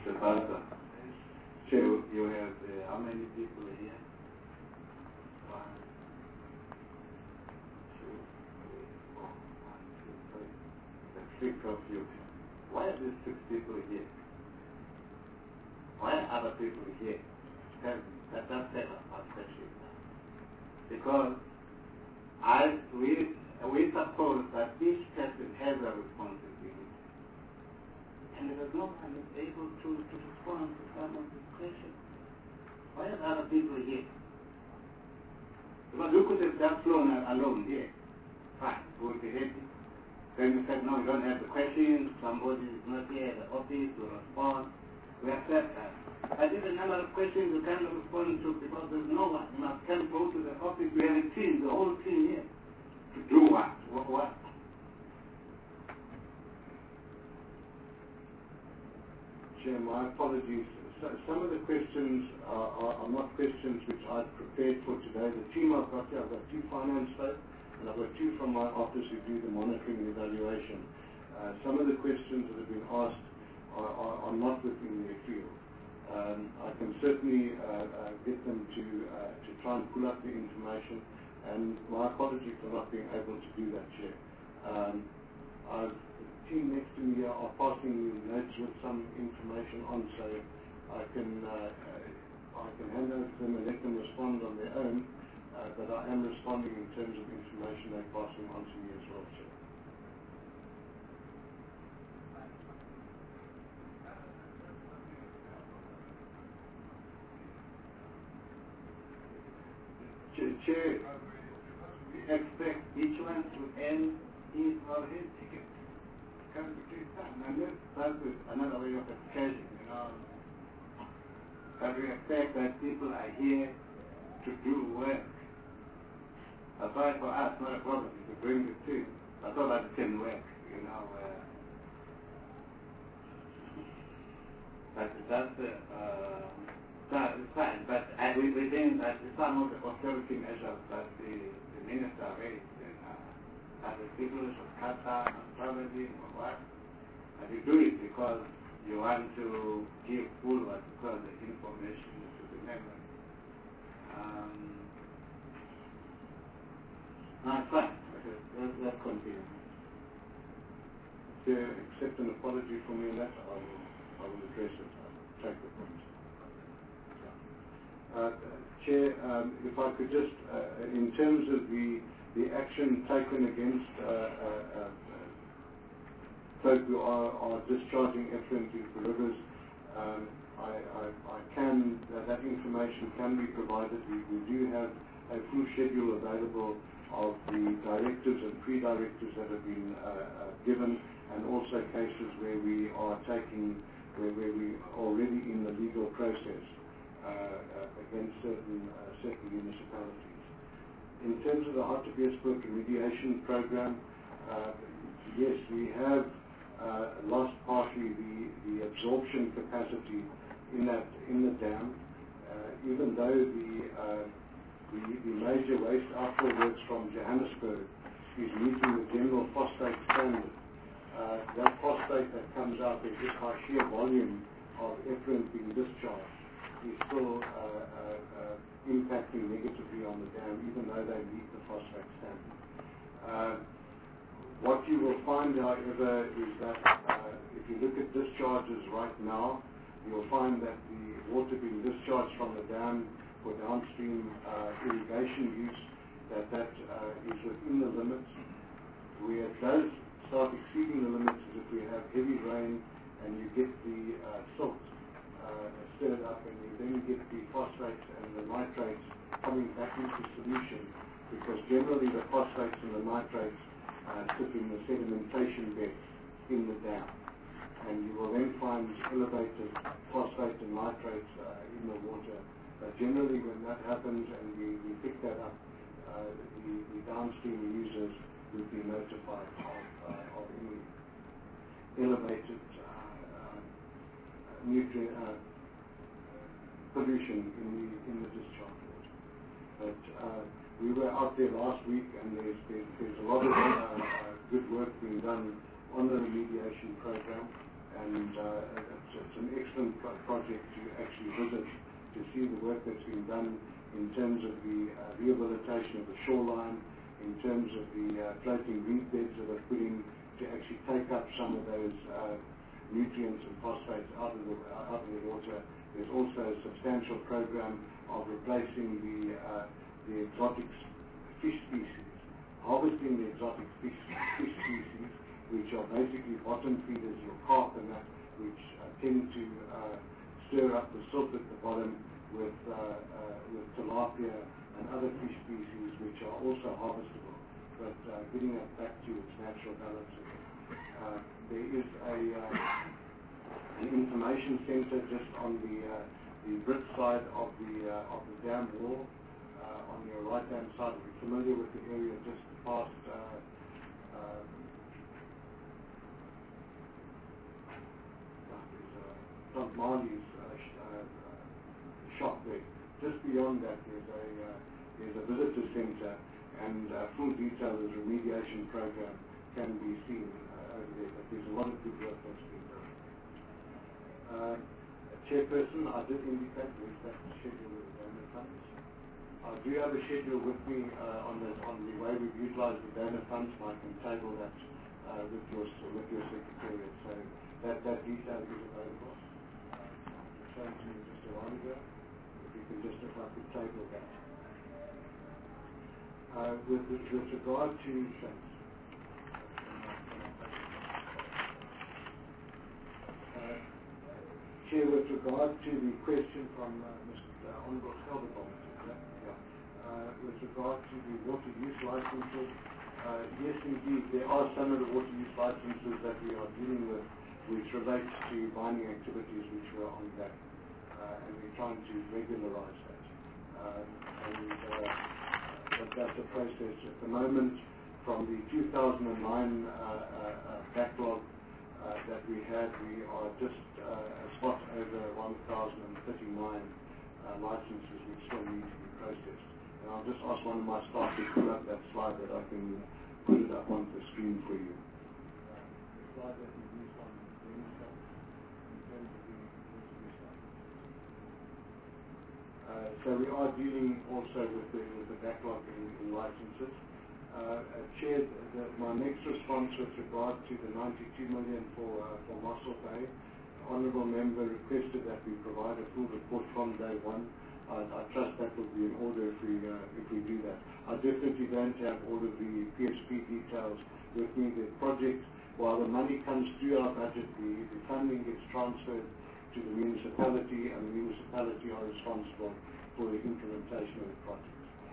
Chair, you have how many people here? 1, 2, 3, 4, 1, 2, 3. The 6 of you. Why are these 6 people here? Why are other people here? That's our question now. Because we suppose that each person has a responsibility, and there is no one is able to respond to some of these questions. Why are other people here? Because you could have just flown alone here. Fine, we would be happy. Then you said, no, you don't have the questions, somebody is not here at the office to respond. We accept that. But if a number of questions you cannot respond to because there's no one, you must come go to the office. We have a team, the whole team here. To do what? What? Chair, my apologies. Some of the questions are not questions which I've prepared for today. The team I've got here, I've got 2 finance folk, and I've got 2 from my office who do the monitoring and evaluation. Some of the questions that have been asked are not within their field. I can certainly get them to try and pull up the information. And my apology for not being able to do that, Chair. The team next to me are passing me notes with some information on, so I can hand over to them and let them respond on their own, but I am responding in terms of information they're passing on to me as well, Chair. Chair, we expect each one to earn his or his ticket. Can be done. And let's start with another way of expressing, that we expect that people are here to do work. That's why for us, not a problem to bring the team, but so that it can work, That's fine, but we think that some of the austerity measures that the minister raised, that the people should cut down on traveling or what, and you do it because you want to give full what you call the information to the members. No, it's fine. Let's continue. To accept an apology from me, and that I will address it. I'll take the point. Chair, if I could just, in terms of the action taken against folk who are discharging effluent into the rivers, that information can be provided. We do have a full schedule available of the directives and pre-directives that have been given, and also cases where we are where we are already in the legal process against certain municipalities. In terms of the Hartbeespoort remediation program, yes, we have lost partly the absorption capacity in the dam, even though the major waste outflow works from Johannesburg is meeting the general phosphate standard. That phosphate that comes out there just by sheer volume of effluent being discharged is still impacting negatively on the dam, even though they meet the phosphate standard. What you will find, however, is that if you look at discharges right now, you'll find that the water being discharged from the dam for downstream irrigation use, that is within the limits. Where it does start exceeding the limits is if we have heavy rain and you get the silt stirred up, and you then get the phosphates and the nitrates coming back into solution, because generally the phosphates and the nitrates sit in the sedimentation beds in the dam, and you will then find elevated phosphate and nitrates in the water. Generally when that happens and we pick that up, the downstream users would be notified of any elevated nutrient pollution in the discharge water. But we were out there last week, and there's a lot of good work being done on the remediation program, and it's an excellent project to actually visit to see the work that's been done in terms of the rehabilitation of the shoreline, in terms of the floating reed beds that are put in to actually take up some of those nutrients and phosphates out of the water. There's also a substantial program of replacing the exotic fish species, harvesting the exotic fish species, which are basically bottom feeders, your carp and that, which tend to stir up the silt at the bottom with tilapia and other fish species which are also harvestable, but getting it back to its natural balance again. There is an information center just on the Brit side of the dam wall, on your right hand side. If you're familiar with the area just past St. Marley's shop there. Just beyond that there's a visitor center, and full detail of the remediation program can be seen over there, but there's a lot of good work that's been done. Chairperson, I did indicate there's that schedule of the donor funds. I do have a schedule with me on the way we've utilized the donor funds, and I can table that with your secretariat. So that detail is available. Just showing to me just a while ago. If you can just, if I could table that. With regard to Chair, with regard to the question from Mr. Honourable Skelderboom, with regard to the water use licenses, yes, indeed, there are some of the water use licenses that we are dealing with which relates to mining activities which were on that, and we're trying to regularize that. But that's a process. At the moment, from the 2009 backlog that we had, we are just a spot over 1,039 licenses which still need to be processed. And I'll just ask one of my staff to pull up that slide that I can put it up on the screen for you. The slide that we used on Wednesday in terms of the so we are dealing also with the backlog in licenses. Chair, my next response with regard to the 92 million for Mossel Bay, the Honourable Member requested that we provide a full report from day one. I trust that will be in order if we do that. I definitely don't have all of the PSP details with me. The project, while the money comes through our budget, the funding gets transferred to the municipality, and the municipality are responsible for the implementation of the project.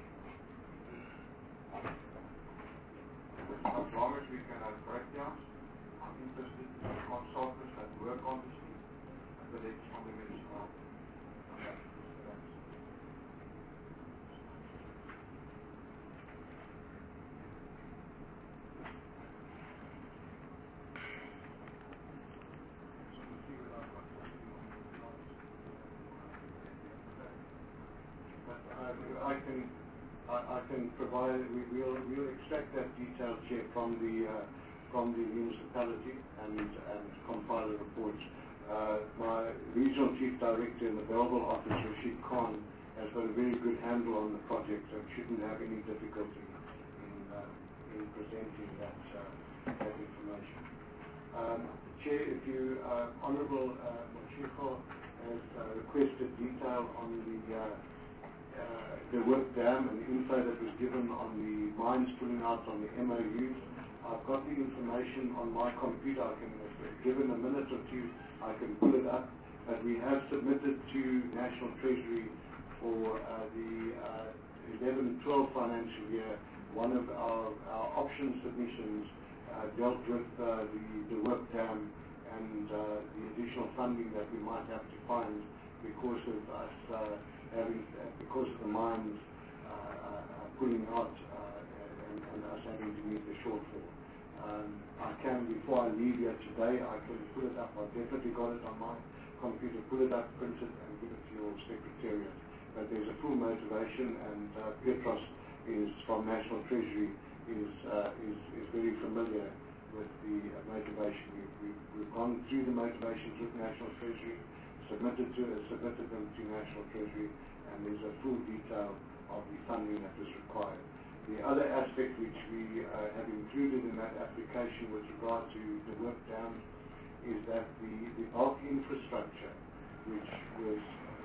As long as we can have breakdowns, I'm interested in consultants that work on this thing and collect from the municipality. I can provide. We'll extract that detail, Chair, from the municipality and compile a report. My regional chief director in the Belleville office, Rashid Khan, has got a very good handle on the project, so shouldn't have any difficulty in presenting that information. Chair, if you Honourable Mashiko has requested detail on the work dam and the info that was given on the mines pulling out on the MOUs. I've got the information on my computer. I can, given a minute or two, I can pull it up. But we have submitted to National Treasury for the 11-12 financial year. One of our option submissions dealt with the work dam and the additional funding that we might have to find because of us because of the mines pulling out and us having to meet the shortfall. I can, before I leave here today, I can pull it up. I've definitely got it on my computer. Pull it up, print it, and give it to your secretariat. But there's a full motivation, and Petros is from National Treasury is very familiar with the motivation. We've gone through the motivations with National Treasury. Submitted them to National Treasury, and there's a full detail of the funding that was required. The other aspect which we have included in that application with regard to the work dams is that the bulk infrastructure, which would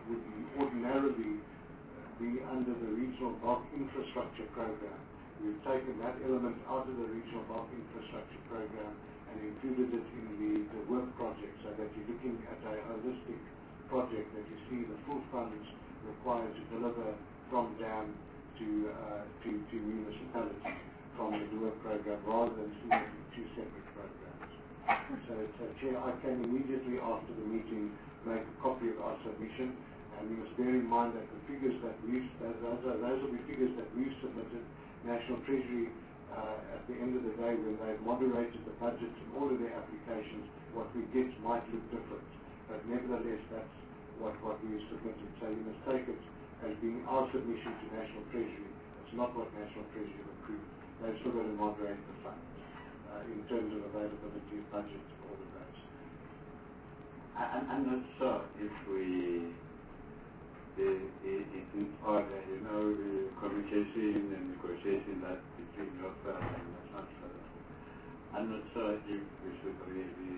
ordinarily be under the regional bulk infrastructure program, we've taken that element out of the regional bulk infrastructure program and included it in the work project, so that you're looking at a holistic project, that you see the full funds required to deliver from dam to municipality from the work program, rather than seeing it in two separate programs. So Chair, I can immediately after the meeting make a copy of our submission, and we must bear in mind that the figures that those will be figures that we've submitted. National Treasury at the end of the day, when they've moderated the budgets in all of their applications, what we get might look different. But nevertheless, that's what we've submitted. So you must take it as being our submission to National Treasury. It's not what National Treasury approved. They've still got to moderate the funds in terms of availability of budget, all of those. I'm not sure if we it's order, the communication and negotiation that between yourself and the chancellor. I'm not sure if we should really,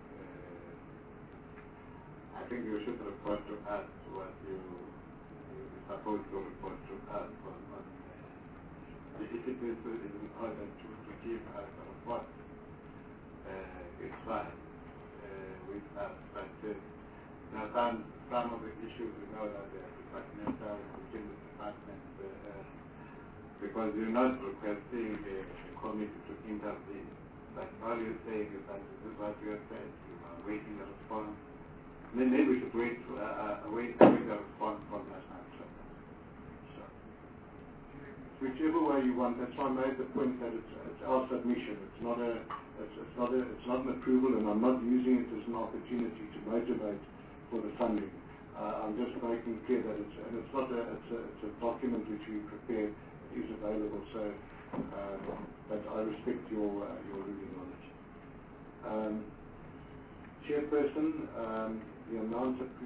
I think you should report to us what you're supposed to report to us on if it is in order to give us a report, it's fine with us, but some of the issues we know that they are departmental within the department, because you're not requesting a committee to intervene, but all you're saying is that this is what you have said, you are waiting a response. Maybe we should wait a response from National Treasury. Sure. Whichever way you want, that's why I made the point that it's our submission. It's not an approval, and I'm not using it as an opportunity to motivate for the funding. I'm just making clear that it's a document which we prepared. It is available, so but I respect your ruling on it. Chairperson, the amount of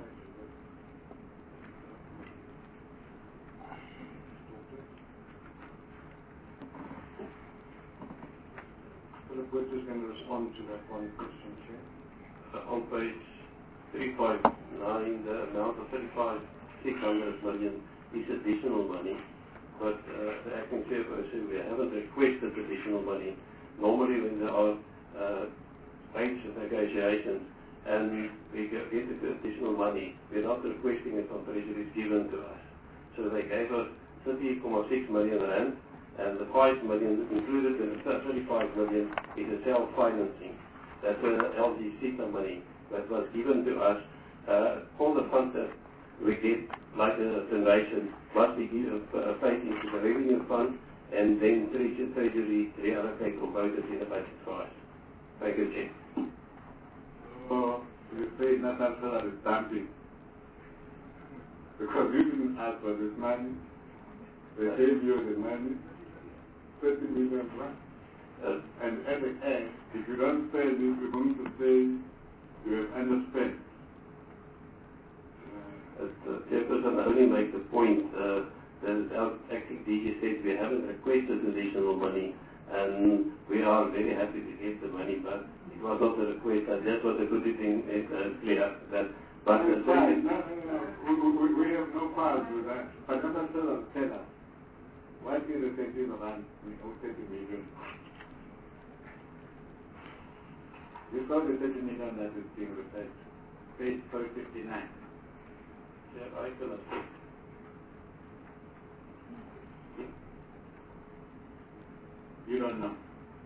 Philip Witt is going to respond to that one question, Chair. On page 359, the amount of 600 million is additional money, but the acting chairperson, we haven't requested additional money. Normally when there are wage negotiations and we get additional money, we're not requesting it from Treasury, it's given to us. So they gave us 30.6 million rand, and the 5 million included in the 35 million is a self-financing. That's an LG CETA money that was given to us. All the funds that we get, like a donation, must be paid into the revenue fund, and then Treasury reallocate or vote it in the budget for us. Thank you, Chair. So you say National Treasury is dumping, because you didn't ask for this money, they gave you the money, 30 million plus. And at the end, if you don't pay this, you're going to say you have underspent. Chairperson, I only make the point that our acting DG said we haven't requested additional money, and we are very happy to get the money, but it was not a request, and that's what the good thing is clear. That, but no. We have no problem with that. But National Treasury tell us, what is the 30 million? You saw the 30 million that is being referred to. Page 459. Yeah, I cannot say. You don't know.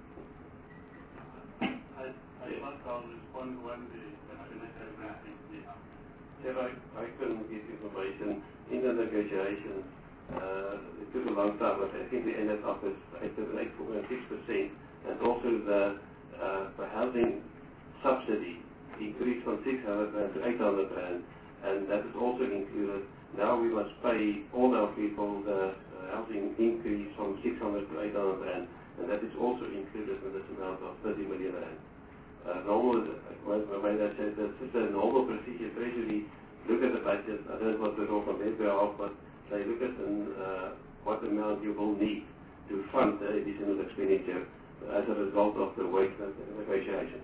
I must I'll respond when the financial briefing is. Yeah, I couldn't get information in the negotiations. It took a long time, but I think we ended up with 8.6%, and also the housing subsidy increased from 600 rand to 800 rand, and that is also included. Now we must pay all our people the housing increase from 600 to 800 rand, and that is also included in this amount of 30 million rand. Normal, when I said that it's a normal procedure, Treasury look at the budget. I don't want to talk on their behalf, but they look at what amount you will need to fund the additional expenditure as a result of the wage negotiations.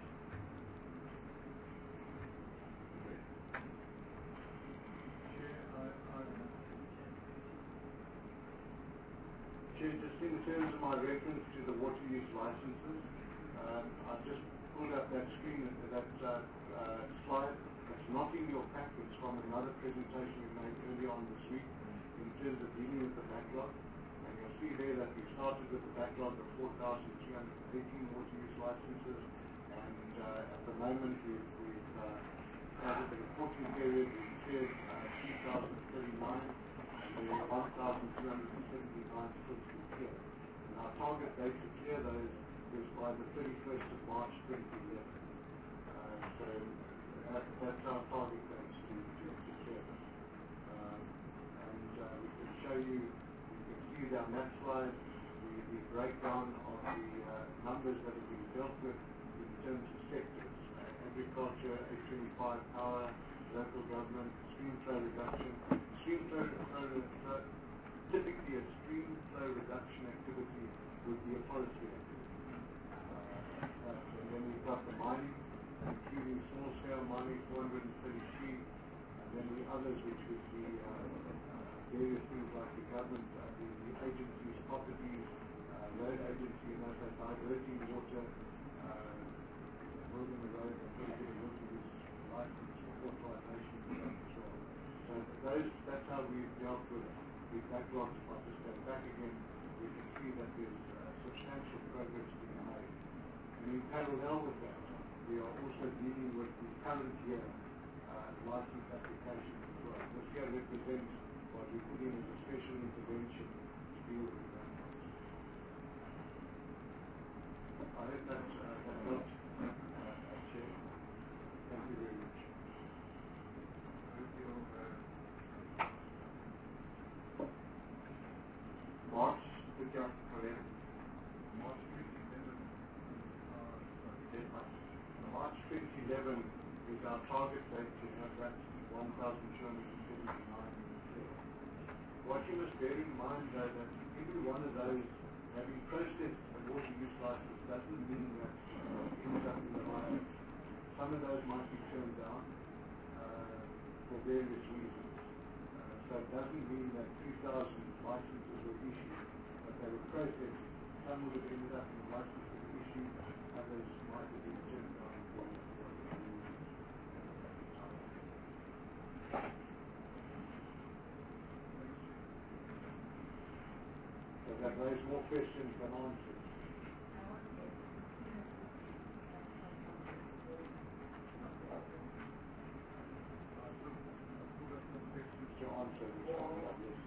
Chair, just in terms of my reference to the water use licenses, I've just pulled up that screen, that slide. It's not in your pack. It's from another presentation we made earlier on this week in terms of dealing with the backlog. And you'll see there that we started with a backlog of 4,318 water use licenses, and at the moment we've over the reporting period we've cleared 3,039, and there are 1,279 still to be cleared. And our target date to clear those is by the 31st of March 2011. So that's our target date to clear them. And we can show you, you can see down that slide the breakdown of the numbers that have been dealt with in terms of sectors. Agriculture, 825, power, local government, stream flow reduction. Typically a stream flow reduction activity would be a forestry activity. And then we've got the mining, including small scale mining, 433, and then the others which would be various things like the government, the agencies, properties, road agency, and as I diverting water, building a road and putting it in water use license for authorization as well. So that's how we've dealt with the backlog. If I just go back again, we can see that there's substantial progress being made. And in parallel with that, we are also dealing with the current year license applications as well. This year represents what we put in as a special intervention to deal with the backlogs. I hope that helps, Chair. Thank you very much. March, put your calendar. March 2011. March 2011 is our target date to have that 1,279. What you must bear in mind, though, that every one of those having processed a water use license doesn't mean that it ends up in the license. Some of those might be turned down for various reasons. So it doesn't mean that 2,000 licenses were issued, but they were processed. Some would have ended up in the license that were issued, others might have been turned down for So that raised more questions than answers. To answer this one, yes.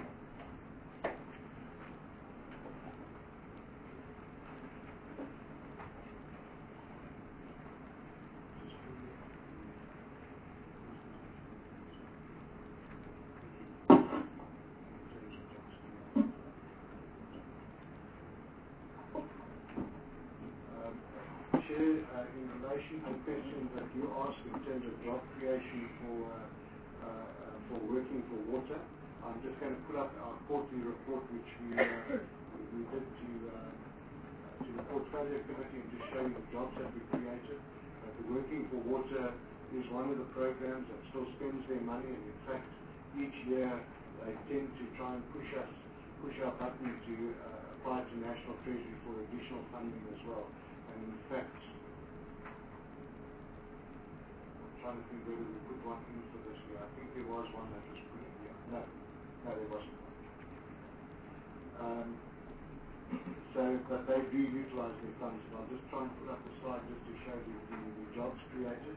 Chair, in relation to the questions that you asked in terms of job creation for working for water, I'm just going to put up our quarterly report which we did to the portfolio committee and to show you the jobs that we created. The Working for Water is one of the programs that still spends their money, and in fact each year they tend to try and push our button to apply to National Treasury for additional funding as well. And in fact, I'm trying to think whether we put one in for this year. I think there was one that was put in here. No, there wasn't one. But they do utilize their funds. And I'll just try and put up a slide just to show you the jobs created.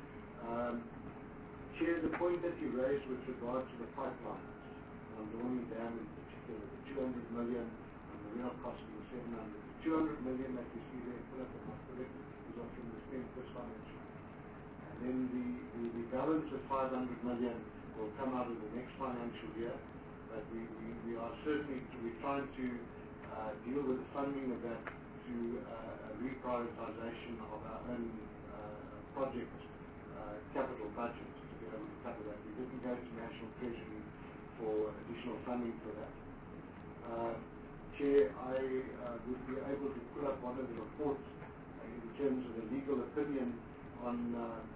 Chair, the point that you raised with regard to the pipelines, on Dorney Dam in particular, the 200 million and the real cost being 700. The 200 million that you see there, put up in my correct, is off in the spent this financial year. And then the balance of 500 million will come out of the next financial year. But we are certainly trying to deal with the funding of that through a reprioritization of our own project capital budget to be able to cover that. We didn't go to National Treasury for additional funding for that. Chair, I would be able to put up one of the reports in terms of the legal opinion on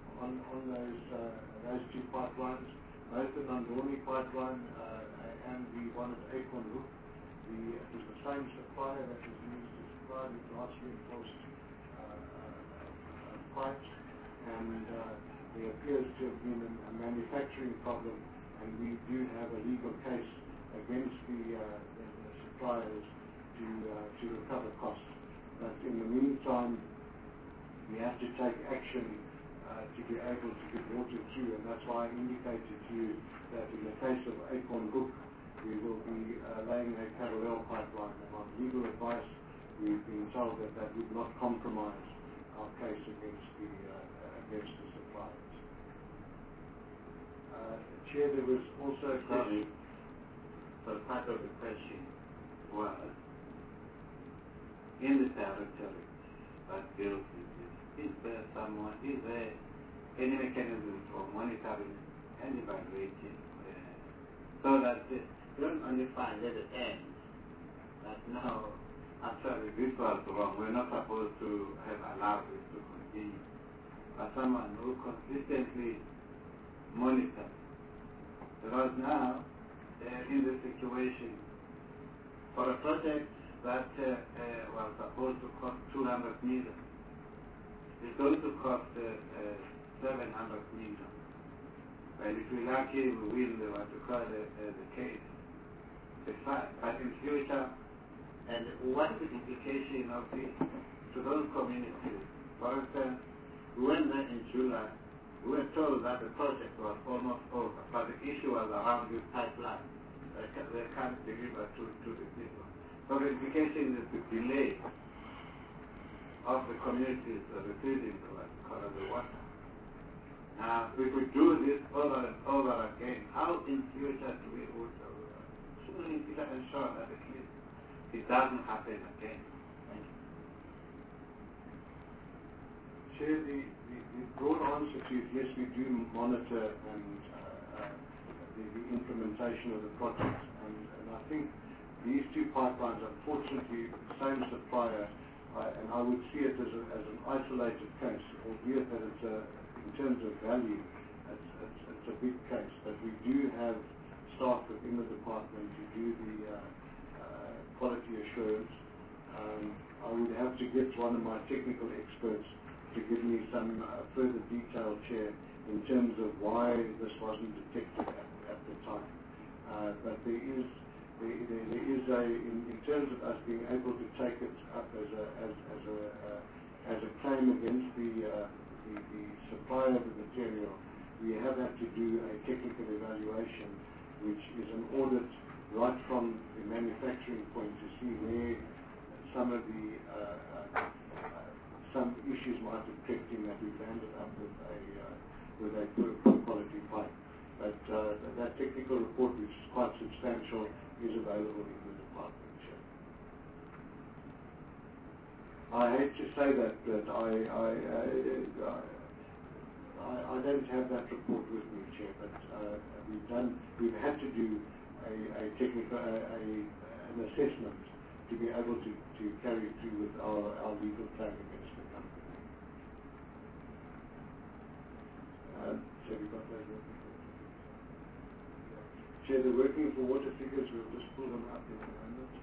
those two pipelines, both the Nandoni pipeline and the one at Acorn Hook. It was the same supplier that was used to supply the glass reinforced pipes, and there appears to have been a manufacturing problem, and we do have a legal case against the suppliers to recover costs. But in the meantime, we have to take action to be able to get water through, and that's why I indicated to you that in the case of Acorn Hook, we will be laying a parallel pipeline, and on legal advice, we've been told that that would not compromise our case against the suppliers. Chair, there was also a question. So part of the question was, in the directorate that deals with this, is there any mechanism for monitoring and evaluating, so that you don't only find that it ends, but now, actually this was wrong. We're not supposed to have allowed this to continue. But someone who consistently monitors. Because now, they're in the situation for a project that was supposed to cost 200 million. It's going to cost 700 million. Well, if we're lucky, we win what you call the case. But in future, and what is the implication of this to those communities? For instance, we went there in July. We were told that the project was almost over, but the issue was around this pipeline. They can't deliver to the people. So the implication is the delay of the communities receiving the water. Now, if we do this over and over again, how in future do we also ensure that at least it doesn't happen again? Thank you. Chair, the broad answer to yes, we do monitor and the implementation of the projects, and I think these two pipelines, unfortunately, same supplier, and I would see it as an isolated case, albeit that it's in terms of value, it's a big case. But we do have staff within the department to do the quality assurance. I would have to get one of my technical experts to give me some further detail, Chair, in terms of why this wasn't detected at the time. But there is in terms of us being able to take it up as a claim against the supplier of the material, we have had to do a technical evaluation, which is an audit right from the manufacturing point to see where some of the some issues might have crept in, that we've ended up with a poor quality pipe. But that technical report, which is quite substantial, is available in the department, Chair. I hate to say that I don't have that report with me, Chair, but we've had to do a technical an assessment to be able to carry through with our legal claim against the company. So we got those working for water figures. Chair, they're working for water figures. We'll just pull them up in a moment.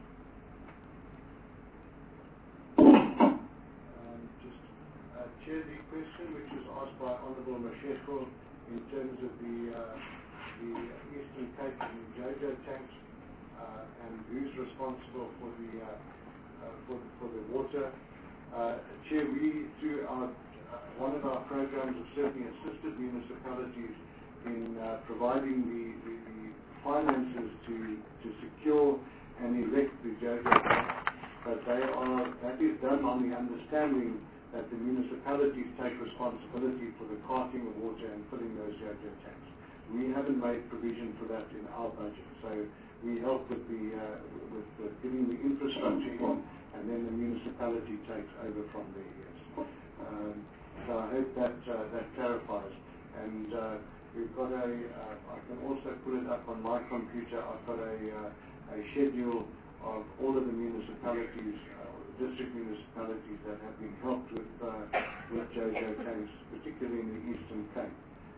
Chair, the question which was asked by Honourable Mashego in terms of the Eastern Cape and the JoJo tanks, and who's responsible for the water. Chair, we through one of our programs have certainly assisted municipalities in providing the finances to secure and erect the JoJo tanks, but that is done on the understanding that the municipalities take responsibility for the carting of water and filling those JoJo tanks. We haven't made provision for that in our budget, so we help with with getting the infrastructure in, and then the municipality takes over from there. Yes. So I hope that clarifies. And we've got I can also pull it up on my computer. I've got a schedule of all of the municipalities, district municipalities that have been helped with JoJo tanks, particularly in the Eastern Cape,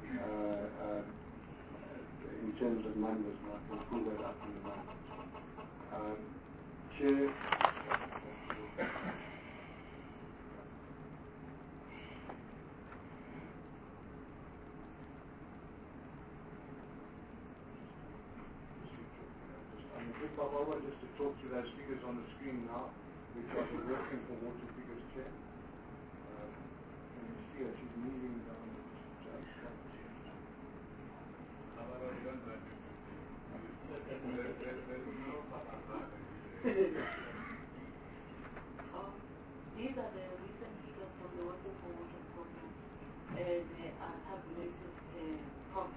in terms of numbers, and I can pull that up in a moment. Chair. Just to talk to those figures on the screen now, which are working for water figures, Chair. Can you see her? She's kneeling down. These are the recent figures from the Working for Water program. They are tabulated from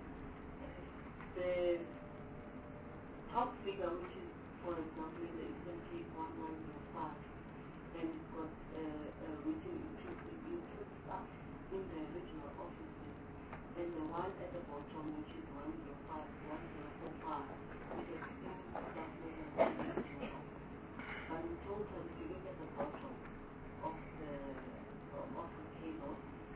the top figure, which is, for example, in the Eastern Cape 1105, and it's got which includes staff in the regional office one at the bottom, which is 1045, which extends staff members to the but in total, if you look at the bottom of the table,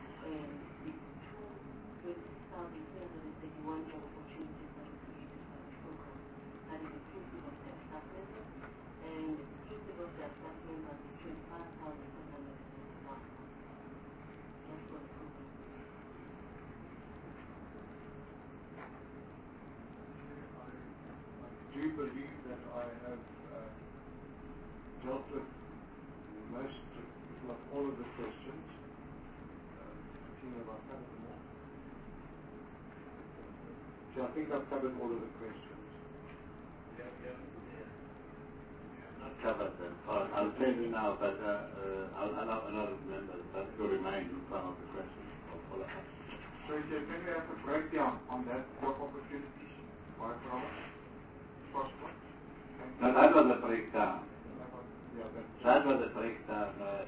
it's 2,331 job opportunities that were created by the program. That is inclusive of their staff members, and inclusive of their staff members, 25,771. Just for the program. I do believe that I have dealt with most, if not all of the questions. I think I've covered them all. So I think I've covered all of the questions. Not covered them. I'll say it now, but I'll allow another member to remind you some of the questions or follow up. So can we have a breakdown on that job opportunities by province? Possible? No, that was a breakdown. Yeah, That was a breakdown.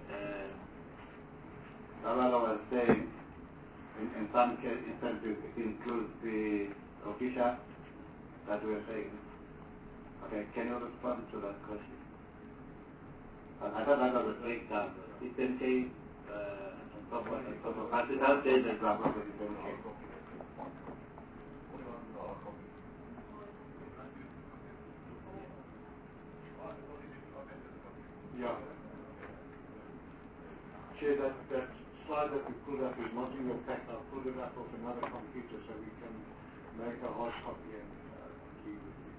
Dalala was saying, in some instances, it includes the official that we are saying. Okay, can you respond to that question? I thought that was a breakdown. 10K, and so forth and so forth. But it does say the example of 10K. Yeah. Chair, that slide that we pulled up is not in your pack. I'll pull it up off another computer so we can make a hard copy and leave with you.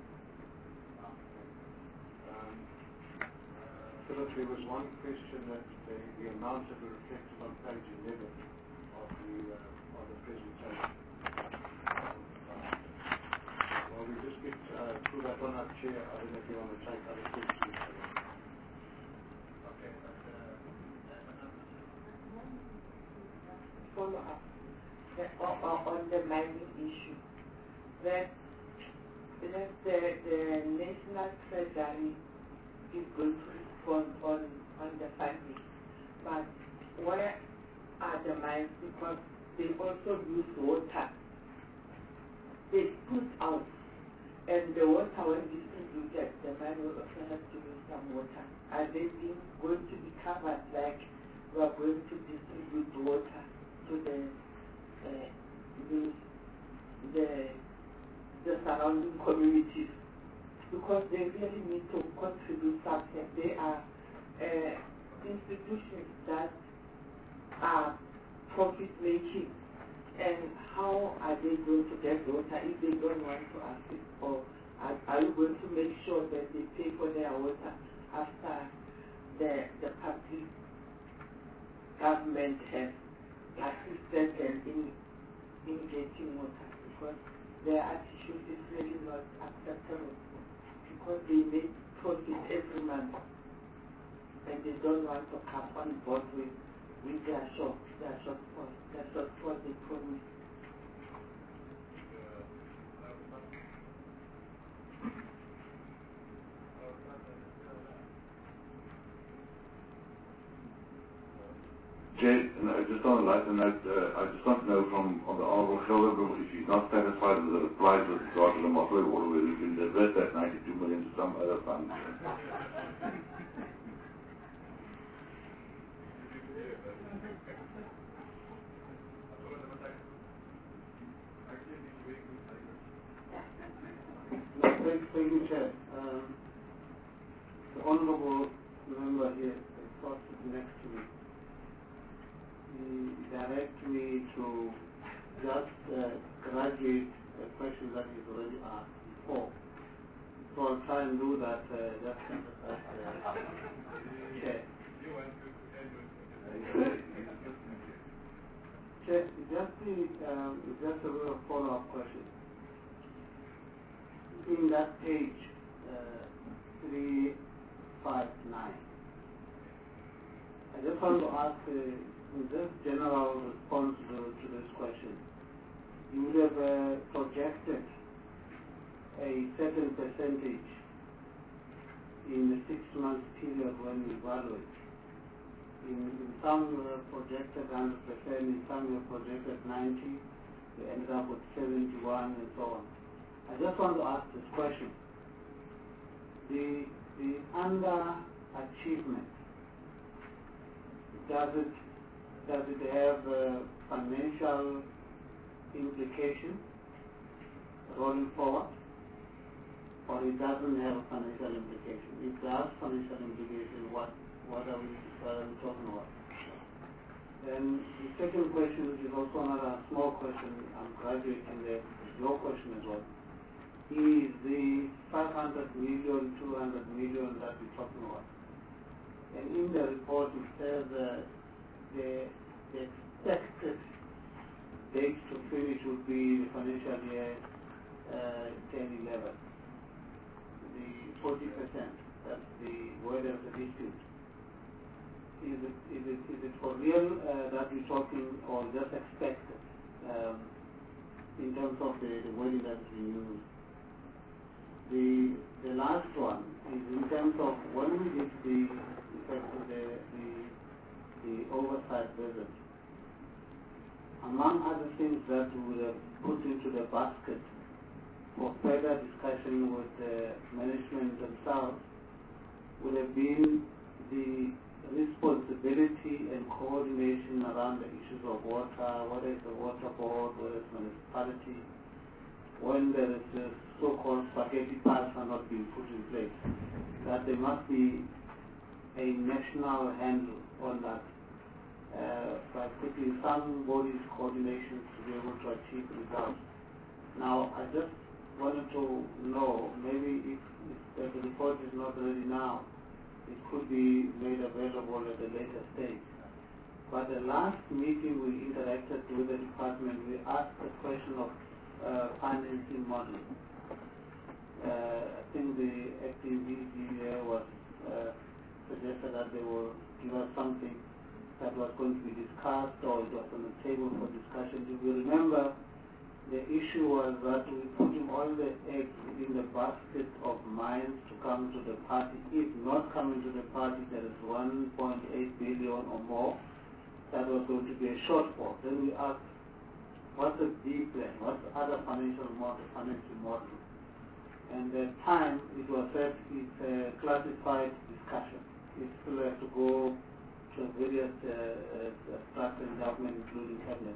Philip, there was one question that the amounts that were reflected on page 11 of the presentation. Well, we just get pull that one up, Chair. I don't know if you want to take other questions. Okay, Follow up on the mining issue. That the National Treasury is going to respond on the funding. But where are the mines? Because they also use water. They put out, and the water when distributed, the mine will also have to use some water. Are they going to be covered like we are going to distribute water to the surrounding communities? Because they really need to contribute something. They are institutions that are profit making, and how are they going to get water if they don't want to assist? Or are you going to make sure that they pay for their water after the public government has assisted them in getting water? Because their attitude is really not acceptable, because they make profit every month and they don't want to come on board with their shortfall they promise. Jay, just on a lighter note, I just want to know from the Honourable Gelderblom if he's not satisfied with the replies with regard to the Motley Water, whether we can divert that 92 million to some other fund. Thank you, Chair. The Honourable member here, thought next to me, he directed me to just graduate the question that he's already asked before. So I'll try and do that just as Chair. Chair, just a little follow-up question. In that page 359, I just want to ask, in this general response to this question, you would have projected a certain percentage in the 6-month period when we evaluate. In some projected 100%, in some projected 90%, we ended up with one and so on. I just want to ask this question. The underachievement, does it have financial implication rolling forward, or it doesn't have a financial implication? If it has financial implication, what are we talking about? Then the second question, which is also another small question, I'm graduating there, is your question as well, is the 500 million, 200 million that we're talking about. And in the report it says the expected date to finish would be the financial year 10-11. The 40%, that's the word of the dispute. Is it for real that we're talking, or just expected in terms of the wording that's being used? The last one is in terms of when we did the oversight visit. Among other things that we would have put into the basket for further discussion with the management themselves would have been the responsibility and coordination around the issues of water, whether it's the water board, whether it's municipality, when there is the so-called spaghetti pipes are not being put in place, that there must be a national handle on that by putting somebody's coordination to be able to achieve results. Now, I just wanted to know, maybe if the report is not ready now, it could be made available at a later stage. But the last meeting we interacted with the department, we asked the question of financing model. I think the acting VP was suggested that they will give us something that was going to be discussed, or it was on the table for discussion. Do you remember the issue was that we putting all the eggs in the basket of mines to come to the party. If not coming to the party, there is 1.8 billion or more. That was going to be a shortfall. Then we asked, what's the B plan? What's the other financial model? And at the time, it was said it's a classified discussion. It still has to go to various structures in government, including cabinet.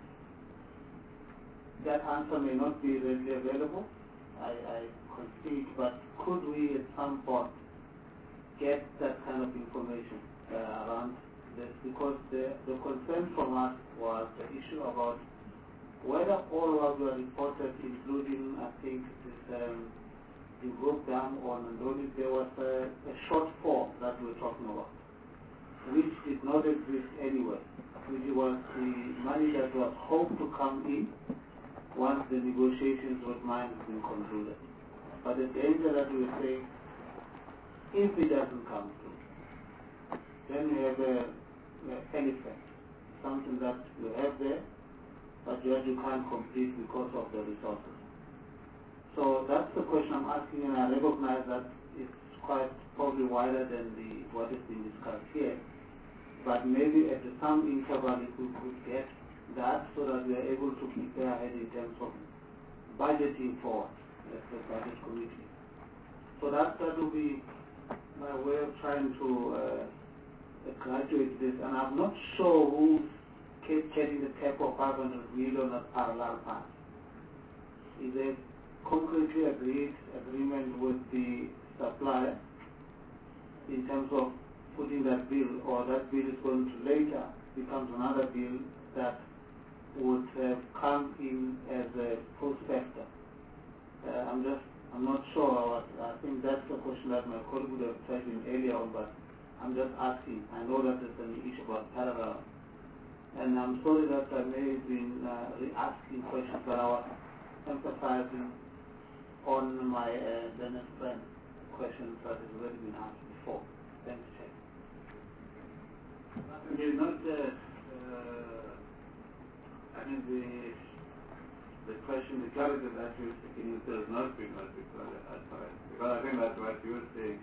That answer may not be readily available, I concede, but could we at some point get that kind of information around this? Because the concern from us was the issue about whether all what were reported, including, I think, this, the group dam on Ndoli, there was a shortfall that we were talking about, which did not exist anyway, which was the money that was hoped to come in once the negotiations with mines have been concluded. But the danger that we were saying, if it doesn't come through, then we have an elephant, something that you have there, but yet you can't complete because of the resources. So that's the question I'm asking, and I recognize that it's quite probably wider than what is being discussed here. But maybe at some interval if we could get that so that we are able to prepare ahead in terms of budgeting for the budget committee. So that will be my way of trying to graduate this. And I'm not sure who kept getting the cap of 500 million at parallel path. Is a concretely agreed agreement with the supplier in terms of putting that bill, or that bill is going to later becomes another bill that would have come in as a post factor. I'm not sure. I think that's the question that my colleague would have tried in earlier on, but I'm just asking. I know that there's an issue about parallel, and I'm sorry that I may have been re-asking questions, but I was emphasizing on my Dennis friend questions that has already been asked before. Thanks, Chair. It is not I mean, the question, the clarity that you're seeking does not bring us because I think that's what you're saying.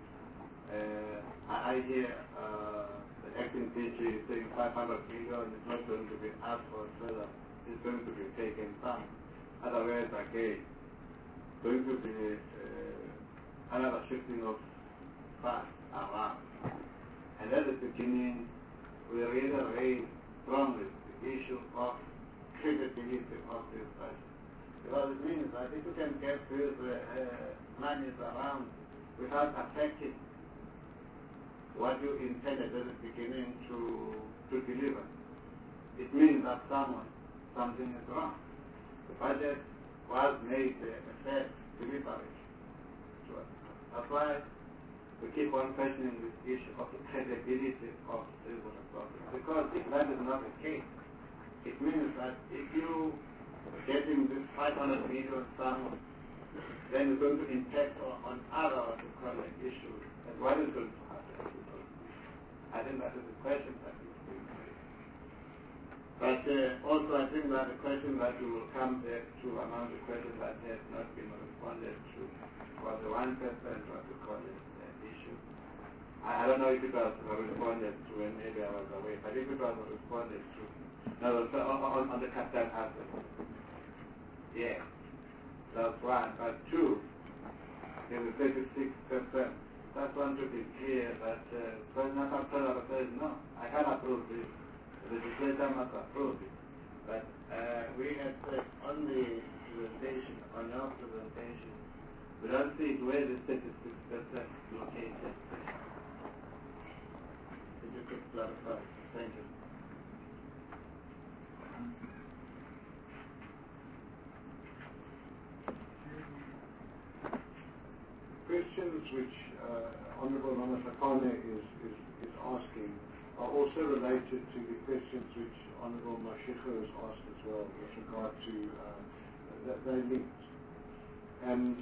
I hear the acting DG saying 500 million is not going to be asked for further, it's going to be taken from. Otherwise, again, going to be another shifting of funds around. And at the beginning, we really raised strongly the issue of credibility of this budget. Because it means that if you can get these monies around without affecting what you intended at the beginning to deliver, it means that something is wrong. The budget was made a fair delivery. So that's why we keep on questioning this issue of the credibility of the process. Because if that is not the case, it means that if you getting this 500 million sum, then it's going to impact on other issues. And what is going to happen? I think that is the question that is being raised. But also I think that the question that we will come back to among the questions that has not been responded to was the 1% what we call it issue. I don't know if it was responded to, and maybe I was away, but if it was responded to, no, on the capital asset. Yeah, that's one. But two, is the 36%. That's one to be clear that President Abdullah says, no, I can't approve this. The legislature must approve it. But we had said on the presentation, on your presentation, we don't see where the 36% located. If you could clarify. Thank you. Questions which Honourable Ramasakane is asking are also related to the questions which Honourable Mashiko has asked as well with regard to that they linked. And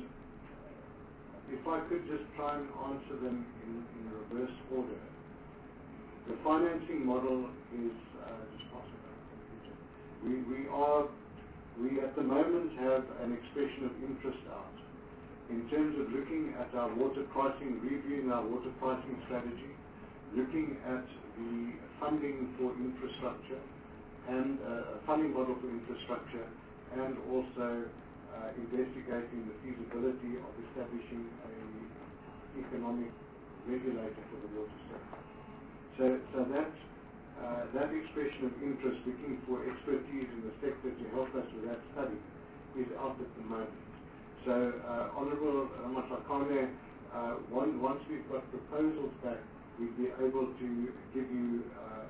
if I could just try and answer them in reverse order. The financing model is just possible on the computer. We at the moment have an expression of interest out in terms of looking at our water pricing, reviewing our water pricing strategy, looking at the funding for infrastructure and funding model for infrastructure, and also investigating the feasibility of establishing an economic regulator for the water sector. So that expression of interest, looking for expertise in the sector to help us with that study, is out at the moment. So, Honourable Ramasakane, once we've got proposals back, we'll be able to give you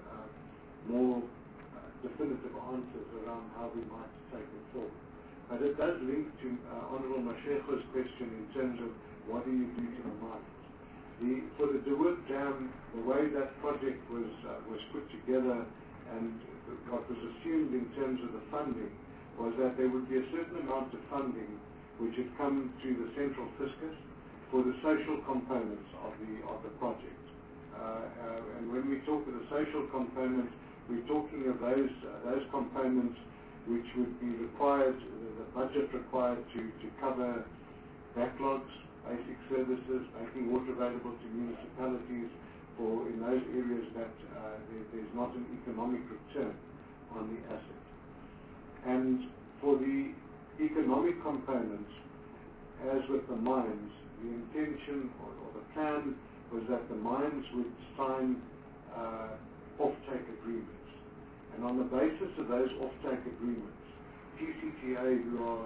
more definitive answers around how we might take it forward. But it does link to Honourable Mashiko's question in terms of what do you do to the mines. For the De Woord Dam, the way that project was put together and what was assumed in terms of the funding was that there would be a certain amount of funding which had come to the central fiscus for the social components of the project. And when we talk of the social components, we're talking of those components which would be required, the budget required to cover backlogs, basic services, making water available to municipalities in those areas that there's not an economic return on the asset. And for the economic components, as with the mines, the intention or the plan was that the mines would sign off-take agreements. And on the basis of those off-take agreements, TCTA, who are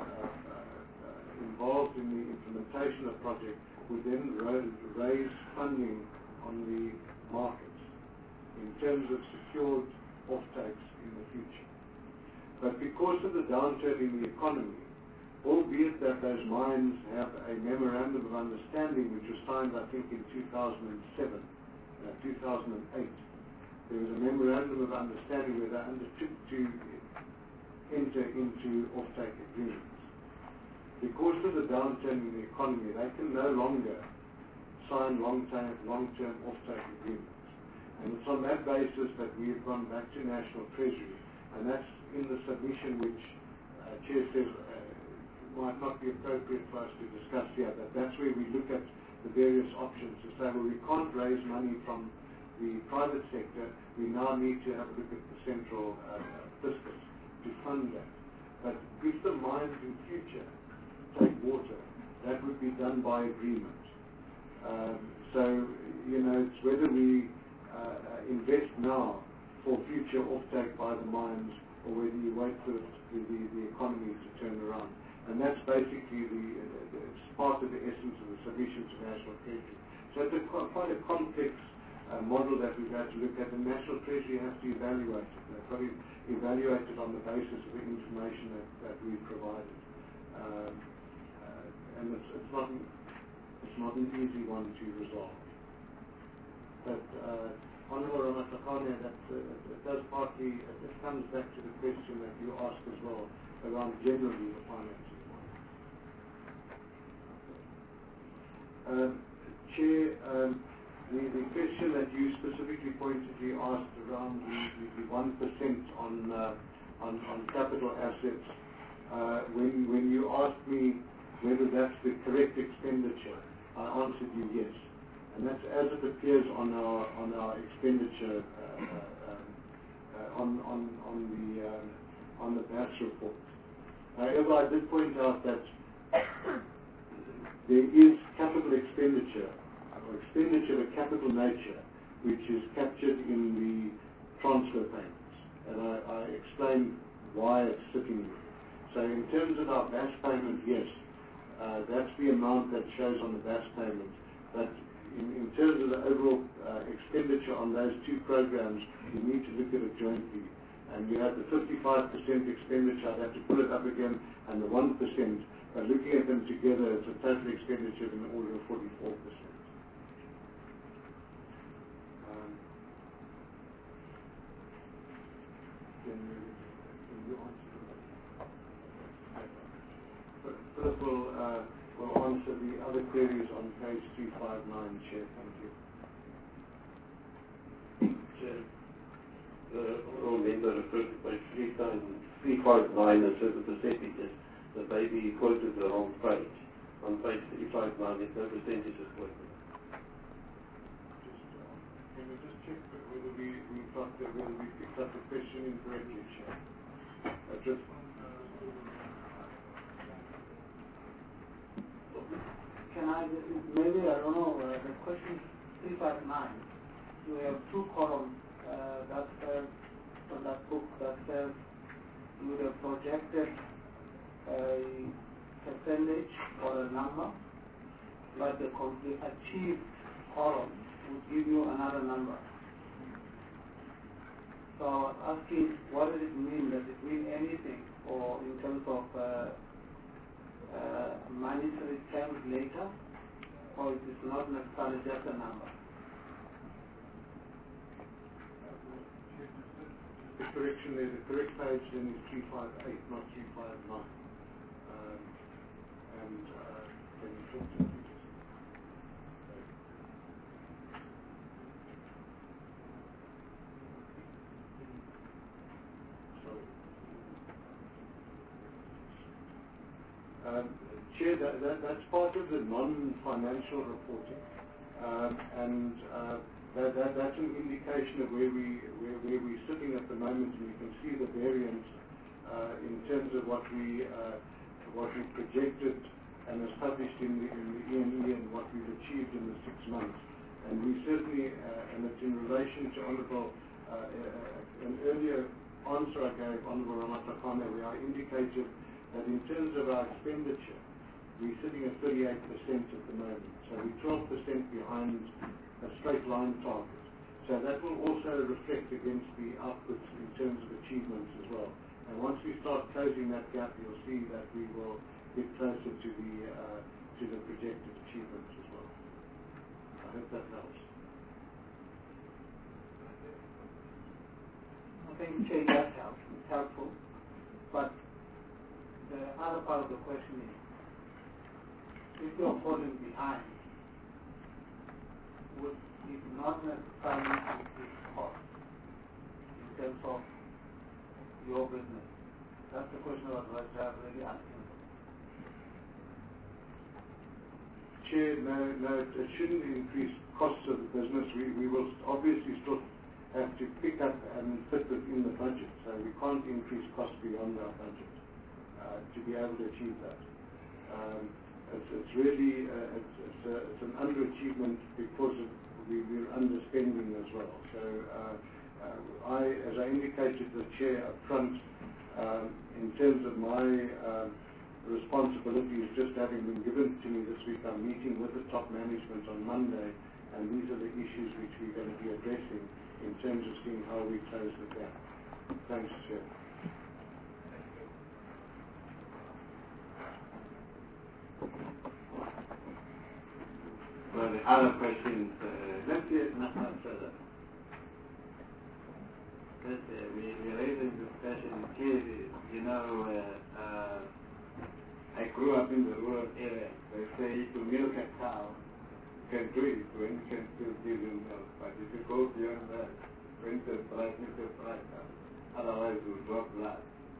involved in the implementation of the project, would then raise funding on the markets in terms of secured off-takes in the future. But because of the downturn in the economy, albeit that those mines have a memorandum of understanding which was signed, I think, in 2008, there was a memorandum of understanding where they undertook to enter into off-take agreements. Because of the downturn in the economy, they can no longer sign long-term off-take agreements. And it's on that basis that we have gone back to National Treasury, and that's in the submission which Chair says might not be appropriate for us to discuss here, but that's where we look at the various options to say, well, we can't raise money from the private sector, we now need to have a look at the central fiscus to fund that. But if the mines in future take water, that would be done by agreement. So, it's whether we invest now for future offtake by the mines or whether you wait for the economy to turn around. And that's basically it's part of the essence of the submission to National Treasury. So it's quite a complex model that we've had to look at, and National Treasury has to evaluate it. They've got to evaluate it on the basis of the information that we've provided. And it's not an easy one to resolve. But Honourable Ramatlakane, it does partly, it comes back to the question that you asked as well around generally the financing model. Chair, the question that you specifically pointedly asked around the 1% on capital assets, when you asked me whether that's the correct expenditure, I answered you yes. And that's as it appears on our expenditure on the BAS report. However, I did point out that there is capital expenditure or expenditure of a capital nature which is captured in the transfer payments, and I explained why it's sitting there. So in terms of our BAS payment, yes, that's the amount that shows on the BAS payment, but in terms of the overall expenditure on those two programs, you need to look at it jointly. And you have the 55% expenditure, I'd have to pull it up again, and the 1%, but looking at them together, it's a total expenditure in the order of 44%. Can you answer that? Philip will answer the other queries on page 359, Chair. Thank you. Chair, the honourable member referred to page 359 and said the percentages. The baby quoted the wrong page. On page 359, there's no percentages quoted. Can you just check whether we picked up the question incorrectly, Chair? Can I, maybe, I don't know, the question 359, we have two columns that says, from that book that says you would have projected a percentage or a number, but the achieved column would give you another number. So I was asking, what does it mean? Does it mean anything, or in terms of monetary terms later, or it is not necessarily just a number? The correction there, the correct page then is 358, not 359. Can you talk to me? Chair, that's part of the non-financial reporting, and that's an indication of where we're sitting at the moment, and you can see the variance in terms of what we projected and is published in the ENE and what we've achieved in the 6 months. And we certainly, and it's in relation to an earlier answer I gave Honourable Ramatlakane, where I indicated that in terms of our expenditure, we're sitting at 38% at the moment. So we're 12% behind a straight line target. So that will also reflect against the outputs in terms of achievements as well. And once we start closing that gap, you'll see that we will get closer to the projected achievements as well. I hope that helps. I think that helps. It's helpful. But the other part of the question is, if you're falling behind, would it not necessarily increase cost in terms of your business? That's the question I was really asking. Chair, no, it shouldn't increase costs of the business. We will obviously still have to pick up and fit within the budget, so we can't increase costs beyond our budget. to be able to achieve that. It's really it's an underachievement because we're underspending as well. So as I indicated to the chair up front, in terms of my responsibilities just having been given to me this week, I'm meeting with the top management on Monday, and these are the issues which we're going to be addressing in terms of seeing how we close the gap. Thanks, Chair. Well, the other questions, let's get nothing further. Because we're raising this question clearly. You know, I grew up in the rural area. They say if you milk a cow, you can do it when you can still give you milk. But if you go beyond that, when the price, otherwise you will drop blood.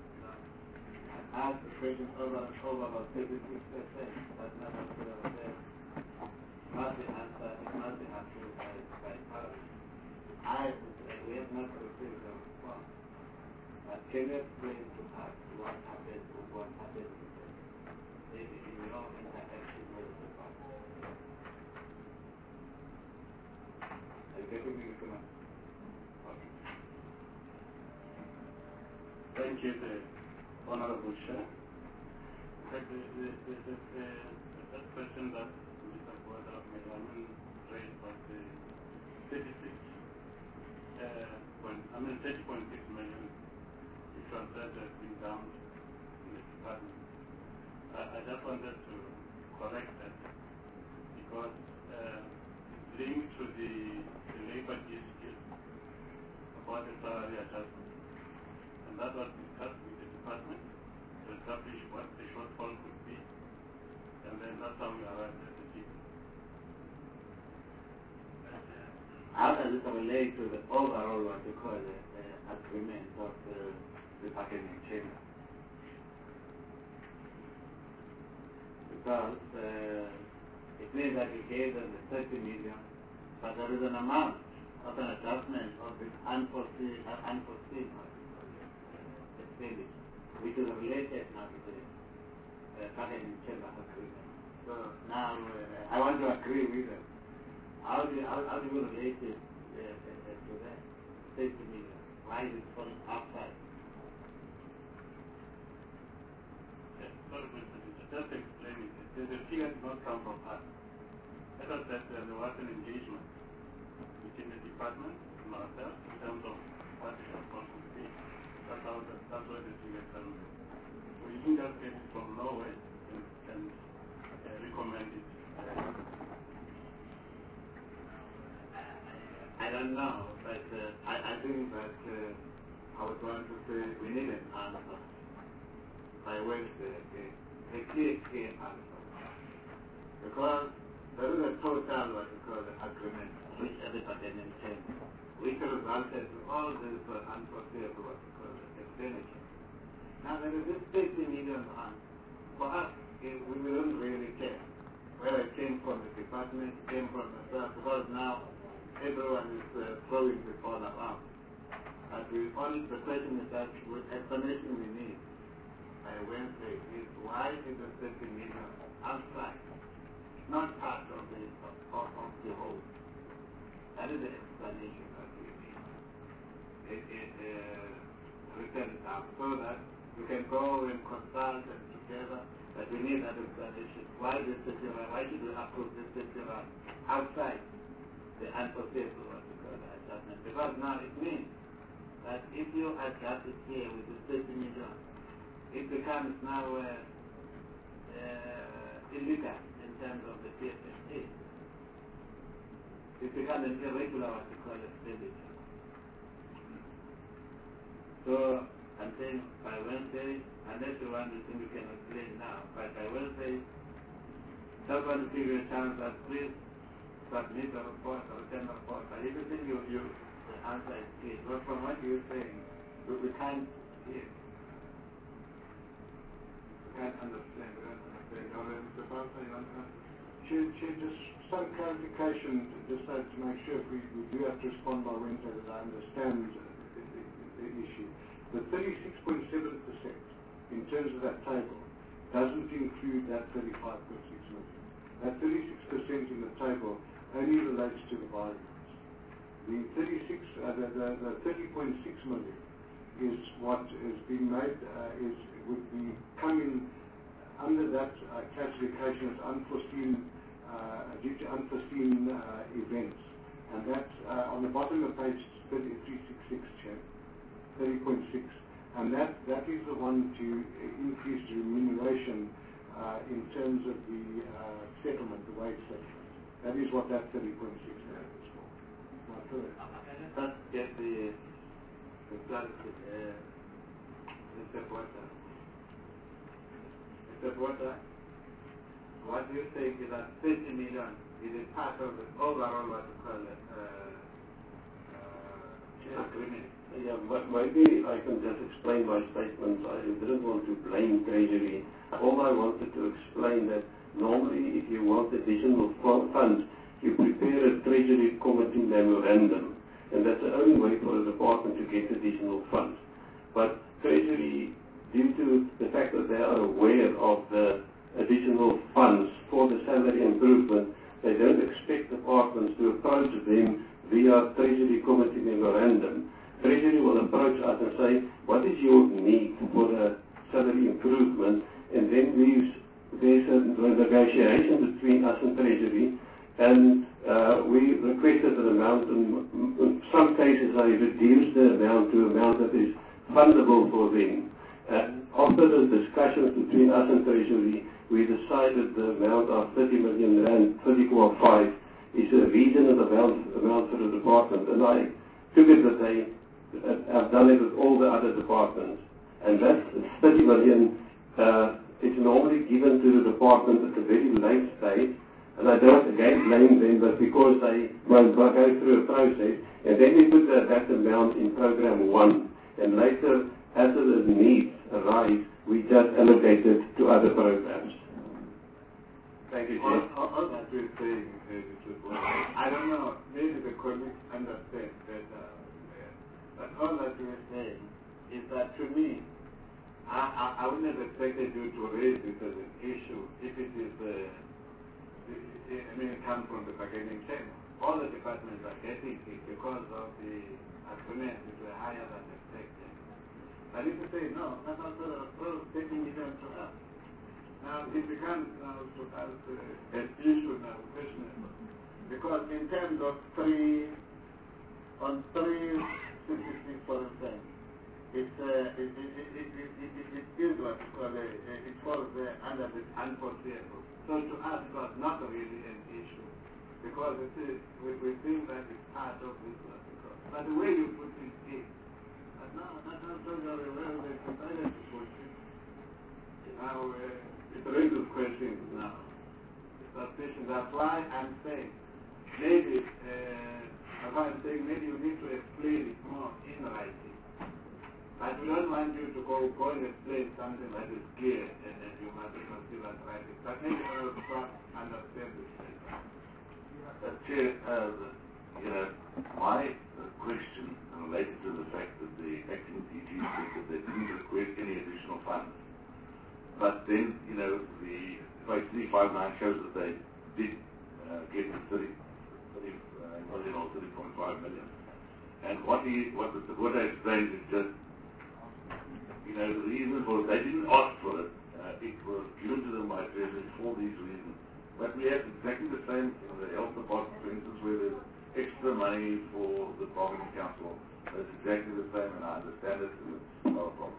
I asked the question over and over about 36%, but never could have said. Must be answered, it must be answered by Paris. We have not received a response. But can you explain to us what happened with what happened with them? Maybe in your interaction with the party. Are you getting me, Mr. Okay. Thank you, the Honorable Chair. The first question that Mr. Boada of Melaman raised was the 30.6 million, which was said has been dumped in the department. I just wanted to correct that because it's linked to the labor dispute about the salary adjustment. And that was discussed with the department to establish what the shortfall could be. And then that's how we arrived at the figure. How does it relate to the overall, what you call the agreement of the bargaining chamber? Because it means that we gave them the 30 million, but there is an amount of an adjustment of this unforeseen expenditure, which is related now to the bargaining chamber agreement. So now I want to agree with them. How do you relate it to that 30 million? Why is it falling outside? Yes, sorry, Mr. Teacher. Just to explain it, the figure did not come from us. As I said, there was an engagement between the department and ourselves in terms of what the shortfall could be. That's where the figure comes from. So you can just get it from nowhere and recommend it. I don't know, but I think that I would want to say we need an answer by Wednesday, a clear answer. Because there is a total, what you call, agreement, which everybody maintained, which resulted in all this unforeseeable, what you call, expenditure. Now there is this 50 million on. For us, we don't really care where it came from the department, came from the staff, because now everyone is throwing the ball around. But the question is that with explanation we need by Wednesday is why is the 30 million outside, not part of the whole. That is the explanation that we need. Written down so that we can go and consult and together. But we need that explanation. Why should we approve this particular outside the unforeseeable adjustment? Because now it means that if you adjust it here with the 30 million, it becomes now illegal in terms of the PFSA. It becomes an irregular, what we call, expenditure. So I'm saying by Wednesday, unless you want to think we can explain now, but by Wednesday, just want to give you a chance that please submit a report or send a report. But if you think the answer is clear, but from what you're saying, we can't hear. We can't understand. Mr. Bowser, you want to just some clarification, just to make sure if we do have to respond by Wednesday that I understand the issue. The 36.7% in terms of that table, doesn't include that 35.6 million. That 36% in the table only relates to the borrowings. The 30.6 million is what is being made, would be coming under that classification as unforeseen, due to unforeseen events. And that's on the bottom of page 366, Chair, 30.6. And that is the one to increase the remuneration in terms of the settlement, the wage settlement. That is what that 30.6 million is for. Now, further. Let's get the clarity. Mr. Porter. Mr. Porter, what do you think is that 30 million is a part of the overall what you call agreement? Yeah, but maybe I can just explain my statement. I didn't want to blame Treasury. All I wanted to explain that normally if you want additional funds, you prepare a Treasury Committee memorandum, and that's the only way for the department to get additional funds. But Treasury, due to the fact that they are aware of the additional funds for the salary improvement, they don't expect departments to approach them via Treasury Committee memorandum. Treasury will approach us and say, what is your need for the salary improvement? And then there's a negotiation between us and Treasury, and we requested an amount, and in some cases I reduced the amount to an amount that is fundable for them. And after the discussions between us and Treasury, we decided the amount of 30 million rand, 30.5, is a reasonable amount for the department. And I took it that they have done it with all the other departments. And that 30 million is normally given to the department at a very late stage. And I don't again blame them, but because they won't go through a process, and then we put that amount in program 1, and later, as the needs arise, we just allocate it to other programs. Thank you, Chair. All that we're saying, I don't know, maybe the colleagues understand better, but all that we're saying is that to me, I wouldn't have expected you to raise this as an issue if it is, it comes from the bargaining table. All the departments are getting it because of the agreement which were higher than expected. But if you say, no, that's also taking it to us. Now, it becomes now to us an issue now, questionable. Because in terms of 366, for instance, it is what you call it falls under the unforeseeable. So to us, it was not really an issue. Because it is, we think that it's part of this. But the way you put it is, but now, that's not so very well, they decided to put it. Now, it raises questions now. That's why I'm saying, maybe, maybe you need to explain it more in writing. But we don't want you to go and explain something that is clear and you must consider writing. But maybe I will understand this better. Chair, my question related to the fact that the acting DG said that they didn't request any additional funds. But then, the page 359 shows that they did get the 30 million or 30.5 million. And what I explained is just, the reason for it, they didn't ask for it. It was given to them by Treasury for these reasons. But we have exactly the same in the health department, for instance, where there's extra money for the bargaining council. It's exactly the same, and I understand it, and it's not a problem.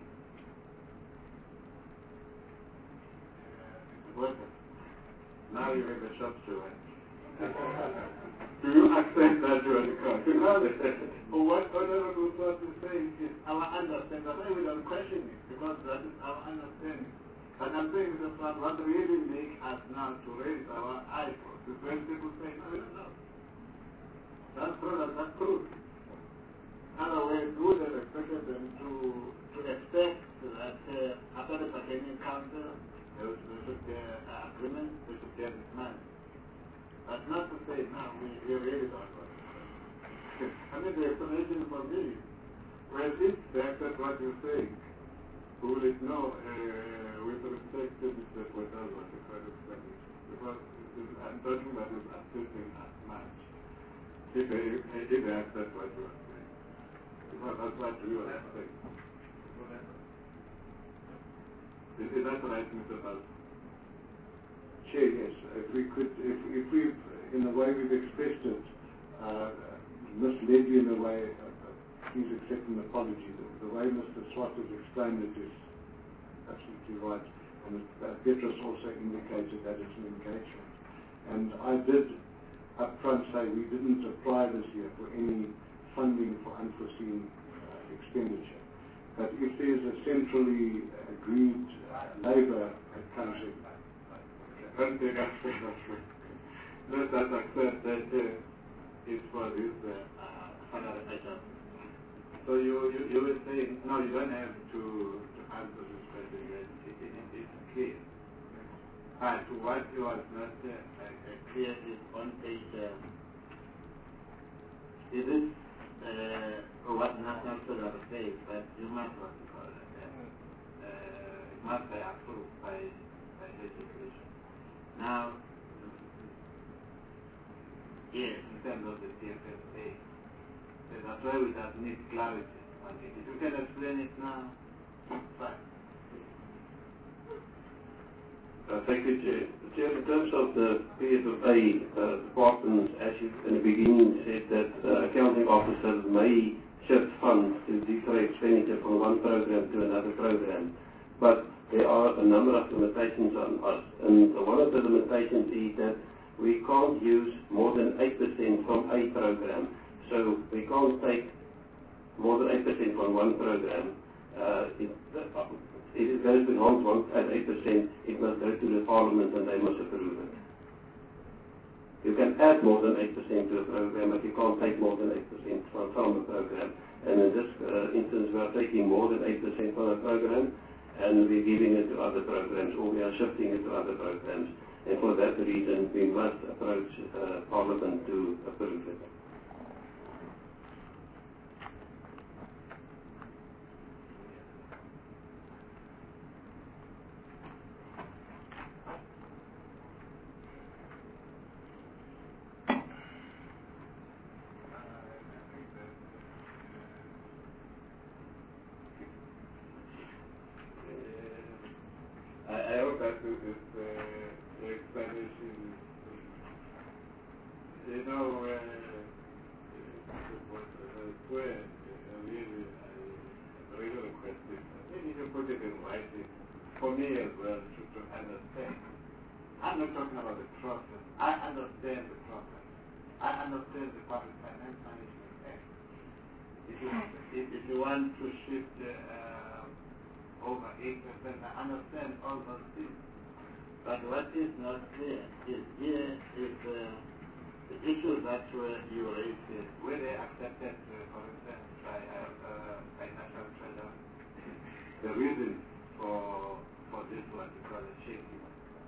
Now you have a shop to it. Do you accept that you are the country? What Honorable Source is saying is our understanding. That's why we don't question it, because that is our understanding. But I'm saying that what really makes us now to raise our eyebrows is when people say, no, we don't know. That's true. Otherwise, we would have expected them to expect that after the bargaining council, there should be an agreement, they should get this money. But not to say, no, we really don't know. I mean, the explanation for me, well, if they accept what you're saying, Will it know with respect to Mr. Quetal was a credit study? Because I'm talking about his assisting as much. If they accept what you are saying. Because that's what you are saying. Is that right, Mr. Bal? Chair, yes. If we could, if we, in the way we've expressed it, misled you in a way, please accept an apology. The way Mr. Swart has explained it is absolutely right. And Petrus also indicated that it's an engagement. And I did up front say we didn't apply this year for any funding for unforeseen expenditure. But if there's a centrally agreed labour that comes in, Let's accept that it's for this salary item. So you will say, no, you don't have to answer this question. It's clear. But what was not clear is on page, is it what National Treasury says, but you must what you call it. It must be approved by legislation. Now, yes, in terms of the TFSA, that's why we just need clarity on it. If you can explain it now, fine. Thank you, Chair. Chair, in terms of the PFFA departments, as you in the beginning said that accounting officers may shift funds to defer expenditure from one program to another program, but there are a number of limitations on us, and one of the limitations is that we can't use more than 8% from a program. So we can't take more than 8% from one program. If it goes beyond 8%, it must go to the Parliament and they must approve it. You can add more than 8% to a program, but you can't take more than 8% from a program. And in this instance, we are taking more than 8% from a program, and we're giving it to other programs, or we are shifting it to other programs. And for that reason, we must approach Parliament to approve it. I hope that this explanation, you know, where really I really requested, maybe you put it in writing for me as well to understand. I'm not talking about the process. I understand the process. I understand the Public Finance Management Act. If you want to shift over 8%, I understand all those things. But what is not clear is here is the issues that you raised, were they accepted, for instance, by National Treasury? The reason for this was because of shaking.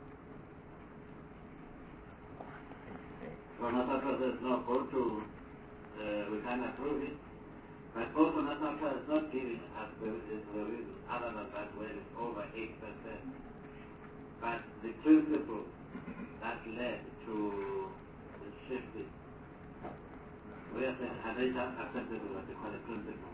So National Treasury is not going to, we can approve it. But also National Treasury is not giving us the reason other than that when it's over 8%. But the principle that led to the shifting, we are saying, have they just accepted what they call a principle?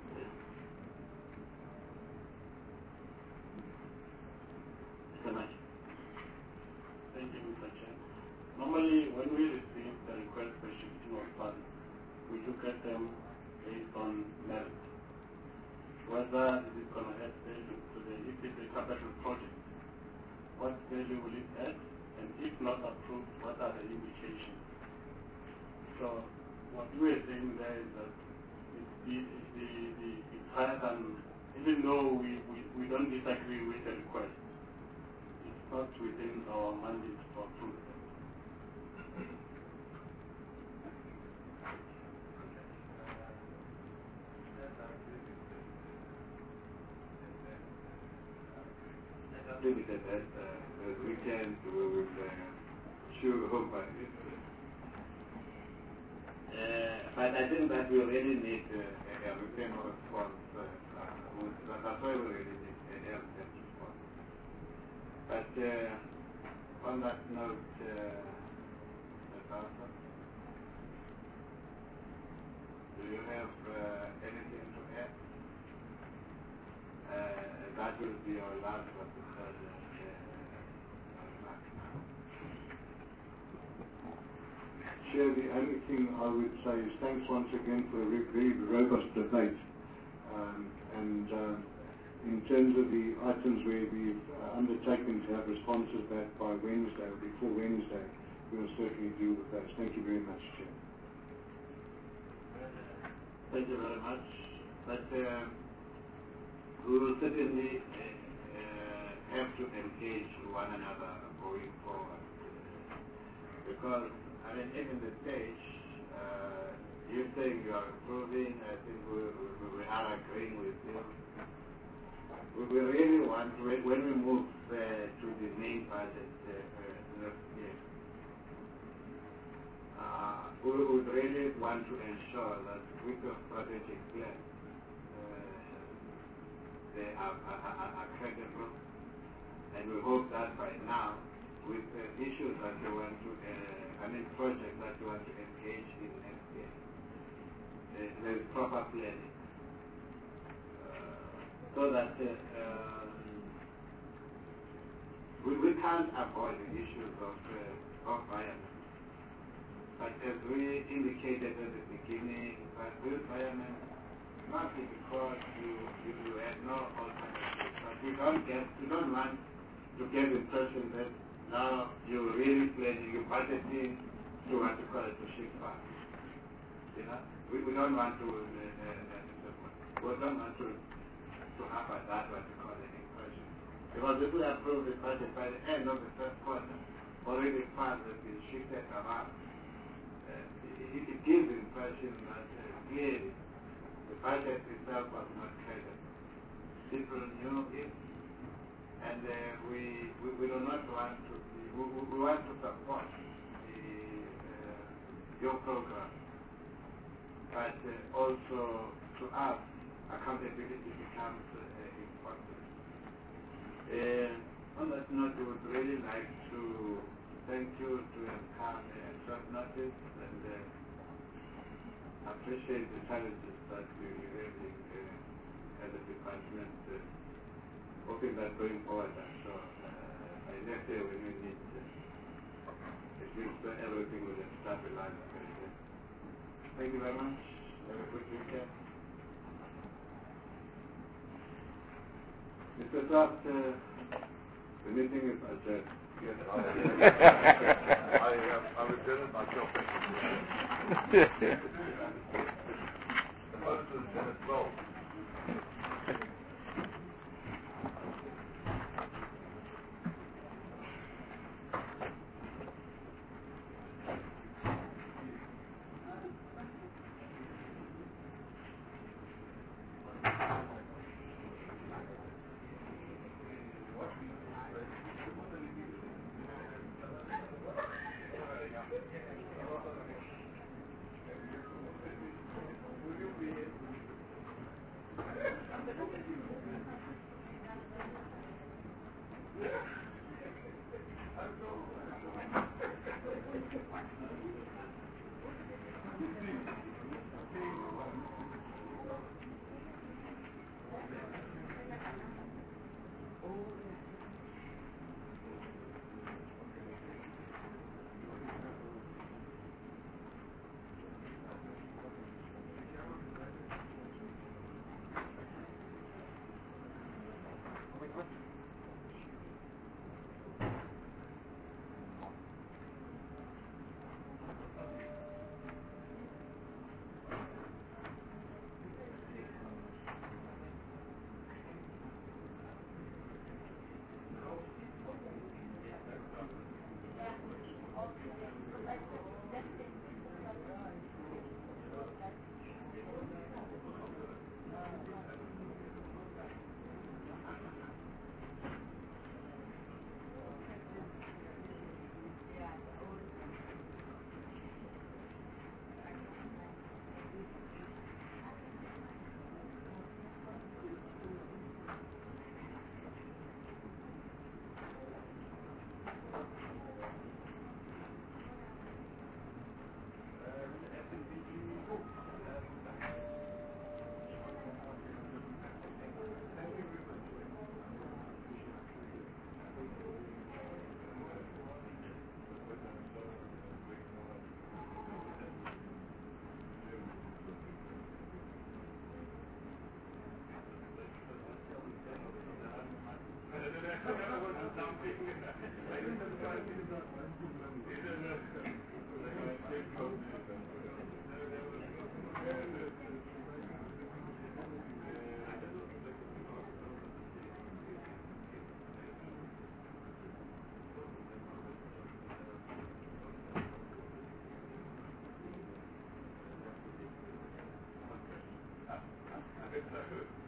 So much. Thank you, Mr. Chair. Normally, when we receive the request for shifting of funds, we look at them based on merit. Whether it is going to add value to if it's a capital project, what value will it add? And if not approved, what are the limitations? So what we are saying there is that it's higher than, even though we don't disagree with the request, it's not within our mandate to approve them. Limited as we can with sure hope by it. But I think that we already need a written response. That's why we already need an else has responded. But on that note, Natasha, do you have anything to add? That will be our last but the third remark now. Chair, the only thing I would say is thanks once again for a very robust debate. In terms of the items where we've undertaken to have responses back by Wednesday or before Wednesday, we will certainly deal with those. Thank you very much, Chair. Thank you very much. But we will certainly have to engage one another going forward. Because, I mean, even the stage, you saying you are improving, I think we are agreeing with you. We really want, when we move to the main budget next year, we would really want to ensure that with your strategic plan, they are credible, and we hope that by now, with the issues that you want to, projects that you want to engage in next year, there is proper planning. So that we can't avoid the issues of violence. But as we indicated at the beginning, this violence, not because you had no alternative, but we don't want to get the impression that now you're really planning, you're budgeting to what you call it, to shift back. You know? We don't want to have that what you call an impression. Because if we approve the budget by the end of the first quarter, already funds have been shifted around. It gives the impression that clearly the budget itself was not credible. People knew it, and we do not want to we want to support your program, but also to us accountability becomes important. On that note, we would really like to thank you to have come at short notice and appreciate the challenges that you're having as a department. Hoping that going forward, I'm sure by next year when we need at least everything will have stabilized. Thank you very much. Have a good weekend. Mr. Saft, the meeting is adjourned. Yes, I return it myself. The most is 10 at 12. I